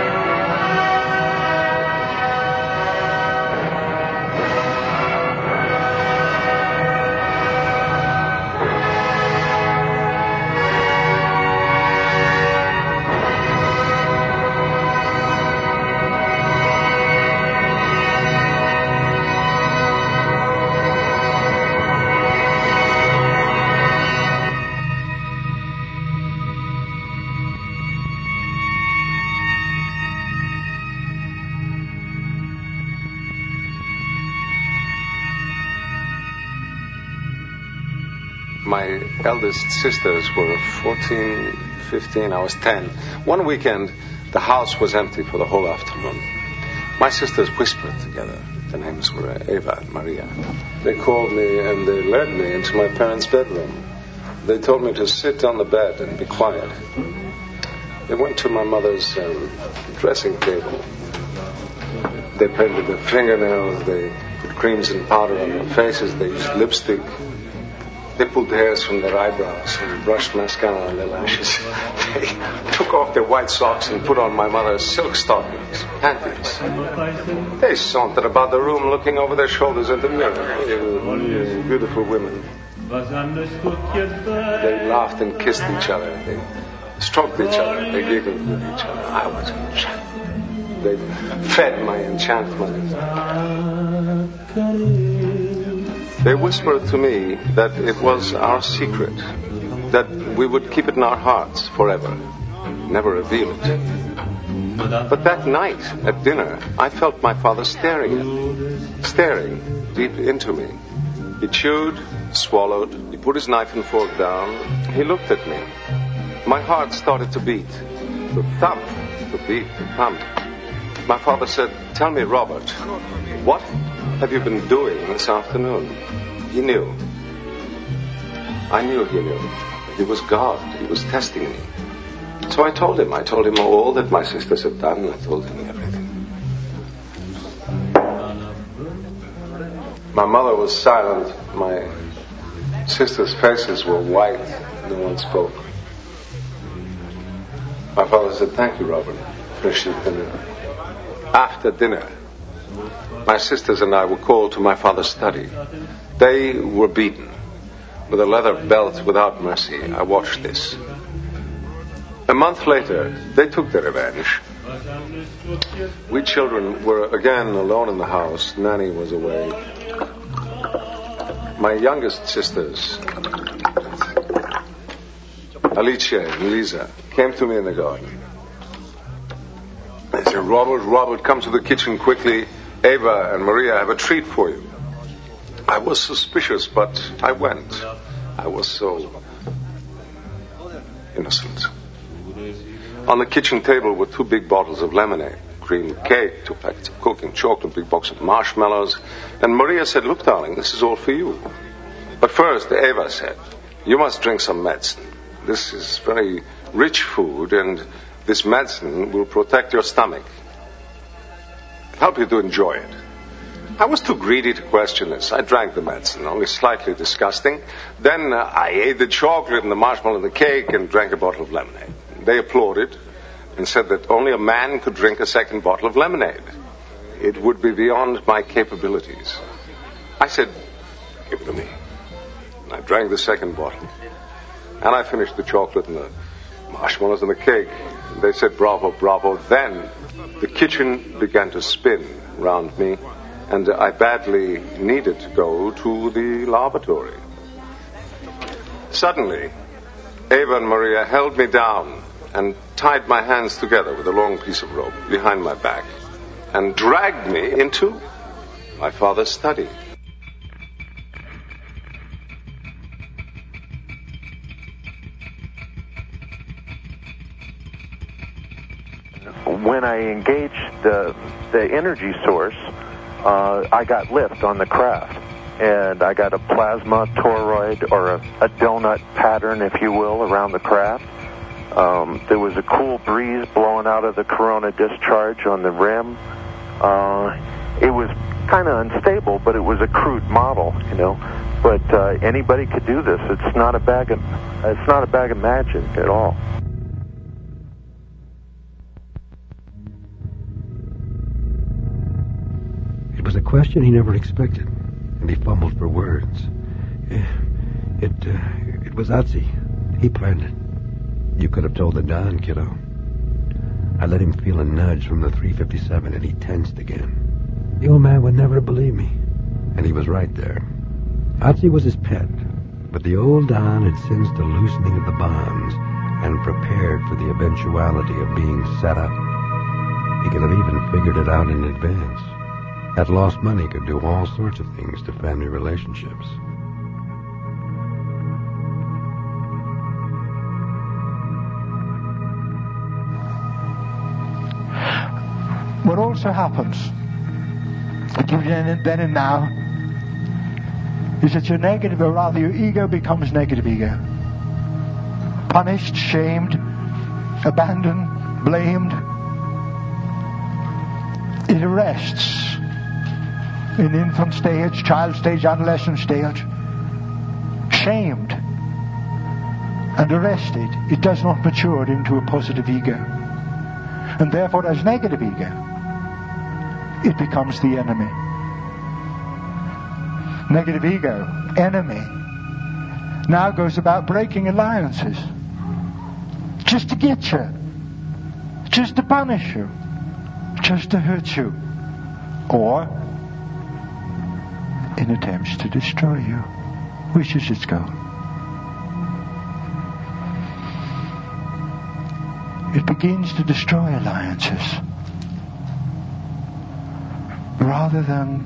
My eldest sisters were fourteen, fifteen, I was ten. One weekend, the house was empty for the whole afternoon. My sisters whispered together. Their names were Eva and Maria. They called me and they led me into my parents' bedroom. They told me to sit on the bed and be quiet. They went to my mother's um, dressing table. They painted their fingernails, they put creams and powder on their faces, they used lipstick. They pulled hairs from their eyebrows and brushed mascara on their lashes. They took off their white socks and put on my mother's silk stockings, panties. They sauntered about the room looking over their shoulders at the mirror. They were beautiful women. They laughed and kissed each other. They stroked each other. They giggled with each other. I was enchanted. They fed my enchantment. They whispered to me that it was our secret, that we would keep it in our hearts forever, never reveal it. But that night at dinner, I felt my father staring at me, staring deep into me. He chewed, swallowed, he put his knife and fork down, he looked at me. My heart started to beat, to thump, to beat, to thump. My father said, "Tell me, Robert, what have you been doing this afternoon?" He knew. I knew he knew. He was God. He was testing me. So I told him. I told him all that my sisters had done. I told him everything. My mother was silent. My sisters' faces were white. No one spoke. My father said, "Thank you, Robert. Finished dinner." After dinner, my sisters and I were called to my father's study. They were beaten with a leather belt without mercy. I watched this. A month later, they took their revenge. We children were again alone in the house. Nanny was away. My youngest sisters Alicia and Lisa came to me in the garden. They said, Robert, Robert, come to the kitchen quickly. Ava and Maria have a treat for you. I was suspicious, but I went. I was so innocent. On the kitchen table were two big bottles of lemonade, cream cake, two packets of cooking chocolate, a big box of marshmallows. And Maria said, look, darling, this is all for you. But first, Ava said, you must drink some medicine. This is very rich food, and this medicine will protect your stomach. Help you to enjoy it. I was too greedy to question this. I drank the medicine, only slightly disgusting. Then uh, I ate the chocolate and the marshmallow and the cake and drank a bottle of lemonade. They applauded and said that only a man could drink a second bottle of lemonade. It would be beyond my capabilities. I said, give it to me. And I drank the second bottle. And I finished the chocolate and the marshmallows and the cake. And they said, bravo, bravo. Then the kitchen began to spin round me, and I badly needed to go to the lavatory. Suddenly, Ava and Maria held me down and tied my hands together with a long piece of rope behind my back and dragged me into my father's study. When I engaged the, the energy source, uh, I got lift on the craft. And I got a plasma toroid, or a, a donut pattern, if you will, around the craft. Um, there was a cool breeze blowing out of the corona discharge on the rim. Uh, it was kind of unstable, but it was a crude model, you know. But uh, anybody could do this. It's not a bag of, it's not a bag of magic at all. It was a question he never expected, and he fumbled for words. It, uh, it was Otzi. He planned it. You could have told the Don, kiddo. I let him feel a nudge from the three fifty-seven, and he tensed again. The old man would never believe me, and he was right there. Otzi was his pet, but the old Don had sensed the loosening of the bonds and prepared for the eventuality of being set up. He could have even figured it out in advance. That lost money could do all sorts of things to family relationships. What also happens between then and now is that your negative, or rather your ego, becomes negative ego. Punished, shamed, abandoned, blamed. It arrests in infant stage, child stage, adolescent stage. Shamed and arrested, it does not mature into a positive ego. And therefore, as negative ego, it becomes the enemy. Negative ego, enemy, now goes about breaking alliances. Just to get you. Just to punish you. Just to hurt you. Or in attempts to destroy you. Which is its goal? It begins to destroy alliances rather than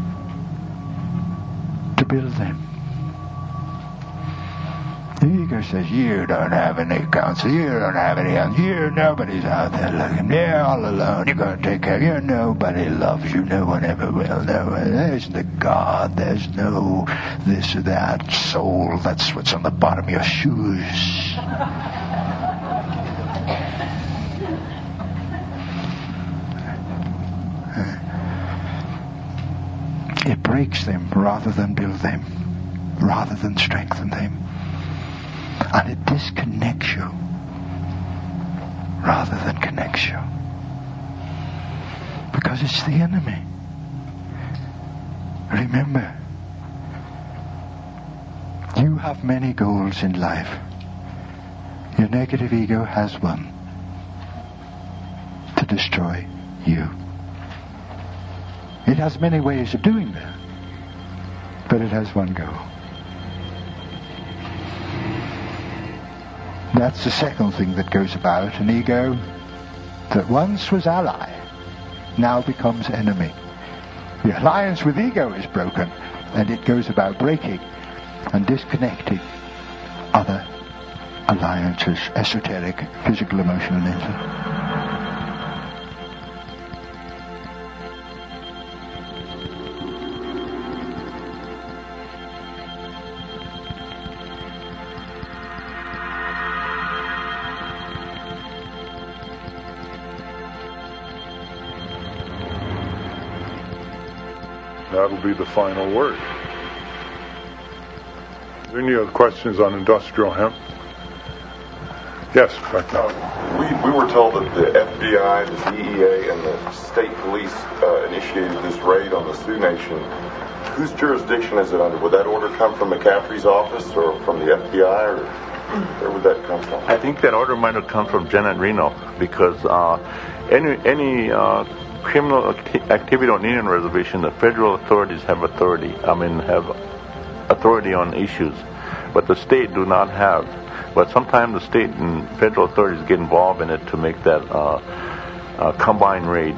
to build them. The ego says, you don't have any counsel, you don't have any answer, you, nobody's out there looking, you're all alone, you're going to take care of you, nobody loves you, no one ever will, no, there's no God, there's no this or that soul, that's what's on the bottom of your shoes. It breaks them rather than build them, rather than strengthen them. And it disconnects you rather than connects you. Because it's the enemy. Remember, you have many goals in life. Your negative ego has one: to destroy you. It has many ways of doing that, but it has one goal: That's the second thing that goes about. An ego that once was ally now becomes enemy. The alliance with ego is broken, and it goes about breaking and disconnecting other alliances, esoteric, physical, emotional, mental. That'll be the final word. Any other questions on industrial hemp? Yes, back now. Uh, we, we were told that the F B I, the D E A, and the state police uh, initiated this raid on the Sioux Nation. Whose jurisdiction is it under? Would that order come from McCaffrey's office or from the F B I, or where would that come from? I think that order might have come from Janet Reno, because uh, any any uh, criminal acti- activity on Indian reservation, the federal authorities have authority. I mean, have authority on issues, but the state do not have. But sometimes the state and federal authorities get involved in it to make that uh, uh, combined raid.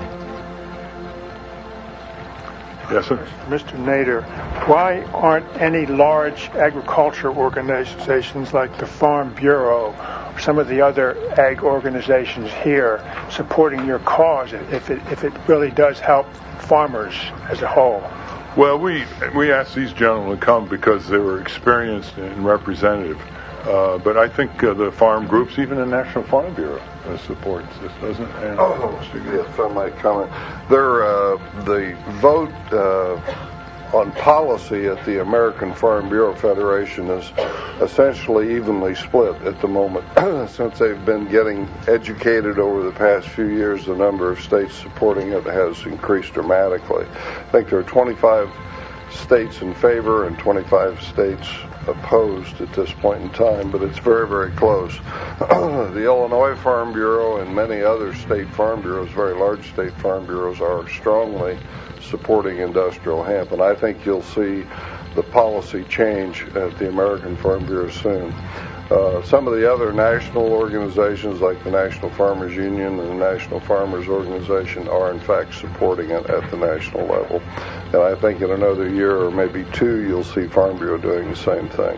Yes, sir. Mister Nader, why aren't any large agriculture organizations like the Farm Bureau or some of the other ag organizations here supporting your cause if it if it really does help farmers as a whole? Well, we we asked these gentlemen to come because they were experienced and representative. Uh, but I think uh, the farm groups, even the National Farm Bureau, uh, supports this, doesn't it? And, oh, if I might comment. There, uh, the vote uh, on policy at the American Farm Bureau Federation is essentially evenly split at the moment. Since they've been getting educated over the past few years, the number of states supporting it has increased dramatically. I think there are twenty-five states in favor and twenty-five states opposed at this point in time, but it's very, very close. The Illinois Farm Bureau and many other state farm bureaus, very large state farm bureaus, are strongly supporting industrial hemp, and I think you'll see the policy change at the American Farm Bureau soon. Uh, some of the other national organizations like the National Farmers Union and the National Farmers Organization are in fact supporting it at the national level. And I think in another year or maybe two you'll see Farm Bureau doing the same thing.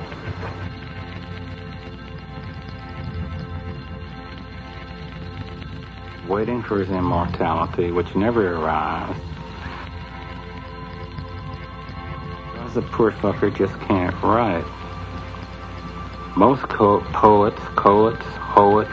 Waiting for his immortality, which never arrives. The poor fucker just can't write. Most co- poets, poets, poets,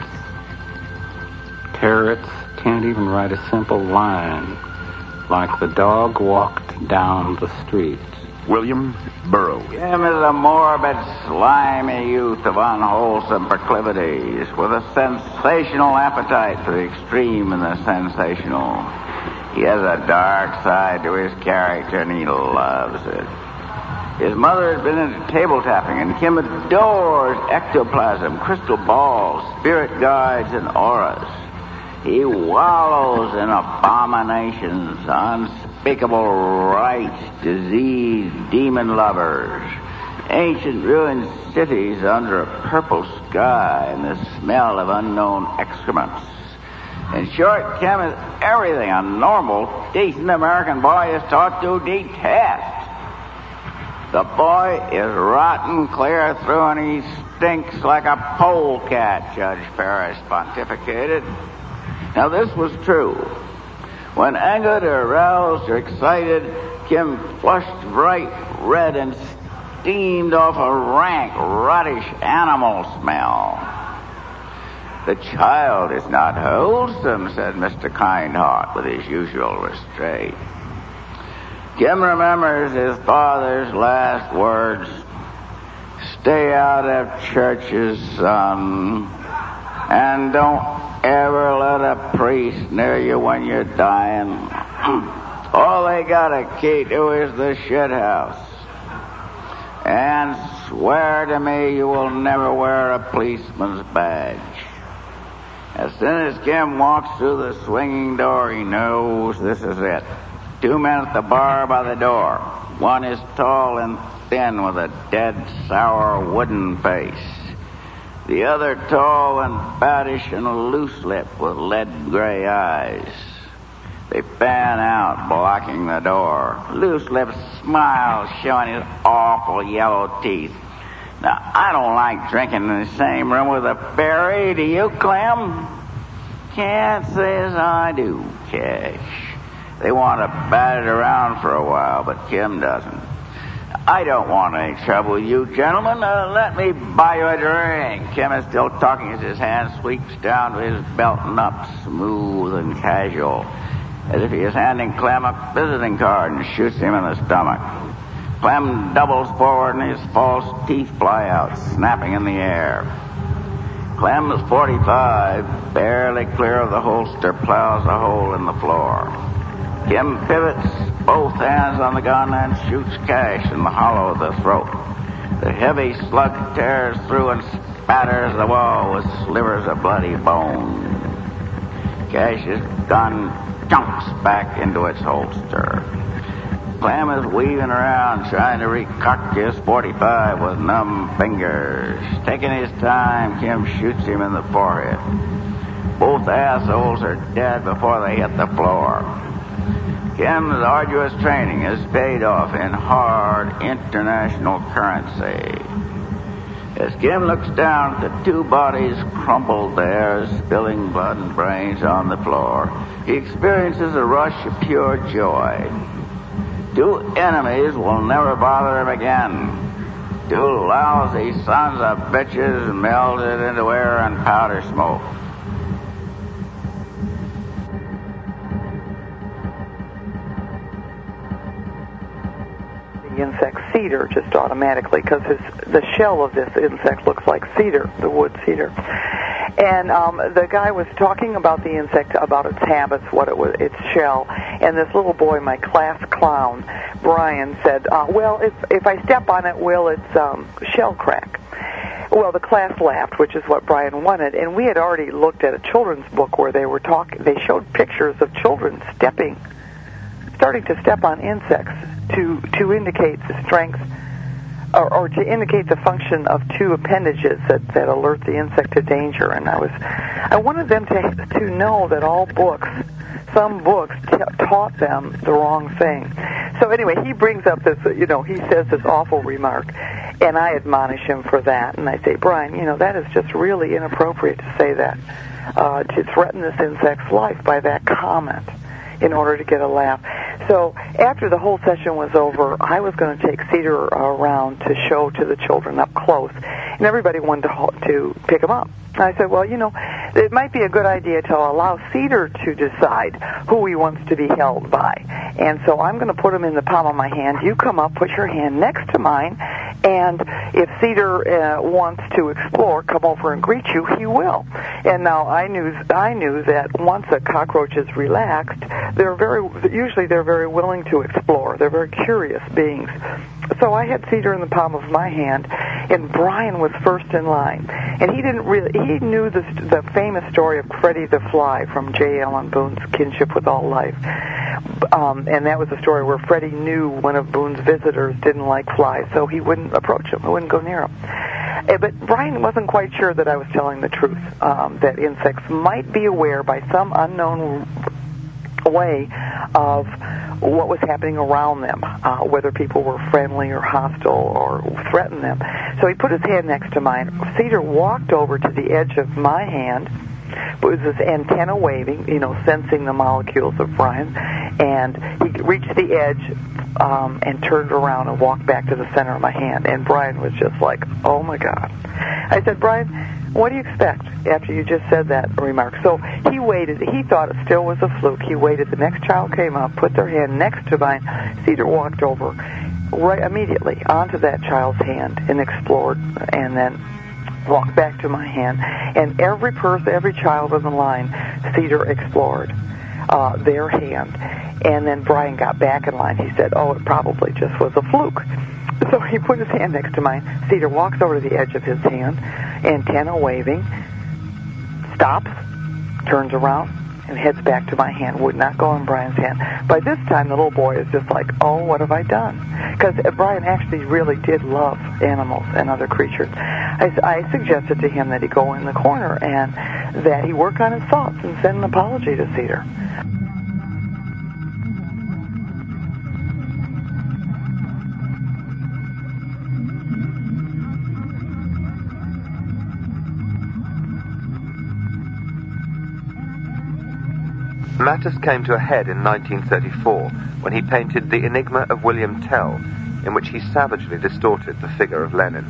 carrots can't even write a simple line, like the dog walked down the street. William Burroughs. Jim is a morbid, slimy youth of unwholesome proclivities, with a sensational appetite for the extreme and the sensational. He has a dark side to his character, and he loves it. His mother has been into table tapping, and Kim adores ectoplasm, crystal balls, spirit guides, and auras. He wallows in abominations, unspeakable rites, diseased demon lovers, ancient ruined cities under a purple sky, and the smell of unknown excrements. In short, Kim is everything a normal, decent American boy is taught to detest. The boy is rotten clear through, and he stinks like a polecat, Judge Ferris pontificated. Now, this was true. When angered or aroused or excited, Kim flushed bright red and steamed off a rank, rottish animal smell. The child is not wholesome, said Mister Kindheart with his usual restraint. Kim remembers his father's last words. Stay out of churches, son, and don't ever let a priest near you when you're dying. All they got a key to is the shit house. And swear to me you will never wear a policeman's badge. As soon as Kim walks through the swinging door, he knows this is it. Two men at the bar by the door. One is tall and thin with a dead, sour, wooden face. The other tall and fattish and loose-lipped with lead-gray eyes. They fan out, blocking the door. Loose-lipped smiles showing his awful yellow teeth. Now, I don't like drinking in the same room with a fairy. Do you, Clem? Can't say as I do, Cash. They want to bat it around for a while, but Kim doesn't. I don't want any trouble with you, gentlemen. Uh, let me buy you a drink. Kim is still talking as his hand sweeps down to his belt and up, smooth and casual, as if he is handing Clem a visiting card and shoots him in the stomach. Clem doubles forward and his false teeth fly out, snapping in the air. Clem is forty-five, barely clear of the holster, plows a hole in the floor. Kim pivots, both hands on the gun, and shoots Cash in the hollow of the throat. The heavy slug tears through and spatters the wall with slivers of bloody bone. Cash's gun jumps back into its holster. Clem is weaving around, trying to recock his forty-five with numb fingers. Taking his time, Kim shoots him in the forehead. Both assholes are dead before they hit the floor. Kim's arduous training has paid off in hard international currency. As Kim looks down at the two bodies crumpled there, spilling blood and brains on the floor, he experiences a rush of pure joy. Two enemies will never bother him again. Two lousy sons of bitches melted into air and powder smoke. Insect cedar just automatically because the shell of this insect looks like cedar, the wood cedar. And um, the guy was talking about the insect, about its habits, what it was, its shell. And this little boy, my class clown, Brian, said, uh, "Well, if if I step on it, will its um, shell crack?" Well, the class laughed, which is what Brian wanted. And we had already looked at a children's book where they were talk. They showed pictures of children stepping, starting to step on insects to to indicate the strength or, or to indicate the function of two appendages that, that alert the insect to danger. And I was I wanted them to to know that all books, some books t- taught them the wrong thing. So anyway, he brings up this, you know, he says this awful remark, and I admonish him for that. And I say, Brian, you know, that is just really inappropriate to say that, uh, to threaten this insect's life by that comment in order to get a laugh. So after the whole session was over, I was going to take Cedar around to show to the children up close, and everybody wanted to, to pick him up. And I said, well, you know, it might be a good idea to allow Cedar to decide who he wants to be held by. And so I'm going to put him in the palm of my hand. You come up, put your hand next to mine, and if Cedar uh, wants to explore, come over and greet you, he will. And now I knew I knew that once a cockroach is relaxed, they're very usually they're very willing to explore. They're very curious beings. So I had Cedar in the palm of my hand, and Brian was first in line. And he didn't really he knew the the famous story of Freddie the Fly from J. Allen Boone's Kinship with All Life. Um, and that was a story where Freddie knew one of Boone's visitors didn't like flies, so he wouldn't approach him, he wouldn't go near him. Uh, but Brian wasn't quite sure that I was telling the truth, um, that insects might be aware by some unknown way of what was happening around them, uh, whether people were friendly or hostile or threatened them. So he put his hand next to mine. Cedar walked over to the edge of my hand, with his antenna waving, you know, sensing the molecules of Brian, and he reached the edge um, and turned around and walked back to the center of my hand. And Brian was just like, oh my God. I said, Brian, what do you expect after you just said that remark? So he waited. He thought it still was a fluke. He waited. The next child came up, put their hand next to mine. Cedar walked over right immediately onto that child's hand and explored, and then walked back to my hand. And every person, every child on the line, Cedar explored uh, their hand. And then Brian got back in line. He said, oh, it probably just was a fluke. So he put his hand next to mine. Cedar walks over to the edge of his hand, antenna waving, stops, turns around, and heads back to my hand, would not go in Brian's hand. By this time, the little boy is just like, oh, what have I done? Because Brian actually really did love animals and other creatures. I, I suggested to him that he go in the corner and that he work on his thoughts and send an apology to Cedar. Matters came to a head in nineteen thirty-four when he painted The Enigma of William Tell, in which he savagely distorted the figure of Lenin.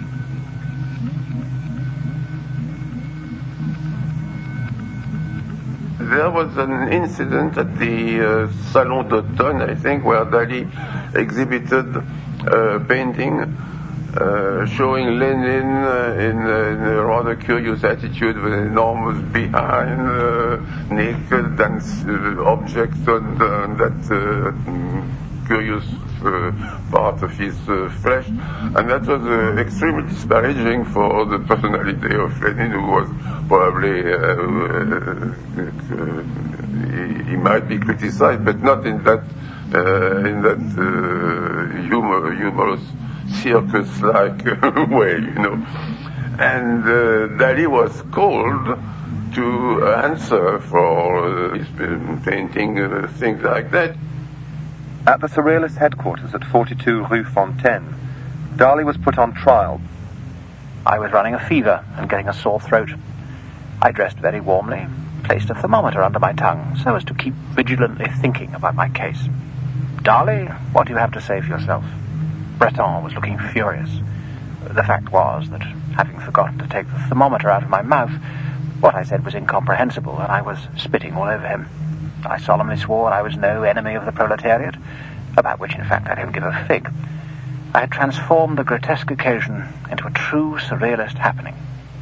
There was an incident at the uh, Salon d'Automne, I think, where Dali exhibited a painting uh, showing Lenin uh, in, uh, in a rather curious attitude with an enormous behind, uh, naked and uh, objects on, the, on that uh, curious uh, part of his uh, flesh. And that was uh, extremely disparaging for the personality of Lenin, who was probably, uh, uh, he, he might be criticized, but not in that, uh, in that uh, humor, humorous, circus-like way, you know. And uh, Dali was called to answer for uh, his painting, uh, things like that. At the Surrealist headquarters at forty-two Rue Fontaine, Dali was put on trial. I was running a fever and getting a sore throat. I dressed very warmly, placed a thermometer under my tongue so as to keep vigilantly thinking about my case. Dali, what do you have to say for yourself? Breton was looking furious. The fact was that, having forgotten to take the thermometer out of my mouth, what I said was incomprehensible, and I was spitting all over him. I solemnly swore I was no enemy of the proletariat, about which, in fact, I don't give a fig. I had transformed the grotesque occasion into a true surrealist happening.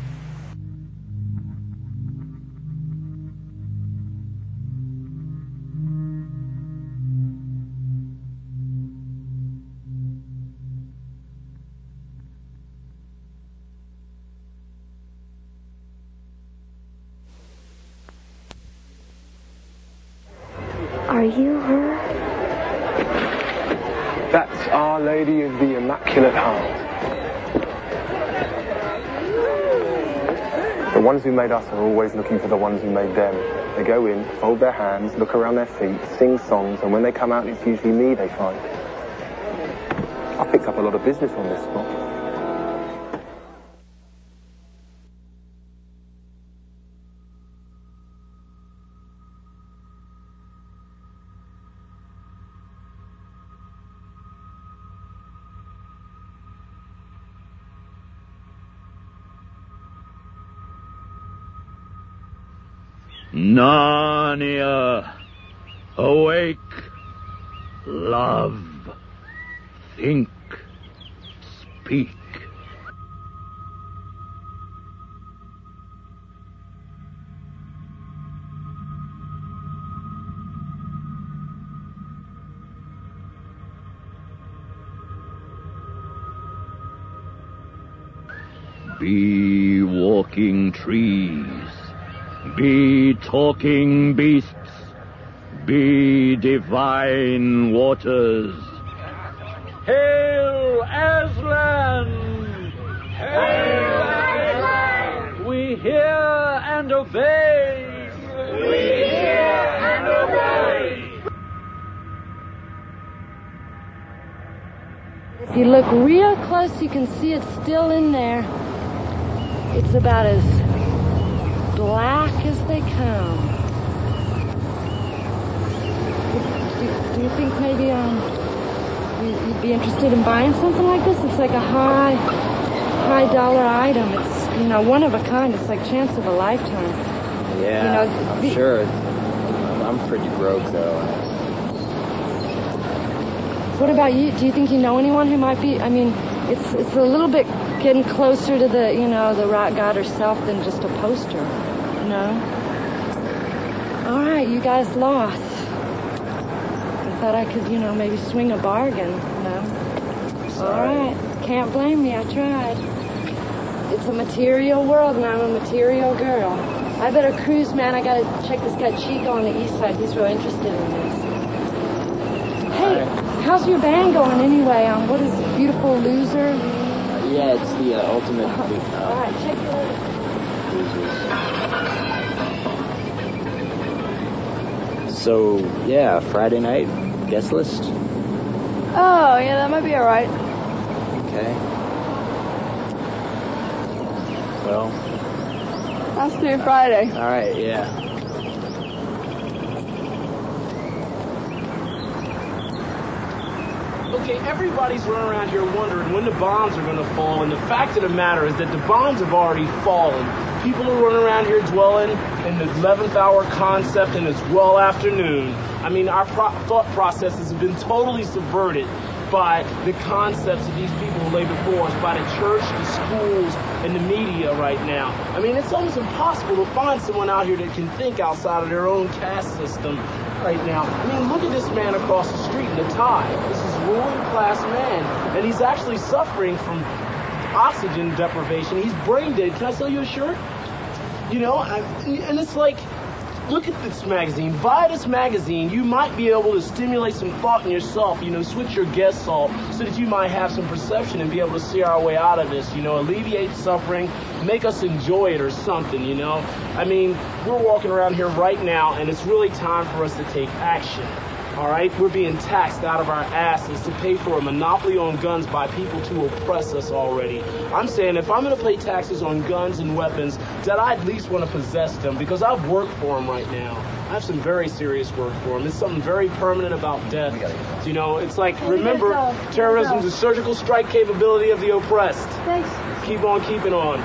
Are you her? That's Our Lady of the Immaculate Heart. The ones who made us are always looking for the ones who made them. They go in, fold their hands, look around their feet, sing songs, and when they come out, it's usually me they find. I picked up a lot of business on this spot. Narnia, awake, love, think, speak. Be walking trees. Be talking beasts, be divine waters. Hail Aslan! Hail Aslan! We hear and obey! We hear and obey! If you look real close, you can see it's still in there. It's about as black as they come. Do, do you think maybe um you, you'd be interested in buying something like this? It's like a high, high dollar item. It's, you know, one of a kind. It's like chance of a lifetime. Yeah, you know, I'm the, sure. I'm pretty broke though. What about you? Do you think you know anyone who might be? I mean, it's it's a little bit getting closer to the, you know, the rock god herself than just a poster. No? All right, you guys lost. I thought I could, you know, maybe swing a bargain. No? All right. Can't blame me. I tried. It's a material world, and I'm a material girl. I better cruise, man. I gotta check this guy Chico on the east side. He's real interested in this. Hey, right. How's your band going anyway? Um, what is it, Beautiful Loser? Uh, yeah, it's the uh, ultimate. Uh, All right, check it out. Losers. So yeah, Friday night guest list. Oh yeah, that might be all right. Okay. Well. Let's do Friday. All right, yeah. Okay, everybody's running around here wondering when the bombs are going to fall, and the fact of the matter is that the bombs have already fallen. People are running around here dwelling in the eleventh hour concept, and it's well afternoon. I mean, our pro- thought processes have been totally subverted by the concepts of these people who lay before us, by the church, the schools, and the media right now. I mean, it's almost impossible to find someone out here that can think outside of their own caste system right now. I mean, look at this man across the street in the tie. This is a ruling class man, and he's actually suffering from oxygen deprivation. He's brain dead. Can I sell you a shirt? You know, I, and it's like, look at this magazine. Buy this magazine. You might be able to stimulate some thought in yourself, you know, switch your guests off so that you might have some perception and be able to see our way out of this, you know, alleviate suffering, make us enjoy it or something, you know. I mean, we're walking around here right now, and it's really time for us to take action. All right, we're being taxed out of our asses to pay for a monopoly on guns by people to oppress us already. I'm saying if I'm going to pay taxes on guns and weapons, that I at least want to possess them because I've worked for them right now. I have some very serious work for them. It's something very permanent about death. You know, it's like, remember, terrorism is the surgical strike capability of the oppressed. Thanks. Keep on keeping on.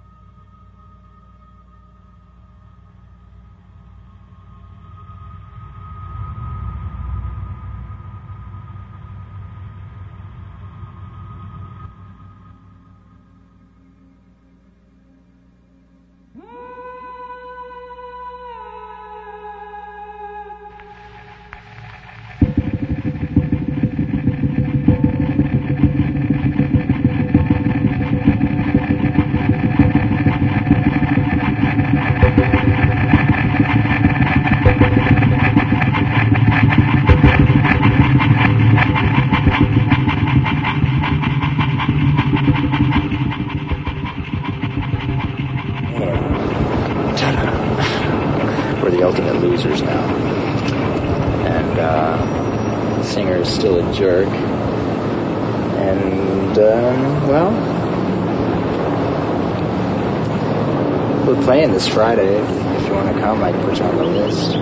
Jerk. And, um, well, we're playing this Friday. If, if you want to come, I can put you on the list.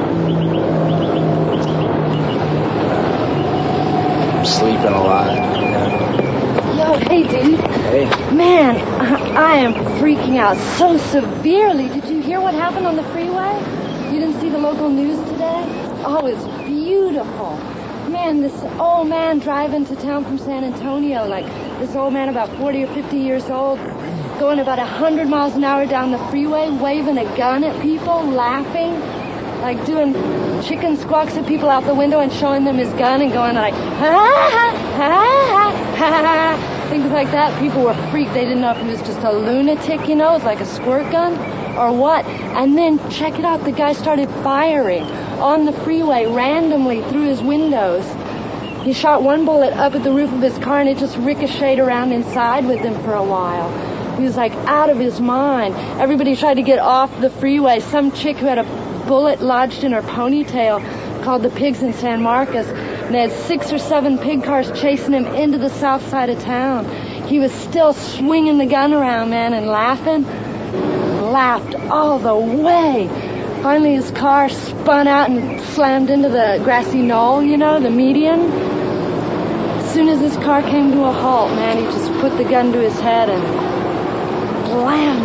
I'm sleeping a lot, you know. Yo, hey, dude. Hey. Man, I, I am freaking out so severely. Did you hear what happened on the freeway? You didn't see the local news today? Oh, it's beautiful. Man, this old man driving to town from San Antonio, like this old man about forty or fifty years old, going about one hundred miles an hour down the freeway, waving a gun at people, laughing, like doing chicken squawks at people out the window and showing them his gun and going like, ha, ha, ha, ha, ha, things like that. People were freaked. They didn't know if he was just a lunatic, you know, it's like a squirt gun or what. And then, check it out, the guy started firing on the freeway randomly through his windows. He shot one bullet up at the roof of his car and it just ricocheted around inside with him for a while. He was like out of his mind. Everybody tried to get off the freeway. Some chick who had a bullet lodged in her ponytail called the pigs in San Marcos. And they had six or seven pig cars chasing him into the south side of town. He was still swinging the gun around, man, and laughing. Laughed all the way. Finally, his car spun out and slammed into the grassy knoll, you know, the median. As soon as his car came to a halt, man, he just put the gun to his head and blam!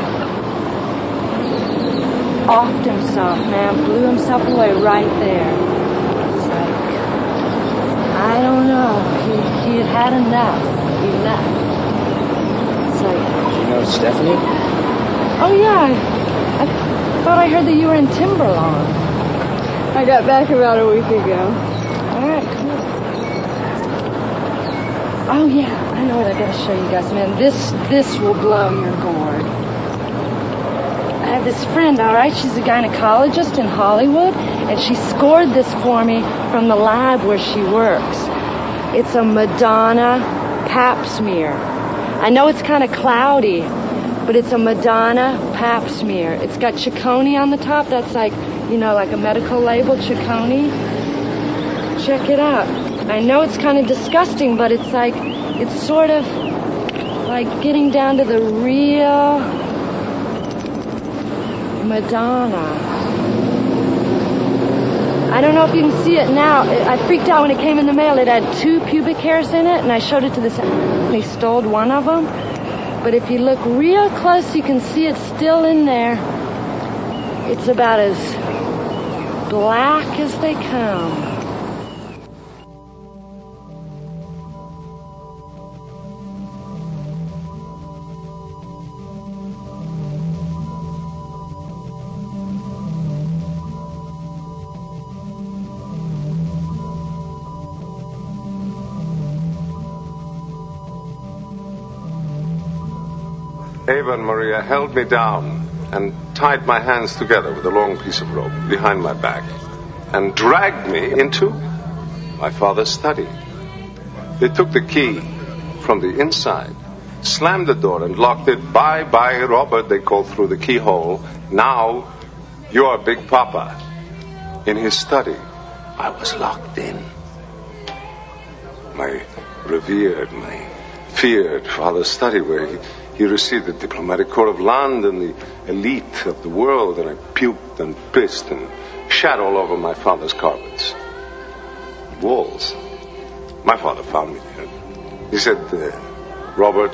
Offed himself, man, blew himself away right there. It's like, I don't know. He, he had had enough. He left. It's like... Did you know Stephanie? Oh, yeah. I, I thought I heard that you were in Timberlawn. I got back about a week ago. All right, cool. Oh, yeah. I know what I gotta show you guys, man. This, this will blow your gourd. I have this friend, all right? She's a gynecologist in Hollywood, and she scored this for me from the lab where she works. It's a Madonna pap smear. I know it's kind of cloudy, but it's a Madonna pap smear. It's got Chicone on the top. That's like, you know, like a medical label, Chicone. Check it out. I know it's kind of disgusting, but it's like, it's sort of like getting down to the real Madonna. I don't know if you can see it now. I freaked out when it came in the mail. It had two pubic hairs in it, and I showed it to this. They stole one of them. But if you look real close, you can see it's still in there. It's about as black as they come. Ava and Maria held me down and tied my hands together with a long piece of rope behind my back and dragged me into my father's study. They took the key from the inside, slammed the door and locked it. Bye, bye, Robert, they called through the keyhole. Now you're Big Papa. In his study, I was locked in. My revered, my feared father's study where he He received the diplomatic corps of land and the elite of the world, and I puked and pissed and shat all over my father's carpets. Walls. My father found me there. He said, uh, Robert,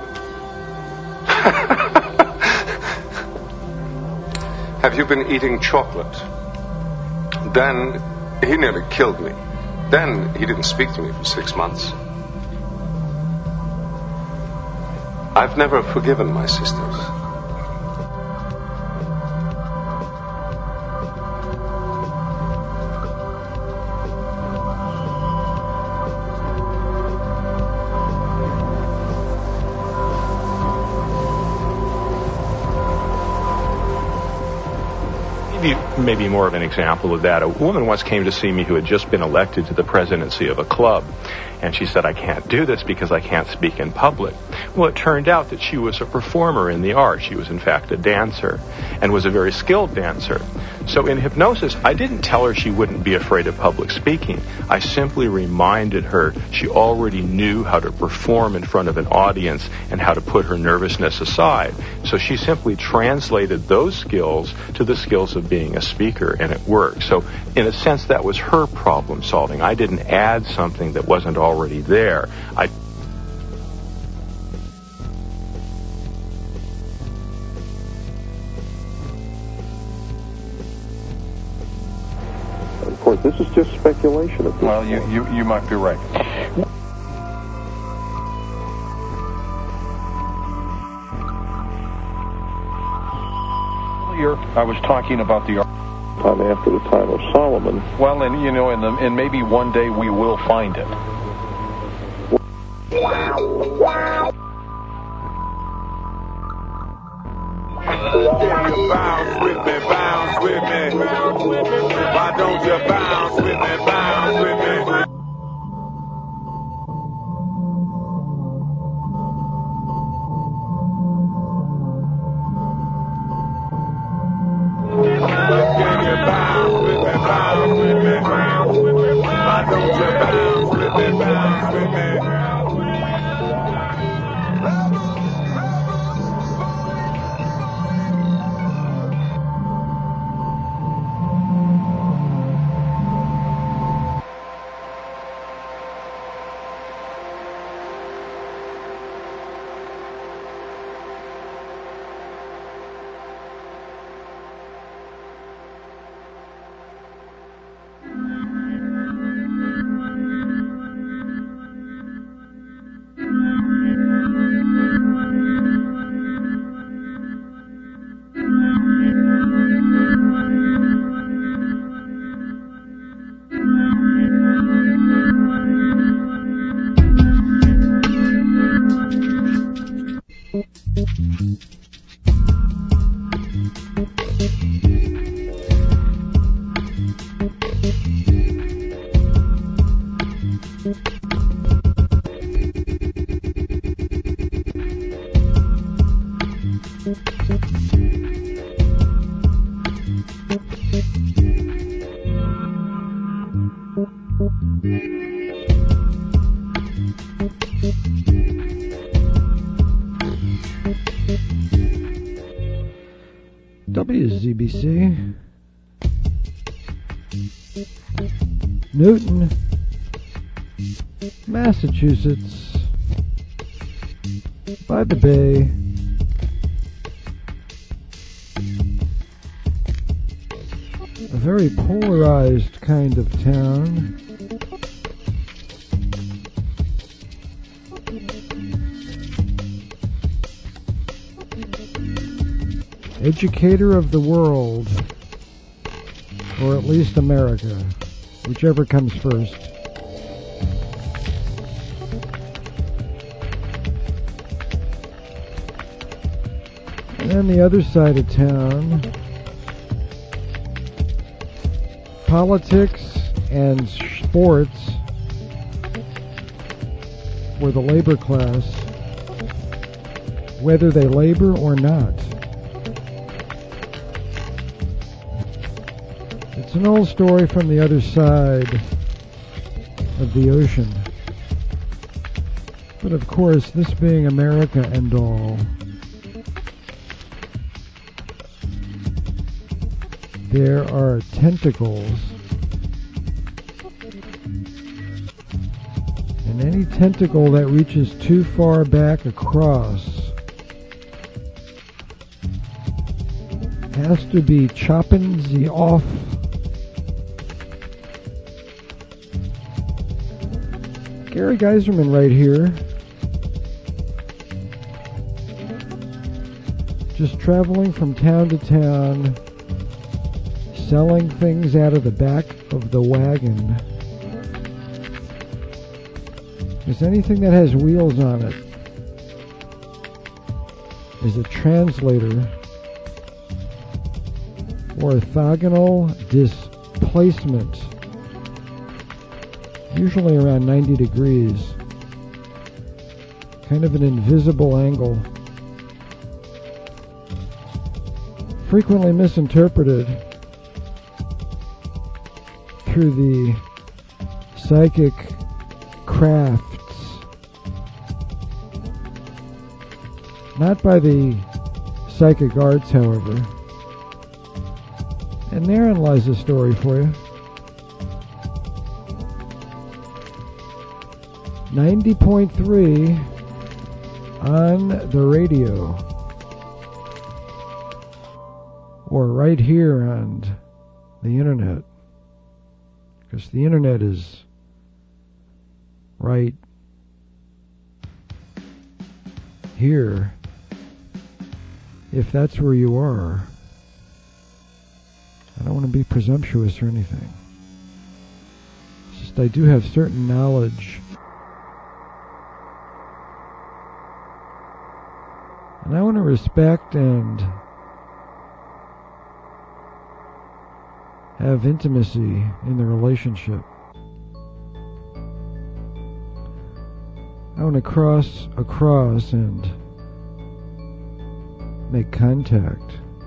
have you been eating chocolate? Then he nearly killed me. Then he didn't speak to me for six months. I've never forgiven my sisters. Maybe more of an example of that. A woman once came to see me who had just been elected to the presidency of a club, and she said, I can't do this because I can't speak in public. Well, it turned out that she was a performer in the art. She was, in fact, a dancer, and was a very skilled dancer. So in hypnosis, I didn't tell her she wouldn't be afraid of public speaking. I simply reminded her she already knew how to perform in front of an audience and how to put her nervousness aside. So she simply translated those skills to the skills of being a speaker, and it worked. So in a sense, that was her problem solving. I didn't add something that wasn't already there. I Of course, this is just speculation at this Well, you, you, you might be right. Earlier, I was talking about the time after the time of Solomon. Well, and you know, and, the, and maybe one day we will find it. Bounce with me, bounce with me. Why don't you bounce with me, bounce with me? Can you bounce with me, bounce with me? Why don't you bounce with me, bounce with me? B C. Newton, Massachusetts, by the bay. A very polarized kind of town. Educator of the world, or at least America, whichever comes first. And then the other side of town, politics and sports for the labor class, whether they labor or not. It's an old story from the other side of the ocean. But of course, this being America and all, there are tentacles, and any tentacle that reaches too far back across has to be chopping the off. Gary Geiserman right here, just traveling from town to town, selling things out of the back of the wagon. Because anything that has wheels on it is a translator, orthogonal displacement, usually around ninety degrees, kind of an invisible angle, frequently misinterpreted through the psychic crafts, not by the psychic arts, however. And therein lies the story for you. ninety point three on the radio, or right here on the internet, because the internet is right here, if that's where you are. I don't want to be presumptuous or anything. It's just I do have certain knowledge. And I want to respect and have intimacy in the relationship. I want to cross across and make contact.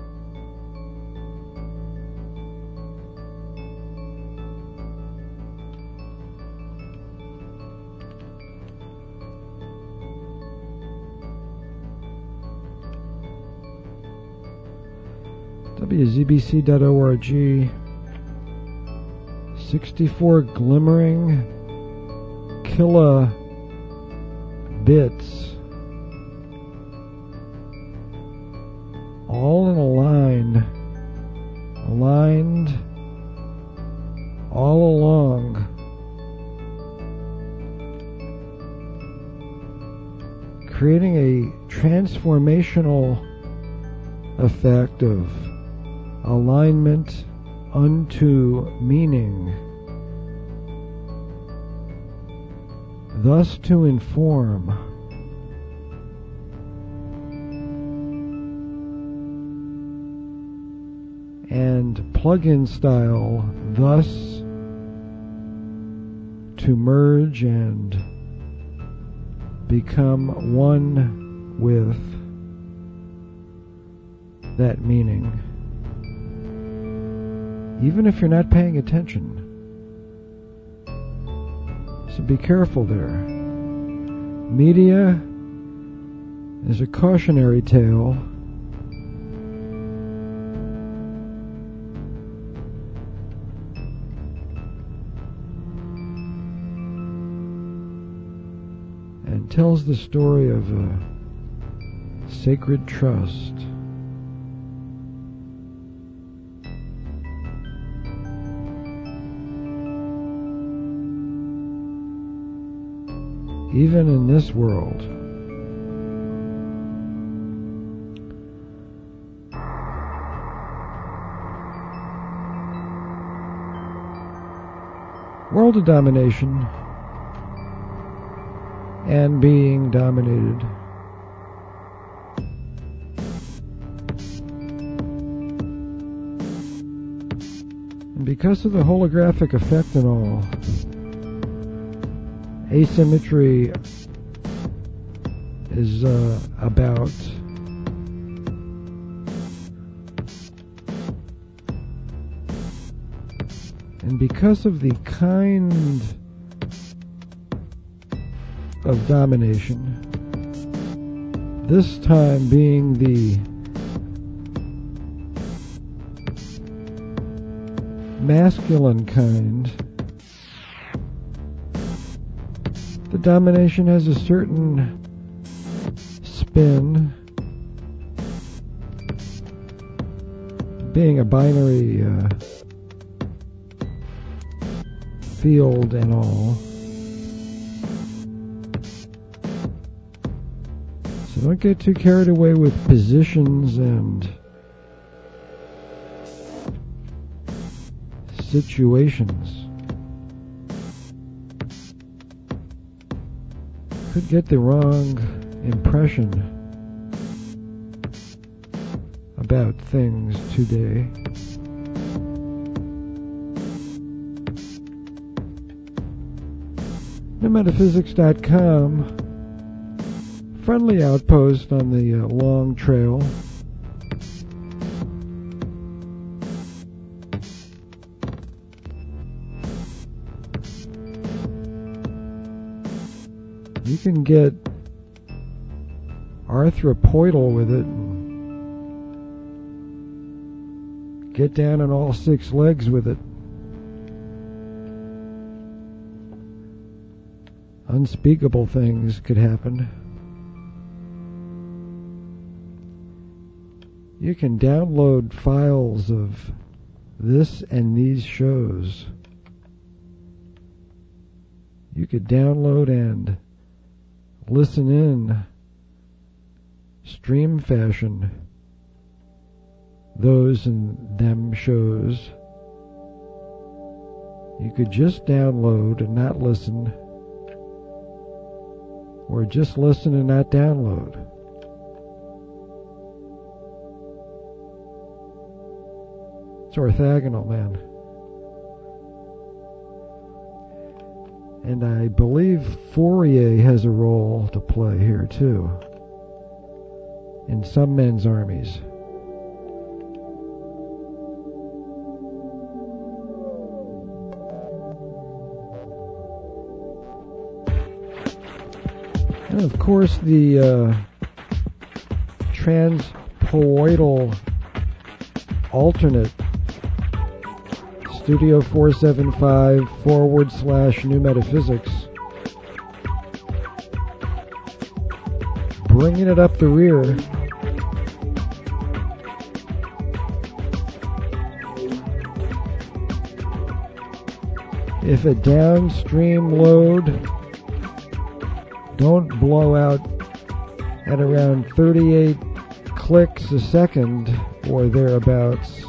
w z b c dot org, sixty-four glimmering kilobits, all in a line, aligned all along, creating a transformational effect of alignment unto meaning, thus to inform. And plug-in style, thus to merge and become one with that meaning. Even if you're not paying attention. So be careful there. Media is a cautionary tale It tells the story of a sacred trust. Even in this world, world of domination and being dominated. And because of the holographic effect and all, asymmetry is uh, about and because of the kind of domination, this time being the masculine kind, the domination has a certain spin, being a binary uh, field and all. So don't get too carried away with positions and situations. Could get the wrong impression about things today. new metaphysics dot com, friendly outpost on the uh, long trail. You can get arthropoidal with it and get down on all six legs with it. Unspeakable things could happen. You can download files of this and these shows. You could download and listen in stream fashion those and them shows. You could just download and not listen, or just listen and not download. It's orthogonal, man. And I believe Fourier has a role to play here too, in some men's armies. And of course the uh, transpoidal alternate, Studio four seventy-five forward slash new metaphysics, bringing it up the rear. If a downstream load don't blow out at around thirty-eight clicks a second or thereabouts,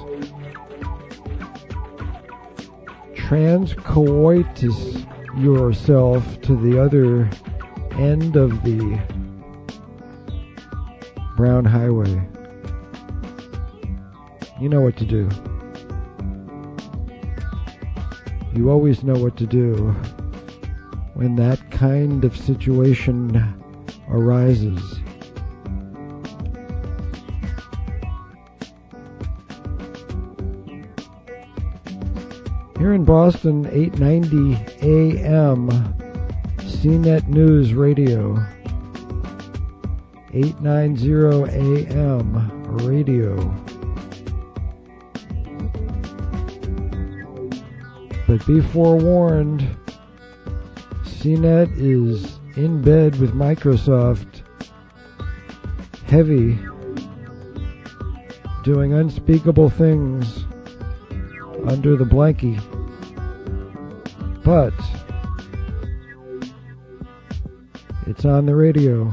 transcoitus yourself to the other end of the brown highway. You know what to do. You always know what to do when that kind of situation arises. Here in Boston, eight ninety A M, C net News Radio. eight ninety A M Radio. But be forewarned, C net is in bed with Microsoft, heavy, doing unspeakable things under the blankie. But it's on the radio.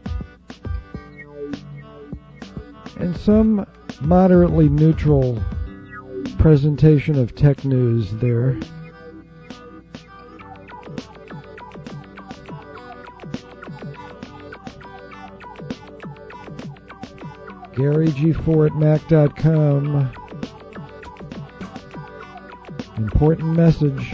And some moderately neutral presentation of tech news there. Gary G four at Mac dot com. Important message.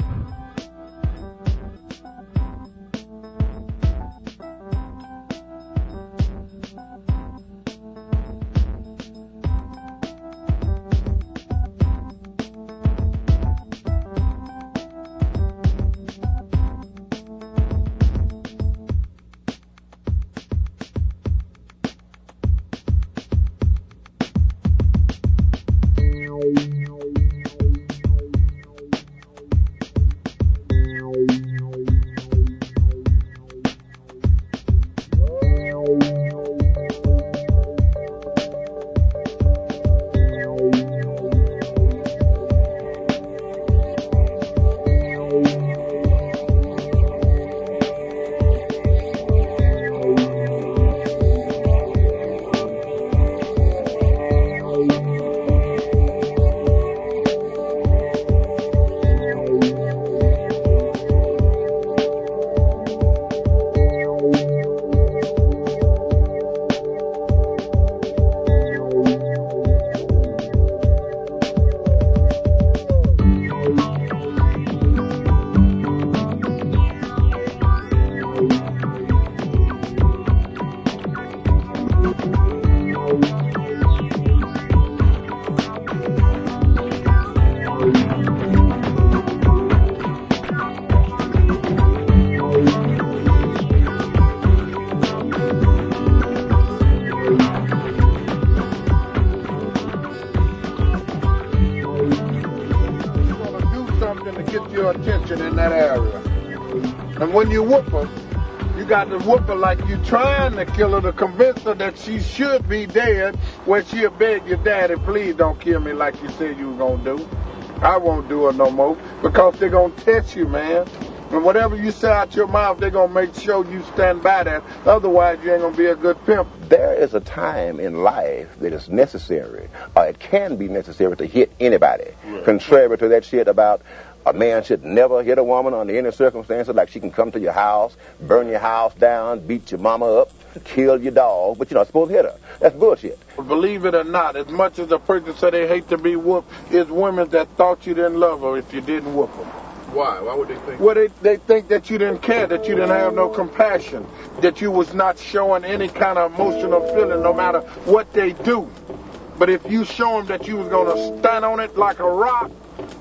When you whoop her, you got to whoop her like you trying to kill her to convince her that she should be dead, where she'll beg your daddy, please don't kill me like you said you were going to do. I won't do it no more because they're going to test you, man. And whatever you say out your mouth, they're going to make sure you stand by that. Otherwise, you ain't going to be a good pimp. There is a time in life that is necessary, or it can be necessary to hit anybody. Right. Contrary to that shit about a man should never hit a woman under any circumstances, like she can come to your house, burn your house down, beat your mama up, kill your dog, but you're not supposed to hit her. That's bullshit. Believe it or not, as much as a person say they hate to be whooped, it's women that thought you didn't love her if you didn't whoop them. Why? Why would they think? Well, they, they think that you didn't care, that you didn't have no compassion, that you was not showing any kind of emotional feeling no matter what they do. But if you show them that you was going to stand on it like a rock,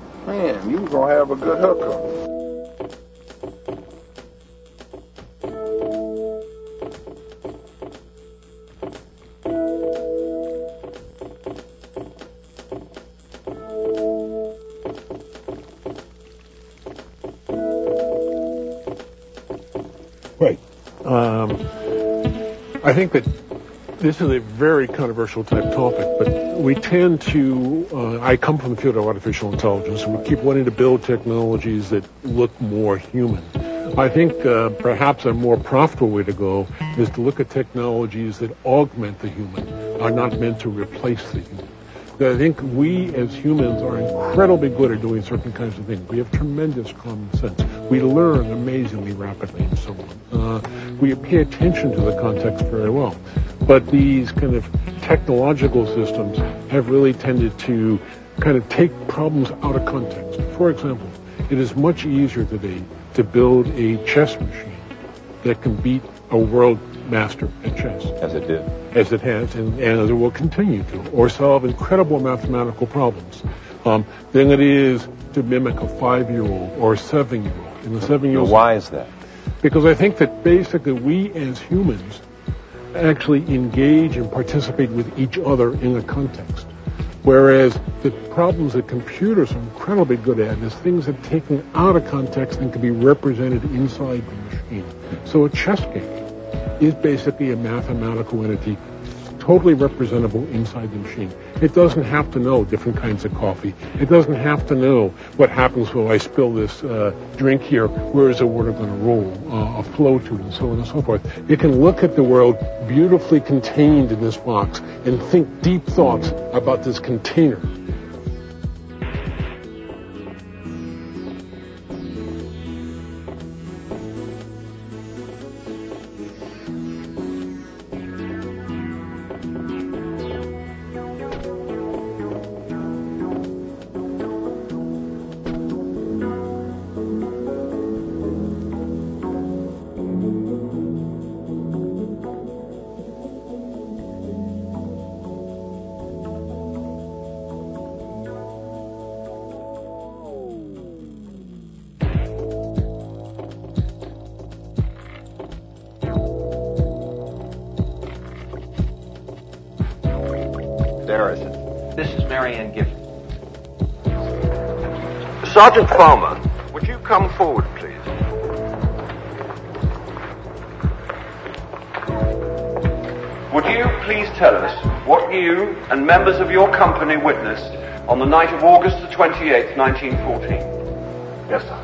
man, you was going to have a good hookup. Right. Um, I think that this is a very controversial type topic, but we tend to, uh, I come from the field of artificial intelligence, and we keep wanting to build technologies that look more human. I think uh, perhaps a more profitable way to go is to look at technologies that augment the human, are not meant to replace the human. I think we as humans are incredibly good at doing certain kinds of things. We have tremendous common sense. We learn amazingly rapidly and so on. Uh, we pay attention to the context very well. But these kind of technological systems have really tended to kind of take problems out of context. For example, it is much easier today to build a chess machine that can beat a world master at chess. As it did. As it has, and, and as it will continue to, or solve incredible mathematical problems, um, than it is to mimic a five-year-old or a seven-year-old. And the seven-year-old. Why is that? Because I think that basically we as humans actually engage and participate with each other in a context. Whereas the problems that computers are incredibly good at is things that are taken out of context and can be represented inside the machine. So a chess game is basically a mathematical entity totally representable inside the machine. It doesn't have to know different kinds of coffee. It doesn't have to know what happens when I spill this uh, drink here, where is the water going to roll, uh, a flow to, and so on and so forth. It can look at the world beautifully contained in this box and think deep thoughts about this container. This is Marianne Gifford. Sergeant Farmer, would you come forward, please? Would you please tell us what you and members of your company witnessed on the night of August the twenty-eighth, nineteen fourteen? Yes, sir.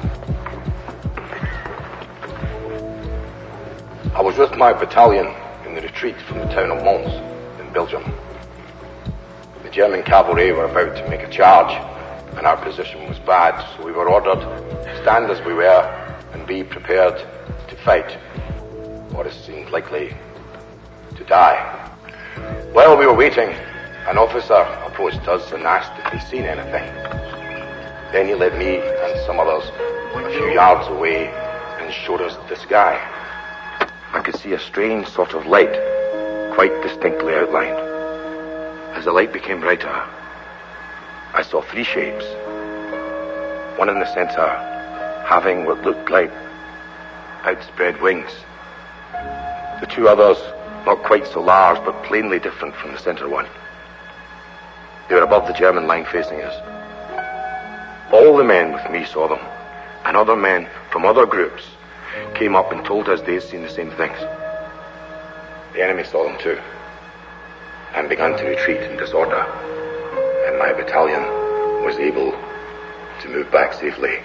I was with my battalion in the retreat from the town of Mons in Belgium. The German cavalry were about to make a charge, and our position was bad, so we were ordered to stand as we were and be prepared to fight, or as seemed likely, to die. While we were waiting, an officer approached us and asked if he'd seen anything. Then he led me and some others a few yards away and showed us the sky. I could see a strange sort of light, quite distinctly outlined. As the light became brighter, I saw three shapes. One in the center, having what looked like outspread wings. The two others, not quite so large, but plainly different from the center one. They were above the German line facing us. All the men with me saw them, and other men from other groups came up and told us they'd seen the same things. The enemy saw them too, and began to retreat in disorder, and my battalion was able to move back safely.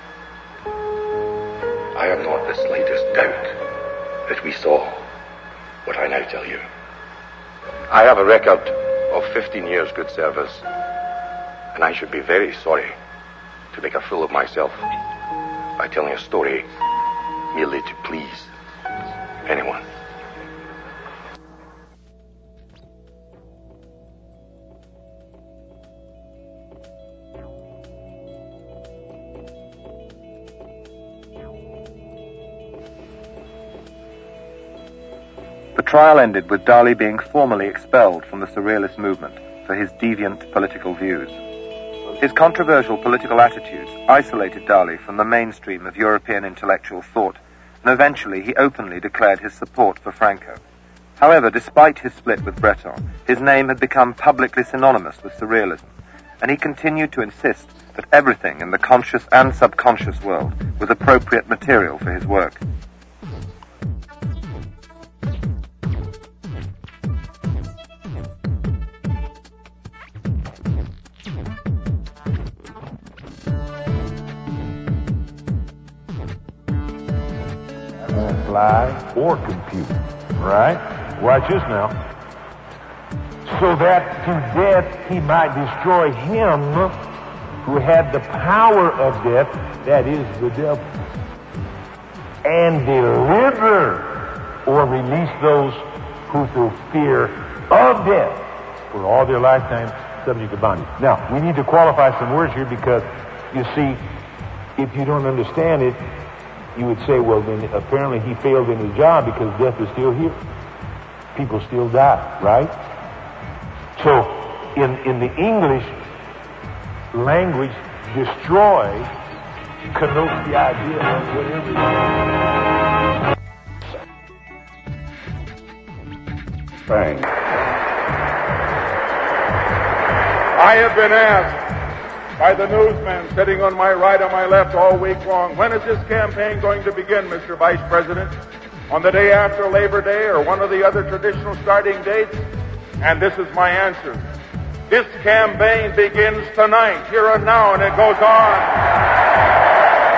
I have not the slightest doubt that we saw what I now tell you. I have a record of fifteen years good service, and I should be very sorry to make a fool of myself by telling a story merely to please anyone. The trial ended with Dali being formally expelled from the Surrealist movement for his deviant political views. His controversial political attitudes isolated Dali from the mainstream of European intellectual thought, and eventually he openly declared his support for Franco. However, despite his split with Breton, his name had become publicly synonymous with Surrealism, and he continued to insist that everything in the conscious and subconscious world was appropriate material for his work. Or compute, right? Watch this now. So that to death he might destroy him who had the power of death, that is the devil, and deliver or release those who through fear of death for all their lifetime subject to bondage. Now, we need to qualify some words here because, you see, if you don't understand it, you would say, well, then apparently he failed in his job because death is still here. People still die, right? So, in, in the English language, destroy connotes the idea of whatever. Bang. I have been asked by the newsmen sitting on my right and my left all week long, when is this campaign going to begin, Mister Vice President? on the day after Labor Day or one of the other traditional starting dates? And this is my answer. This campaign begins tonight, here and now, and it goes on.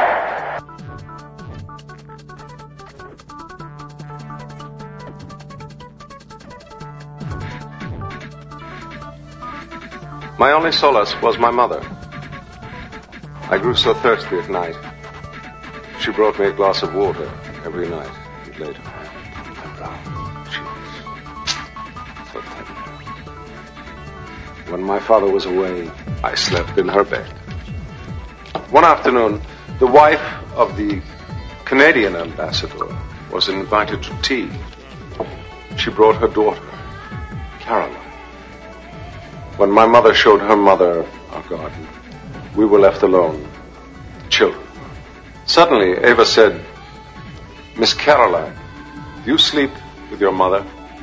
My only solace was my mother. I grew so thirsty at night. She brought me a glass of water every night and laid her on my brow. She was so tender. When my father was away, I slept in her bed. One afternoon, the wife of the Canadian ambassador was invited to tea. She brought her daughter, Caroline. When my mother showed her mother our garden, we were left alone, children. Suddenly, Eva said, "Miss Caroline, do you sleep with your mother?"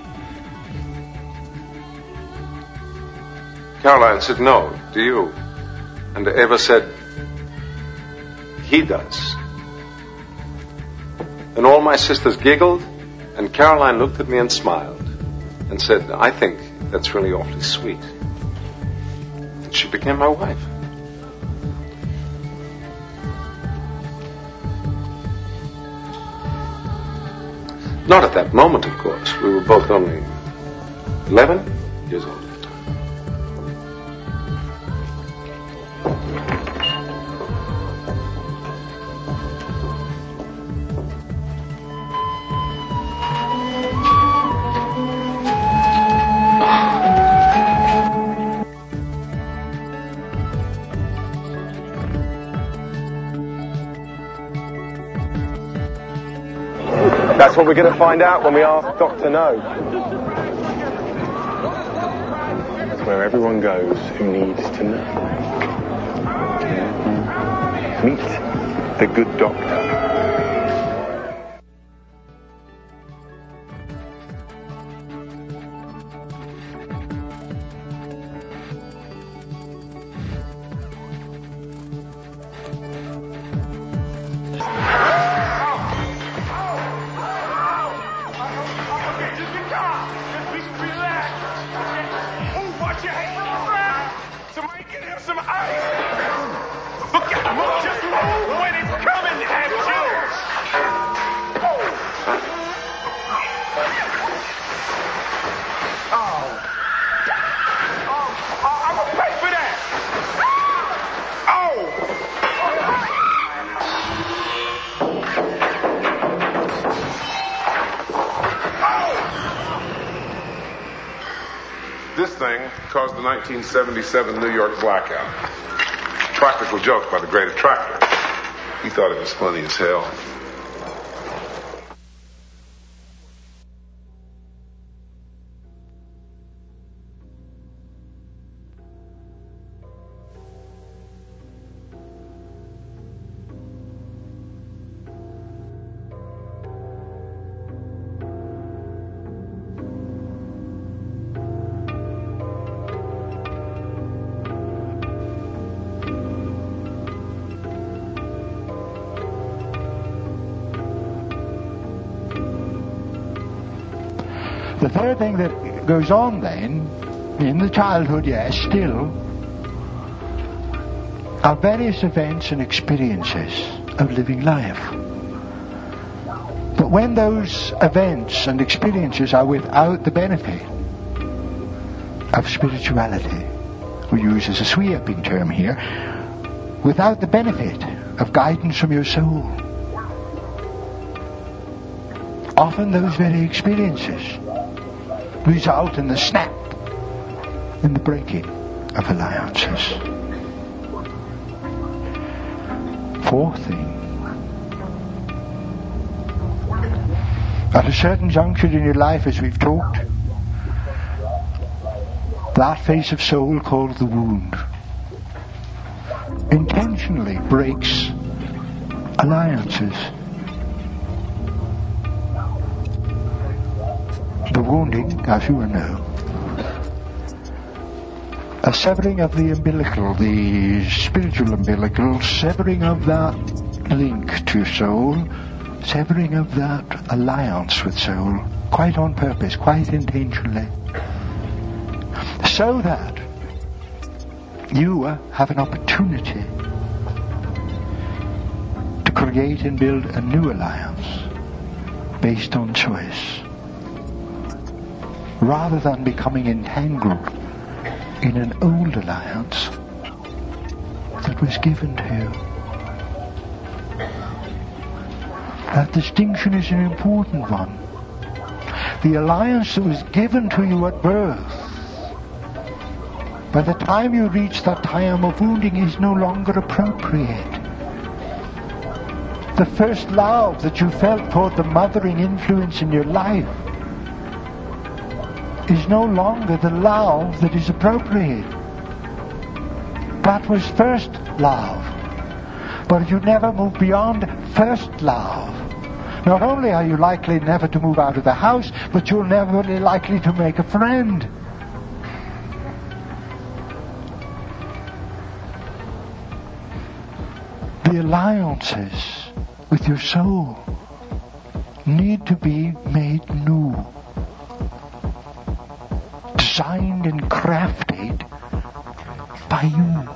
Caroline said, "No, do you?" And Eva said, "He does." And all my sisters giggled, and Caroline looked at me and smiled and said, "I think that's really awfully sweet." And she became my wife. Not at that moment, of course. We were both only eleven years old. That's what we're going to find out when we ask Doctor No. That's where everyone goes who needs to know. Meet the good doctor. Caused the nineteen seventy-seven New York blackout. Practical joke by the great attractor. He thought it was funny as hell. The third thing that goes on then, in the childhood, yes, still, are various events and experiences of living life. But when those events and experiences are without the benefit of spirituality, we use as a sweeping term here, without the benefit of guidance from your soul, often those very experiences result in the snap, in the breaking of alliances. Fourth thing, at a certain juncture in your life, as we've talked, that face of soul called the wound intentionally breaks alliances. The wounding, as you will know, a severing of the umbilical, the spiritual umbilical, severing of that link to soul, severing of that alliance with soul, quite on purpose, quite intentionally, so that you uh, have an opportunity to create and build a new alliance based on choice, rather than becoming entangled in an old alliance that was given to you. That distinction is an important one. The alliance that was given to you at birth, by the time you reach that time of wounding, is no longer appropriate. The first love that you felt toward the mothering influence in your life is no longer the love that is appropriate. That was first love. But you never move beyond first love. Not only are you likely never to move out of the house, but you're never really likely to make a friend. The alliances with your soul need to be made new, designed and crafted by you.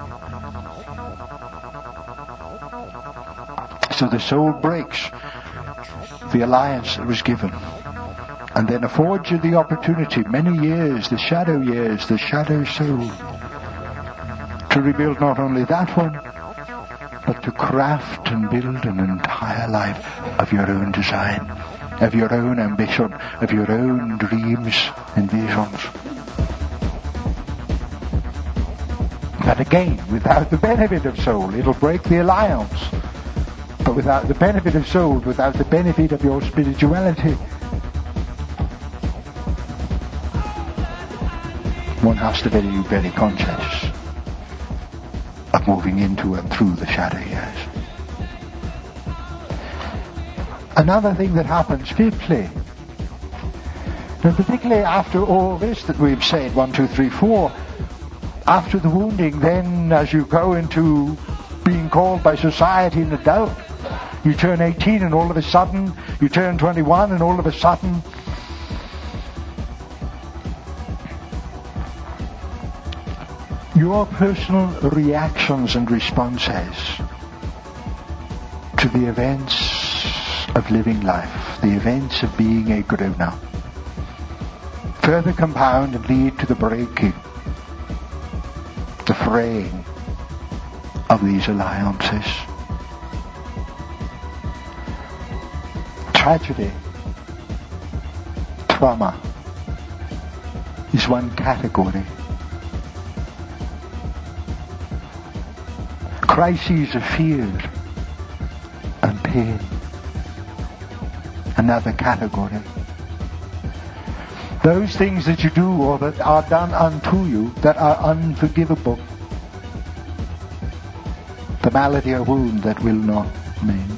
So the soul breaks the alliance that was given, and then affords you the opportunity, many years, the shadow years, the shadow soul, to rebuild not only that one, but to craft and build an entire life of your own design, of your own ambition, of your own dreams and visions. But again, without the benefit of soul, it'll break the alliance. But without the benefit of soul, without the benefit of your spirituality, one has to be very conscious of moving into and through the shadow years. Another thing that happens, fifthly, and particularly after all this that we've said, one, two, three, four, after the wounding, then as you go into being called by society an adult, you turn eighteen and all of a sudden, you turn twenty-one and all of a sudden, your personal reactions and responses to the events of living life, the events of being a grown-up, further compound and lead to the breaking, the fraying of these alliances. Tragedy, trauma, is one category. Crises of fear and pain, another category. Those things that you do or that are done unto you that are unforgivable. The malady or wound that will not mend.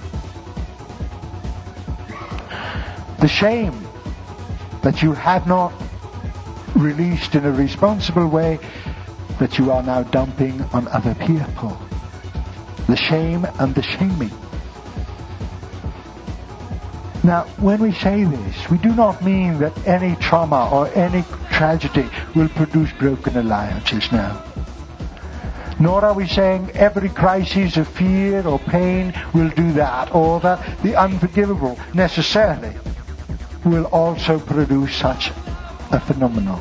The shame that you have not released in a responsible way that you are now dumping on other people. The shame and the shaming. Now, when we say this, we do not mean that any trauma or any tragedy will produce broken alliances now. Nor are we saying every crisis of fear or pain will do that, or that the unforgivable necessarily will also produce such a phenomenon.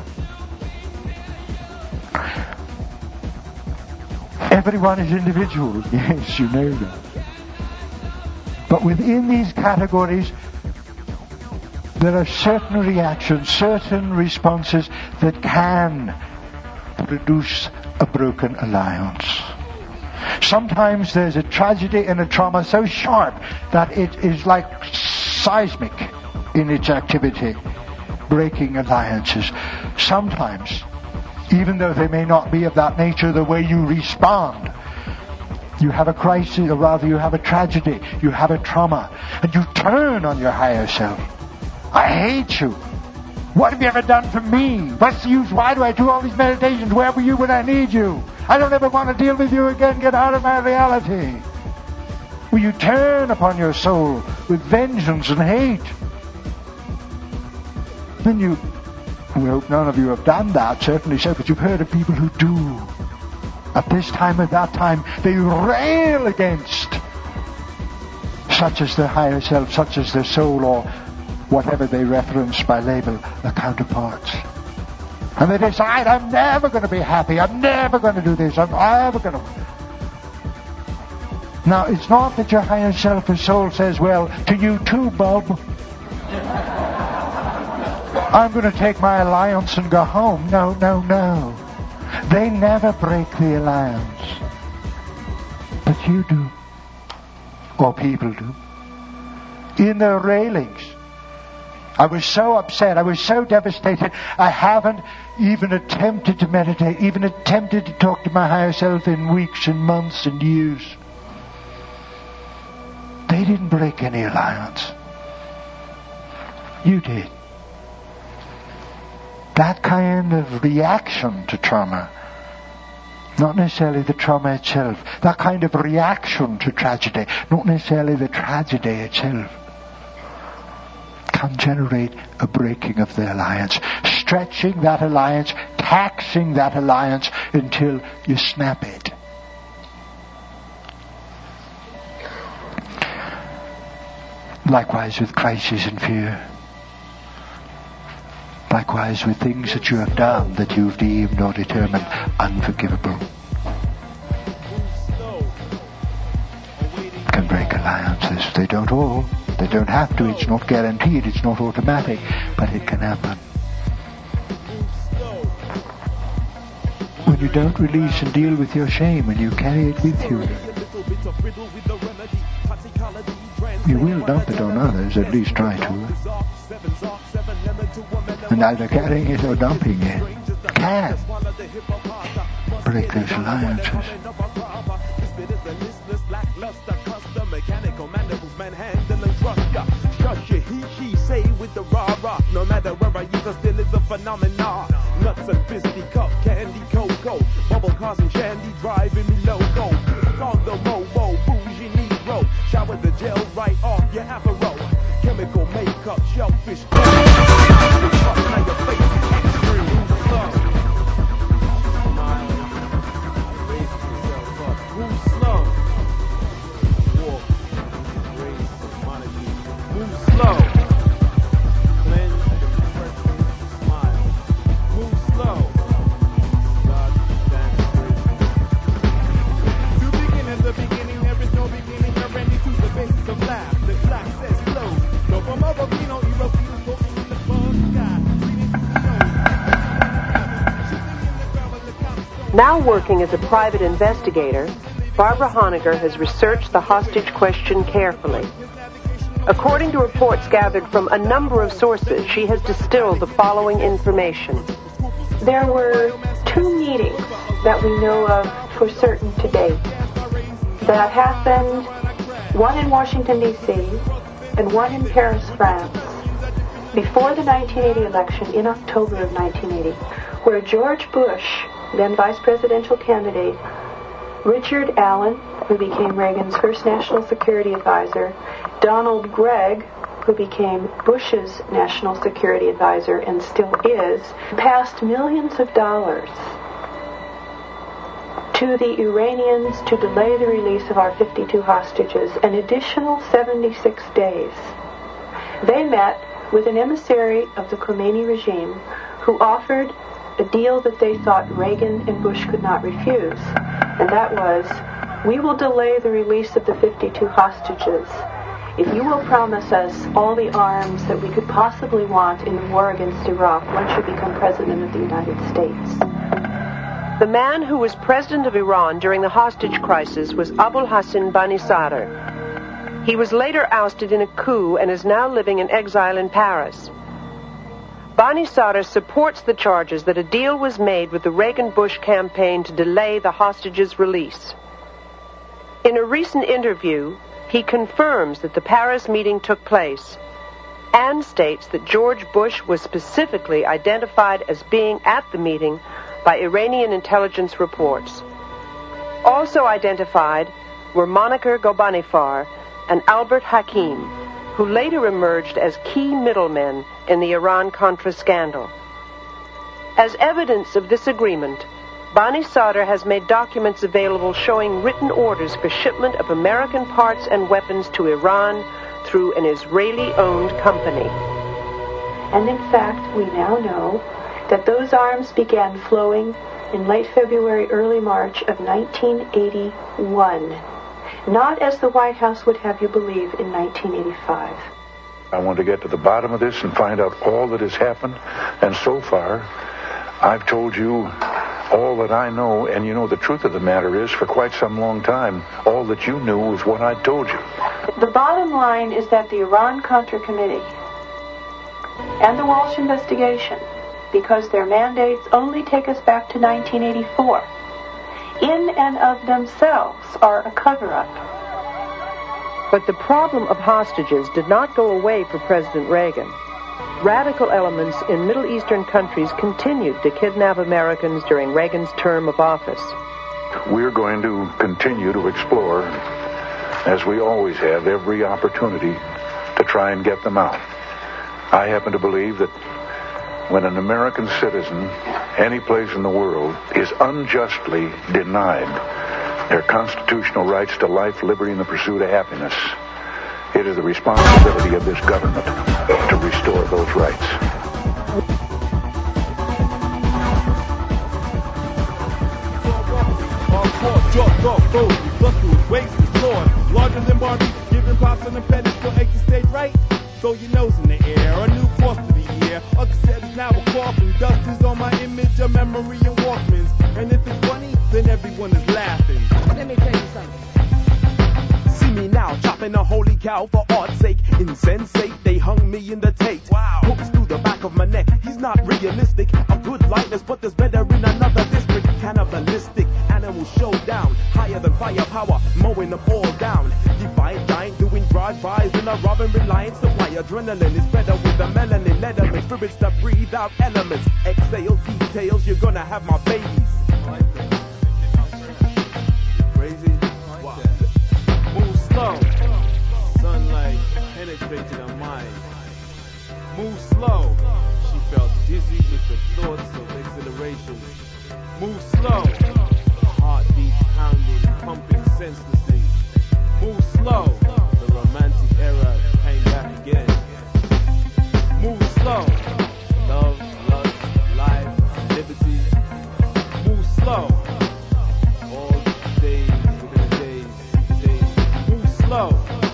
Everyone is individual, yes, you know that. But within these categories, there are certain reactions, certain responses that can produce a broken alliance. Sometimes there's a tragedy and a trauma so sharp that it is like seismic in its activity, breaking alliances. Sometimes, even though they may not be of that nature, the way you respond, you have a crisis, or rather you have a tragedy, you have a trauma, and you turn on your higher self. I hate you. What have you ever done for me? What's the use? Why do I do all these meditations? Where were you when I need you? I don't ever want to deal with you again. Get out of my reality. Will you turn upon your soul with vengeance and hate. And you, we hope none of you have done that, certainly so, but you've heard of people who do. At this time, at that time, they rail against such as their higher self, such as their soul, or whatever they reference by label, their counterparts. And they decide, I'm never going to be happy, I'm never going to do this, I'm never going to... Now, it's not that your higher self or soul says, well, to you too, Bob, I'm going to take my alliance and go home. No, no, no. They never break the alliance. But you do. Or people do. In their railings. I was so upset, I was so devastated, I haven't even attempted to meditate, even attempted to talk to my higher self in weeks and months and years. They didn't break any alliance. You did. That kind of reaction to trauma, not necessarily the trauma itself, that kind of reaction to tragedy, not necessarily the tragedy itself, can generate a breaking of the alliance, stretching that alliance, taxing that alliance until you snap it. Likewise with crisis and fear. Likewise with things that you have done that you've deemed or determined unforgivable. Can break alliances. They don't all. They don't have to. It's not guaranteed. It's not automatic. But it can happen. When you don't release and deal with your shame, when you carry it with you, you will dump it on others, at least try to. And either carrying it or dumping it can break those alliances. No matter where I use, I still is a phenomenon. Nuts and fisticuff, candy, cocoa, bubble cars and shandy driving me loco. On the mobo, bougie Negro, shower the gel right off your afro. Chemical makeup, shellfish. Now your face is extreme slow. Smile, raise yourself up. Move slow. Walk, raise monarchy. Move slow. Now working as a private investigator, Barbara Honegger has researched the hostage question carefully. According to reports gathered from a number of sources, she has distilled the following information. There were two meetings that we know of for certain to date that happened, one in Washington, D C and one in Paris, France, before the nineteen eighty election in October of nineteen eighty, where George Bush, then vice presidential candidate, Richard Allen, who became Reagan's first national security advisor, Donald Gregg, who became Bush's national security advisor and still is, passed millions of dollars to the Iranians to delay the release of our fifty-two hostages an additional seventy-six days. They met with an emissary of the Khomeini regime who offered a deal that they thought Reagan and Bush could not refuse, and that was, we will delay the release of the fifty-two hostages if you will promise us all the arms that we could possibly want in the war against Iraq once you become president of the United States. The man who was president of Iran during the hostage crisis was Abul Hassan Bani Sadr. He was later ousted in a coup and is now living in exile in Paris. Bani Sadr supports the charges that a deal was made with the Reagan-Bush campaign to delay the hostages' release. In a recent interview, he confirms that the Paris meeting took place and states that George Bush was specifically identified as being at the meeting by Iranian intelligence reports. Also identified were Monica Ghorbanifar and Albert Hakim, who later emerged as key middlemen in the Iran-Contra scandal. As evidence of this agreement, Bani Sadr has made documents available showing written orders for shipment of American parts and weapons to Iran through an Israeli-owned company. And in fact, we now know that those arms began flowing in late February, early March of nineteen eighty-one, not as the White House would have you believe in nineteen eighty-five. I want to get to the bottom of this and find out all that has happened, and so far, I've told you all that I know, and you know the truth of the matter is, for quite some long time, all that you knew was what I told you. The bottom line is that the Iran-Contra Committee and the Walsh investigation, because their mandates only take us back to nineteen eighty-four, in and of themselves are a cover-up. But the problem of hostages did not go away for President Reagan. Radical elements in Middle Eastern countries continued to kidnap Americans during Reagan's term of office. We're going to continue to explore, as we always have, every opportunity to try and get them out. I happen to believe that when an American citizen, any place in the world, is unjustly denied their constitutional rights to life, liberty, and the pursuit of happiness, it is the responsibility of this government to restore those rights. Larger than Barbie, giving pops on the pedals so X stay right. Throw your nose in the air, a new course to the year. A cassette is now a coffin. Dust is on my image, a memory and Walkmans. And if it's funny, then everyone is laughing. Let me tell you something. See me now, chopping a holy cow for art's sake. Insensate, they hung me in the Tate. Wow. Hooks through the back of my neck. He's not realistic. A good likeness, but there's better in another district. Cannibalistic, animal showdown. Higher than firepower, mowing them all down. Defiant giant doing drive-bys in a robbing reliance supply. Adrenaline is better with the melanin. Letterman, spirits that breathe out elements. Exhale details, you're gonna have my babies. Crazy? Wow. Move slow. Sunlight penetrated her mind. Move slow. She felt dizzy with the thoughts of exhilaration. Move slow. Heartbeat pounding, pumping senselessly. Move slow. The romantic era came back again. Move slow. Love, lust, life, liberty. Move slow. All days within days, days. Move slow.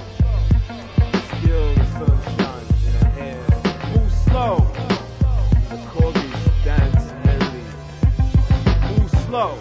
Still the sun shines in her hair. Move slow. The corgis dance merrily. Move slow.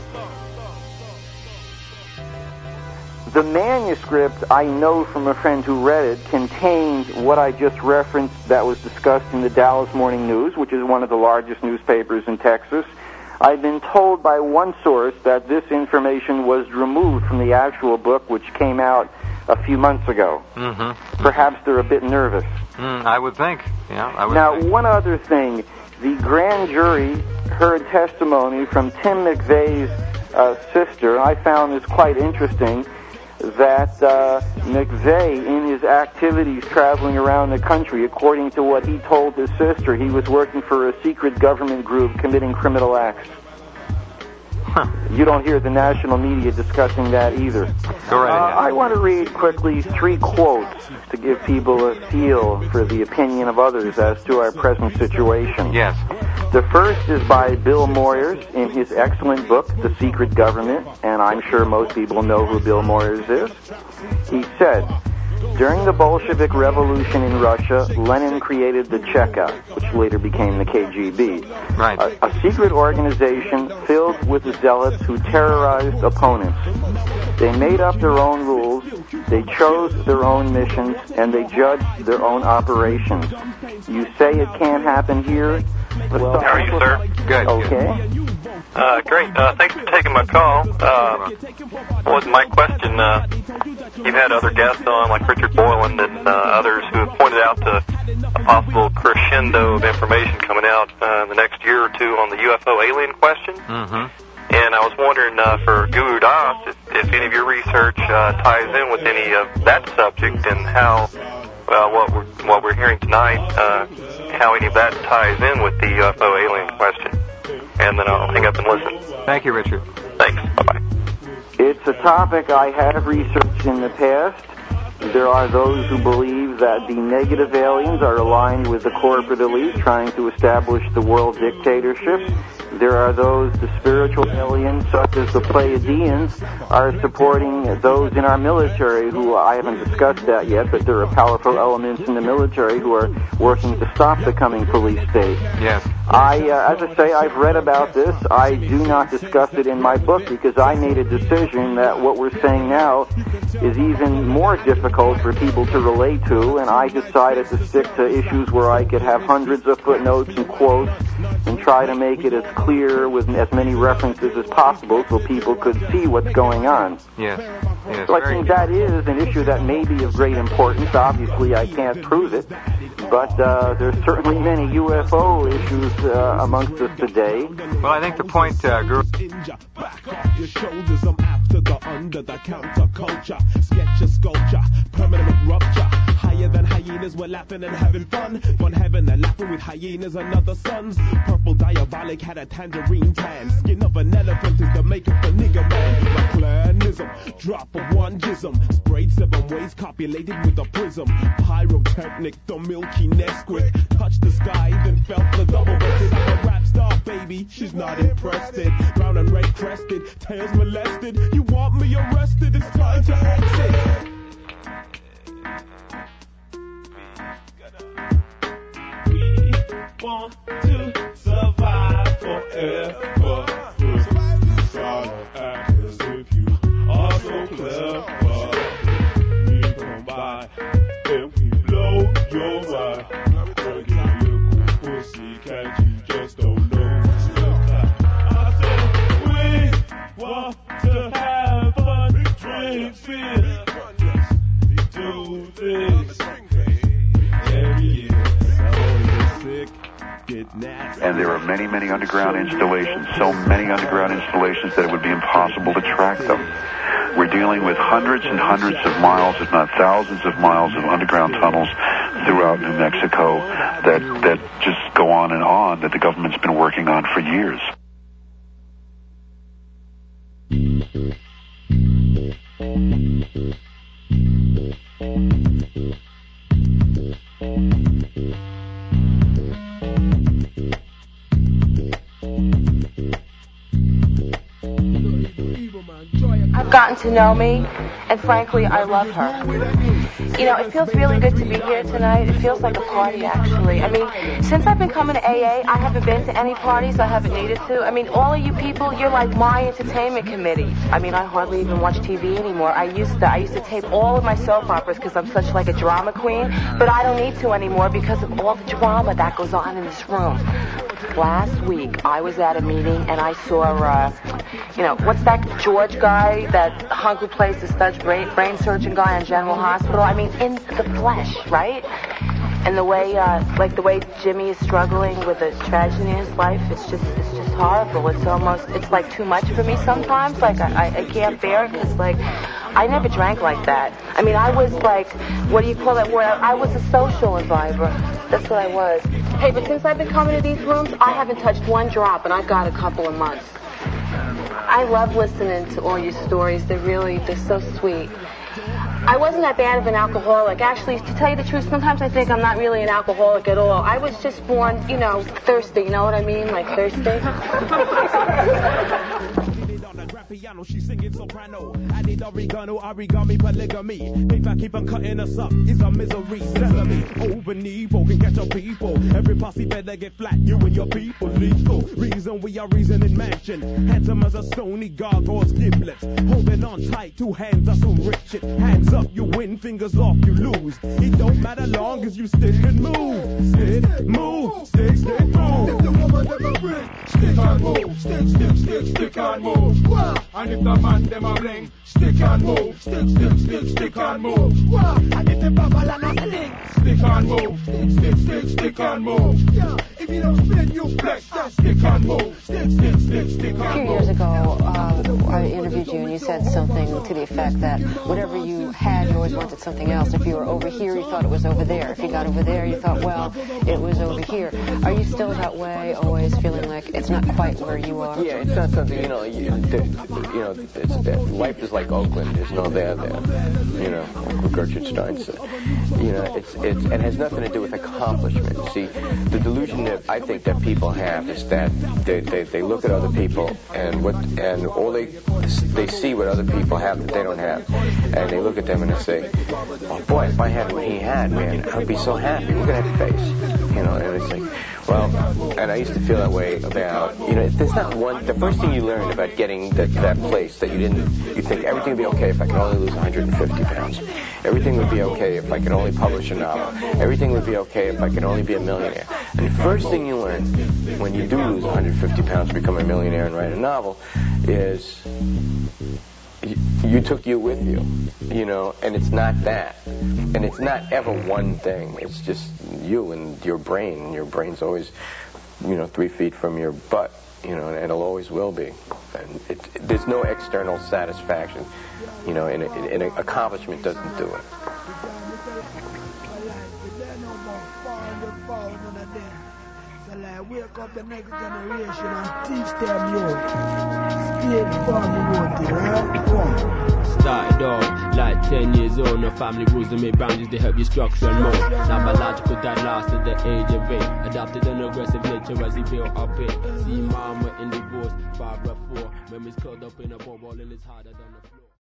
The manuscript, I know from a friend who read it, contained what I just referenced that was discussed in the Dallas Morning News, which is one of the largest newspapers in Texas. I've been told by one source that this information was removed from the actual book, which came out a few months ago. Mm-hmm. Perhaps they're a bit nervous. Mm, I would think. Yeah, I would now, think. one other thing. The grand jury heard testimony from Tim McVeigh's uh, sister. I found this quite interesting, that uh, McVeigh, in his activities traveling around the country, according to what he told his sister, he was working for a secret government group committing criminal acts. Huh. You don't hear the national media discussing that either. Go right ahead. Uh, I want to read quickly three quotes to give people a feel for the opinion of others as to our present situation. Yes. The first is by Bill Moyers in his excellent book, The Secret Government, and I'm sure most people know who Bill Moyers is. He said, during the Bolshevik Revolution in Russia, Lenin created the Cheka, which later became the K G B. Right. A, a secret organization filled with zealots who terrorized opponents. They made up their own rules, they chose their own missions, and they judged their own operations. You say it can't happen here? Well, how are you, sir? Good. Okay. Uh, great. Uh, thanks for taking my call. Uh, was my question, uh, you've had other guests on, like Richard Boylan and uh, others, who have pointed out to a possible crescendo of information coming out uh, in the next year or two on the U F O alien question. Mm-hmm. And I was wondering uh, for Guru Das if, if any of your research uh, ties in with any of that subject and how well, what we're, what we're hearing tonight, uh, how any of that ties in with the U F O alien question. And then I'll hang up and listen. Thank you, Richard. Thanks. Bye-bye. It's a topic I have researched in the past. There are those who believe that the negative aliens are aligned with the corporate elite trying to establish the world dictatorship. There are those, the spiritual aliens, such as the Pleiadians, are supporting those in our military who, I haven't discussed that yet, but there are powerful elements in the military who are working to stop the coming police state. Yes. I, uh, as I say, I've read about this. I do not discuss it in my book because I made a decision that what we're saying now is even more difficult for people to relate to, and I decided to stick to issues where I could have hundreds of footnotes and quotes and try to make it as clear with as many references as possible so people could see what's going on. Yes. Yes. So I think that is an issue that may be of great importance. Obviously, I can't prove it, but uh, there's certainly many U F O issues uh, amongst us today. Well, I think the point, uh, Guru... Back off your shoulders, I'm after the under the counterculture. Sketch a sculpture, permanent rupture. Higher than hyenas, we're laughing and having fun. Fun having and laughing with hyenas and other sons. Purple diabolic had a tangerine tan. Skin of an elephant is the makeup of nigger man. My clanism, drop of one jism. Sprayed seven ways, copulated with a prism. Pyrotechnic, the milky Nesquik. Touched the sky, then felt the double busted. I'm a rap star, baby, she's not impressed. Brown and red crested, tails molested. You want me arrested, it's time to exit. We want to survive forever. Try to act as if you are so clever. We come by and we blow your mind. Girl, give me a cool pussy, can't you just don't know? I said we want to have fun, drink, feel, do this. And there are many, many underground installations, so many underground installations that it would be impossible to track them. We're dealing with hundreds and hundreds of miles, if not thousands of miles of underground tunnels throughout New Mexico that, that just go on and on, that the government's been working on for years. I've gotten to know me, and frankly, I love her. You know, it feels really good to be here tonight. It feels like a party, actually. I mean, since I've been coming to A A, I haven't been to any parties. I haven't needed to. I mean, all of you people, you're like my entertainment committee. I mean, I hardly even watch T V anymore. I used to. I used to tape all of my soap operas because I'm such like a drama queen, but I don't need to anymore because of all the drama that goes on in this room. Last week, I was at a meeting and I saw, uh, you know, what's that George guy that hung who plays the Studge brain, brain surgeon guy on General Hospital? I mean, in the flesh, right? And the way, uh, like the way Jimmy is struggling with a tragedy in his life, it's just, it's just horrible. It's almost, it's like too much for me sometimes. Like I, I, I can't bear it because, like, I never drank like that. I mean, I was like, what do you call that word? I, I was a social imbiber. That's what I was. Hey, but since I've been coming to these rooms, I haven't touched one drop, and I've got a couple of months. I love listening to all your stories. They're really, they're so sweet. I wasn't that bad of an alcoholic. Actually, to tell you the truth, sometimes I think I'm not really an alcoholic at all. I was just born, you know, thirsty. You know what I mean? Like thirsty. Piano, she's singing soprano. I need oregano, origami, polygamy. If I keep on cutting us up, it's a misery. Sesame, over evil can catch up people. Every posse better get flat, you and your people lethal. Reason we are reasoning mansion. Handsome as a stony gargoyle's giblets. Holding on tight, two hands are so rich. It hands up, you win, fingers off, you lose. It don't matter long as you stick and move. Stick, move, stick, stick, move. If the woman never break, stick on move. Stick, stick, stick, stick on move. Wow. And if the man them a ring, stick and move, stick, stick, stick, stick and move. Wow. And if the bubble and a sling, stick and move, stick, stick, stick, stick and move. Yeah. If you don't spin, you flex, just stick and move, stick, stick, stick, stick and move. A few years ago, uh, I interviewed you and you said something to the effect that whatever you had, you always wanted something else. If you were over here, you thought it was over there. If you got over there, you thought, well, it was over here. Are you still that way, always feeling like it's not quite where you are? Yeah, it's not something, you know, you, the, you know, it's, uh, life is like Oakland. There's no there there. You know, like Gertrude Stein said. You know, it's, it's, it has nothing to do with accomplishment. See, the delusion that I think that people have is that they, they, they look at other people and what, and all they, they see what other people have that they don't have. And they look at them and they say, oh boy, if I had what he had, man, I'd be so happy. Look at that face. You know, and it's like, well, and I used to feel that way about, you know, there's not one, the first thing you learn about getting that, that place that you didn't, you think everything would be okay if I could only lose one hundred fifty pounds. Everything would be okay if I could only publish a novel. Everything would be okay if I could only be a millionaire. And the first thing you learn when you do lose one hundred fifty pounds, become a millionaire and write a novel is you, you took you with you, you know, and it's not that. And it's not ever one thing. It's just you and your brain. Your brain's always, you know, three feet from your butt, you know, and it'll always will be. And it, it, there's no external satisfaction, you know, and, and, and accomplishment doesn't do it. Wake up the next generation and teach them you. Stay farming road, right? Come. Started off like ten years old, no family rules and made boundaries to help you structure and mold. Now biological dad lost at the age of eight, adopted an aggressive nature as he built up it. See mama in divorce, father four, memories curled up in a ball and it's harder than the floor.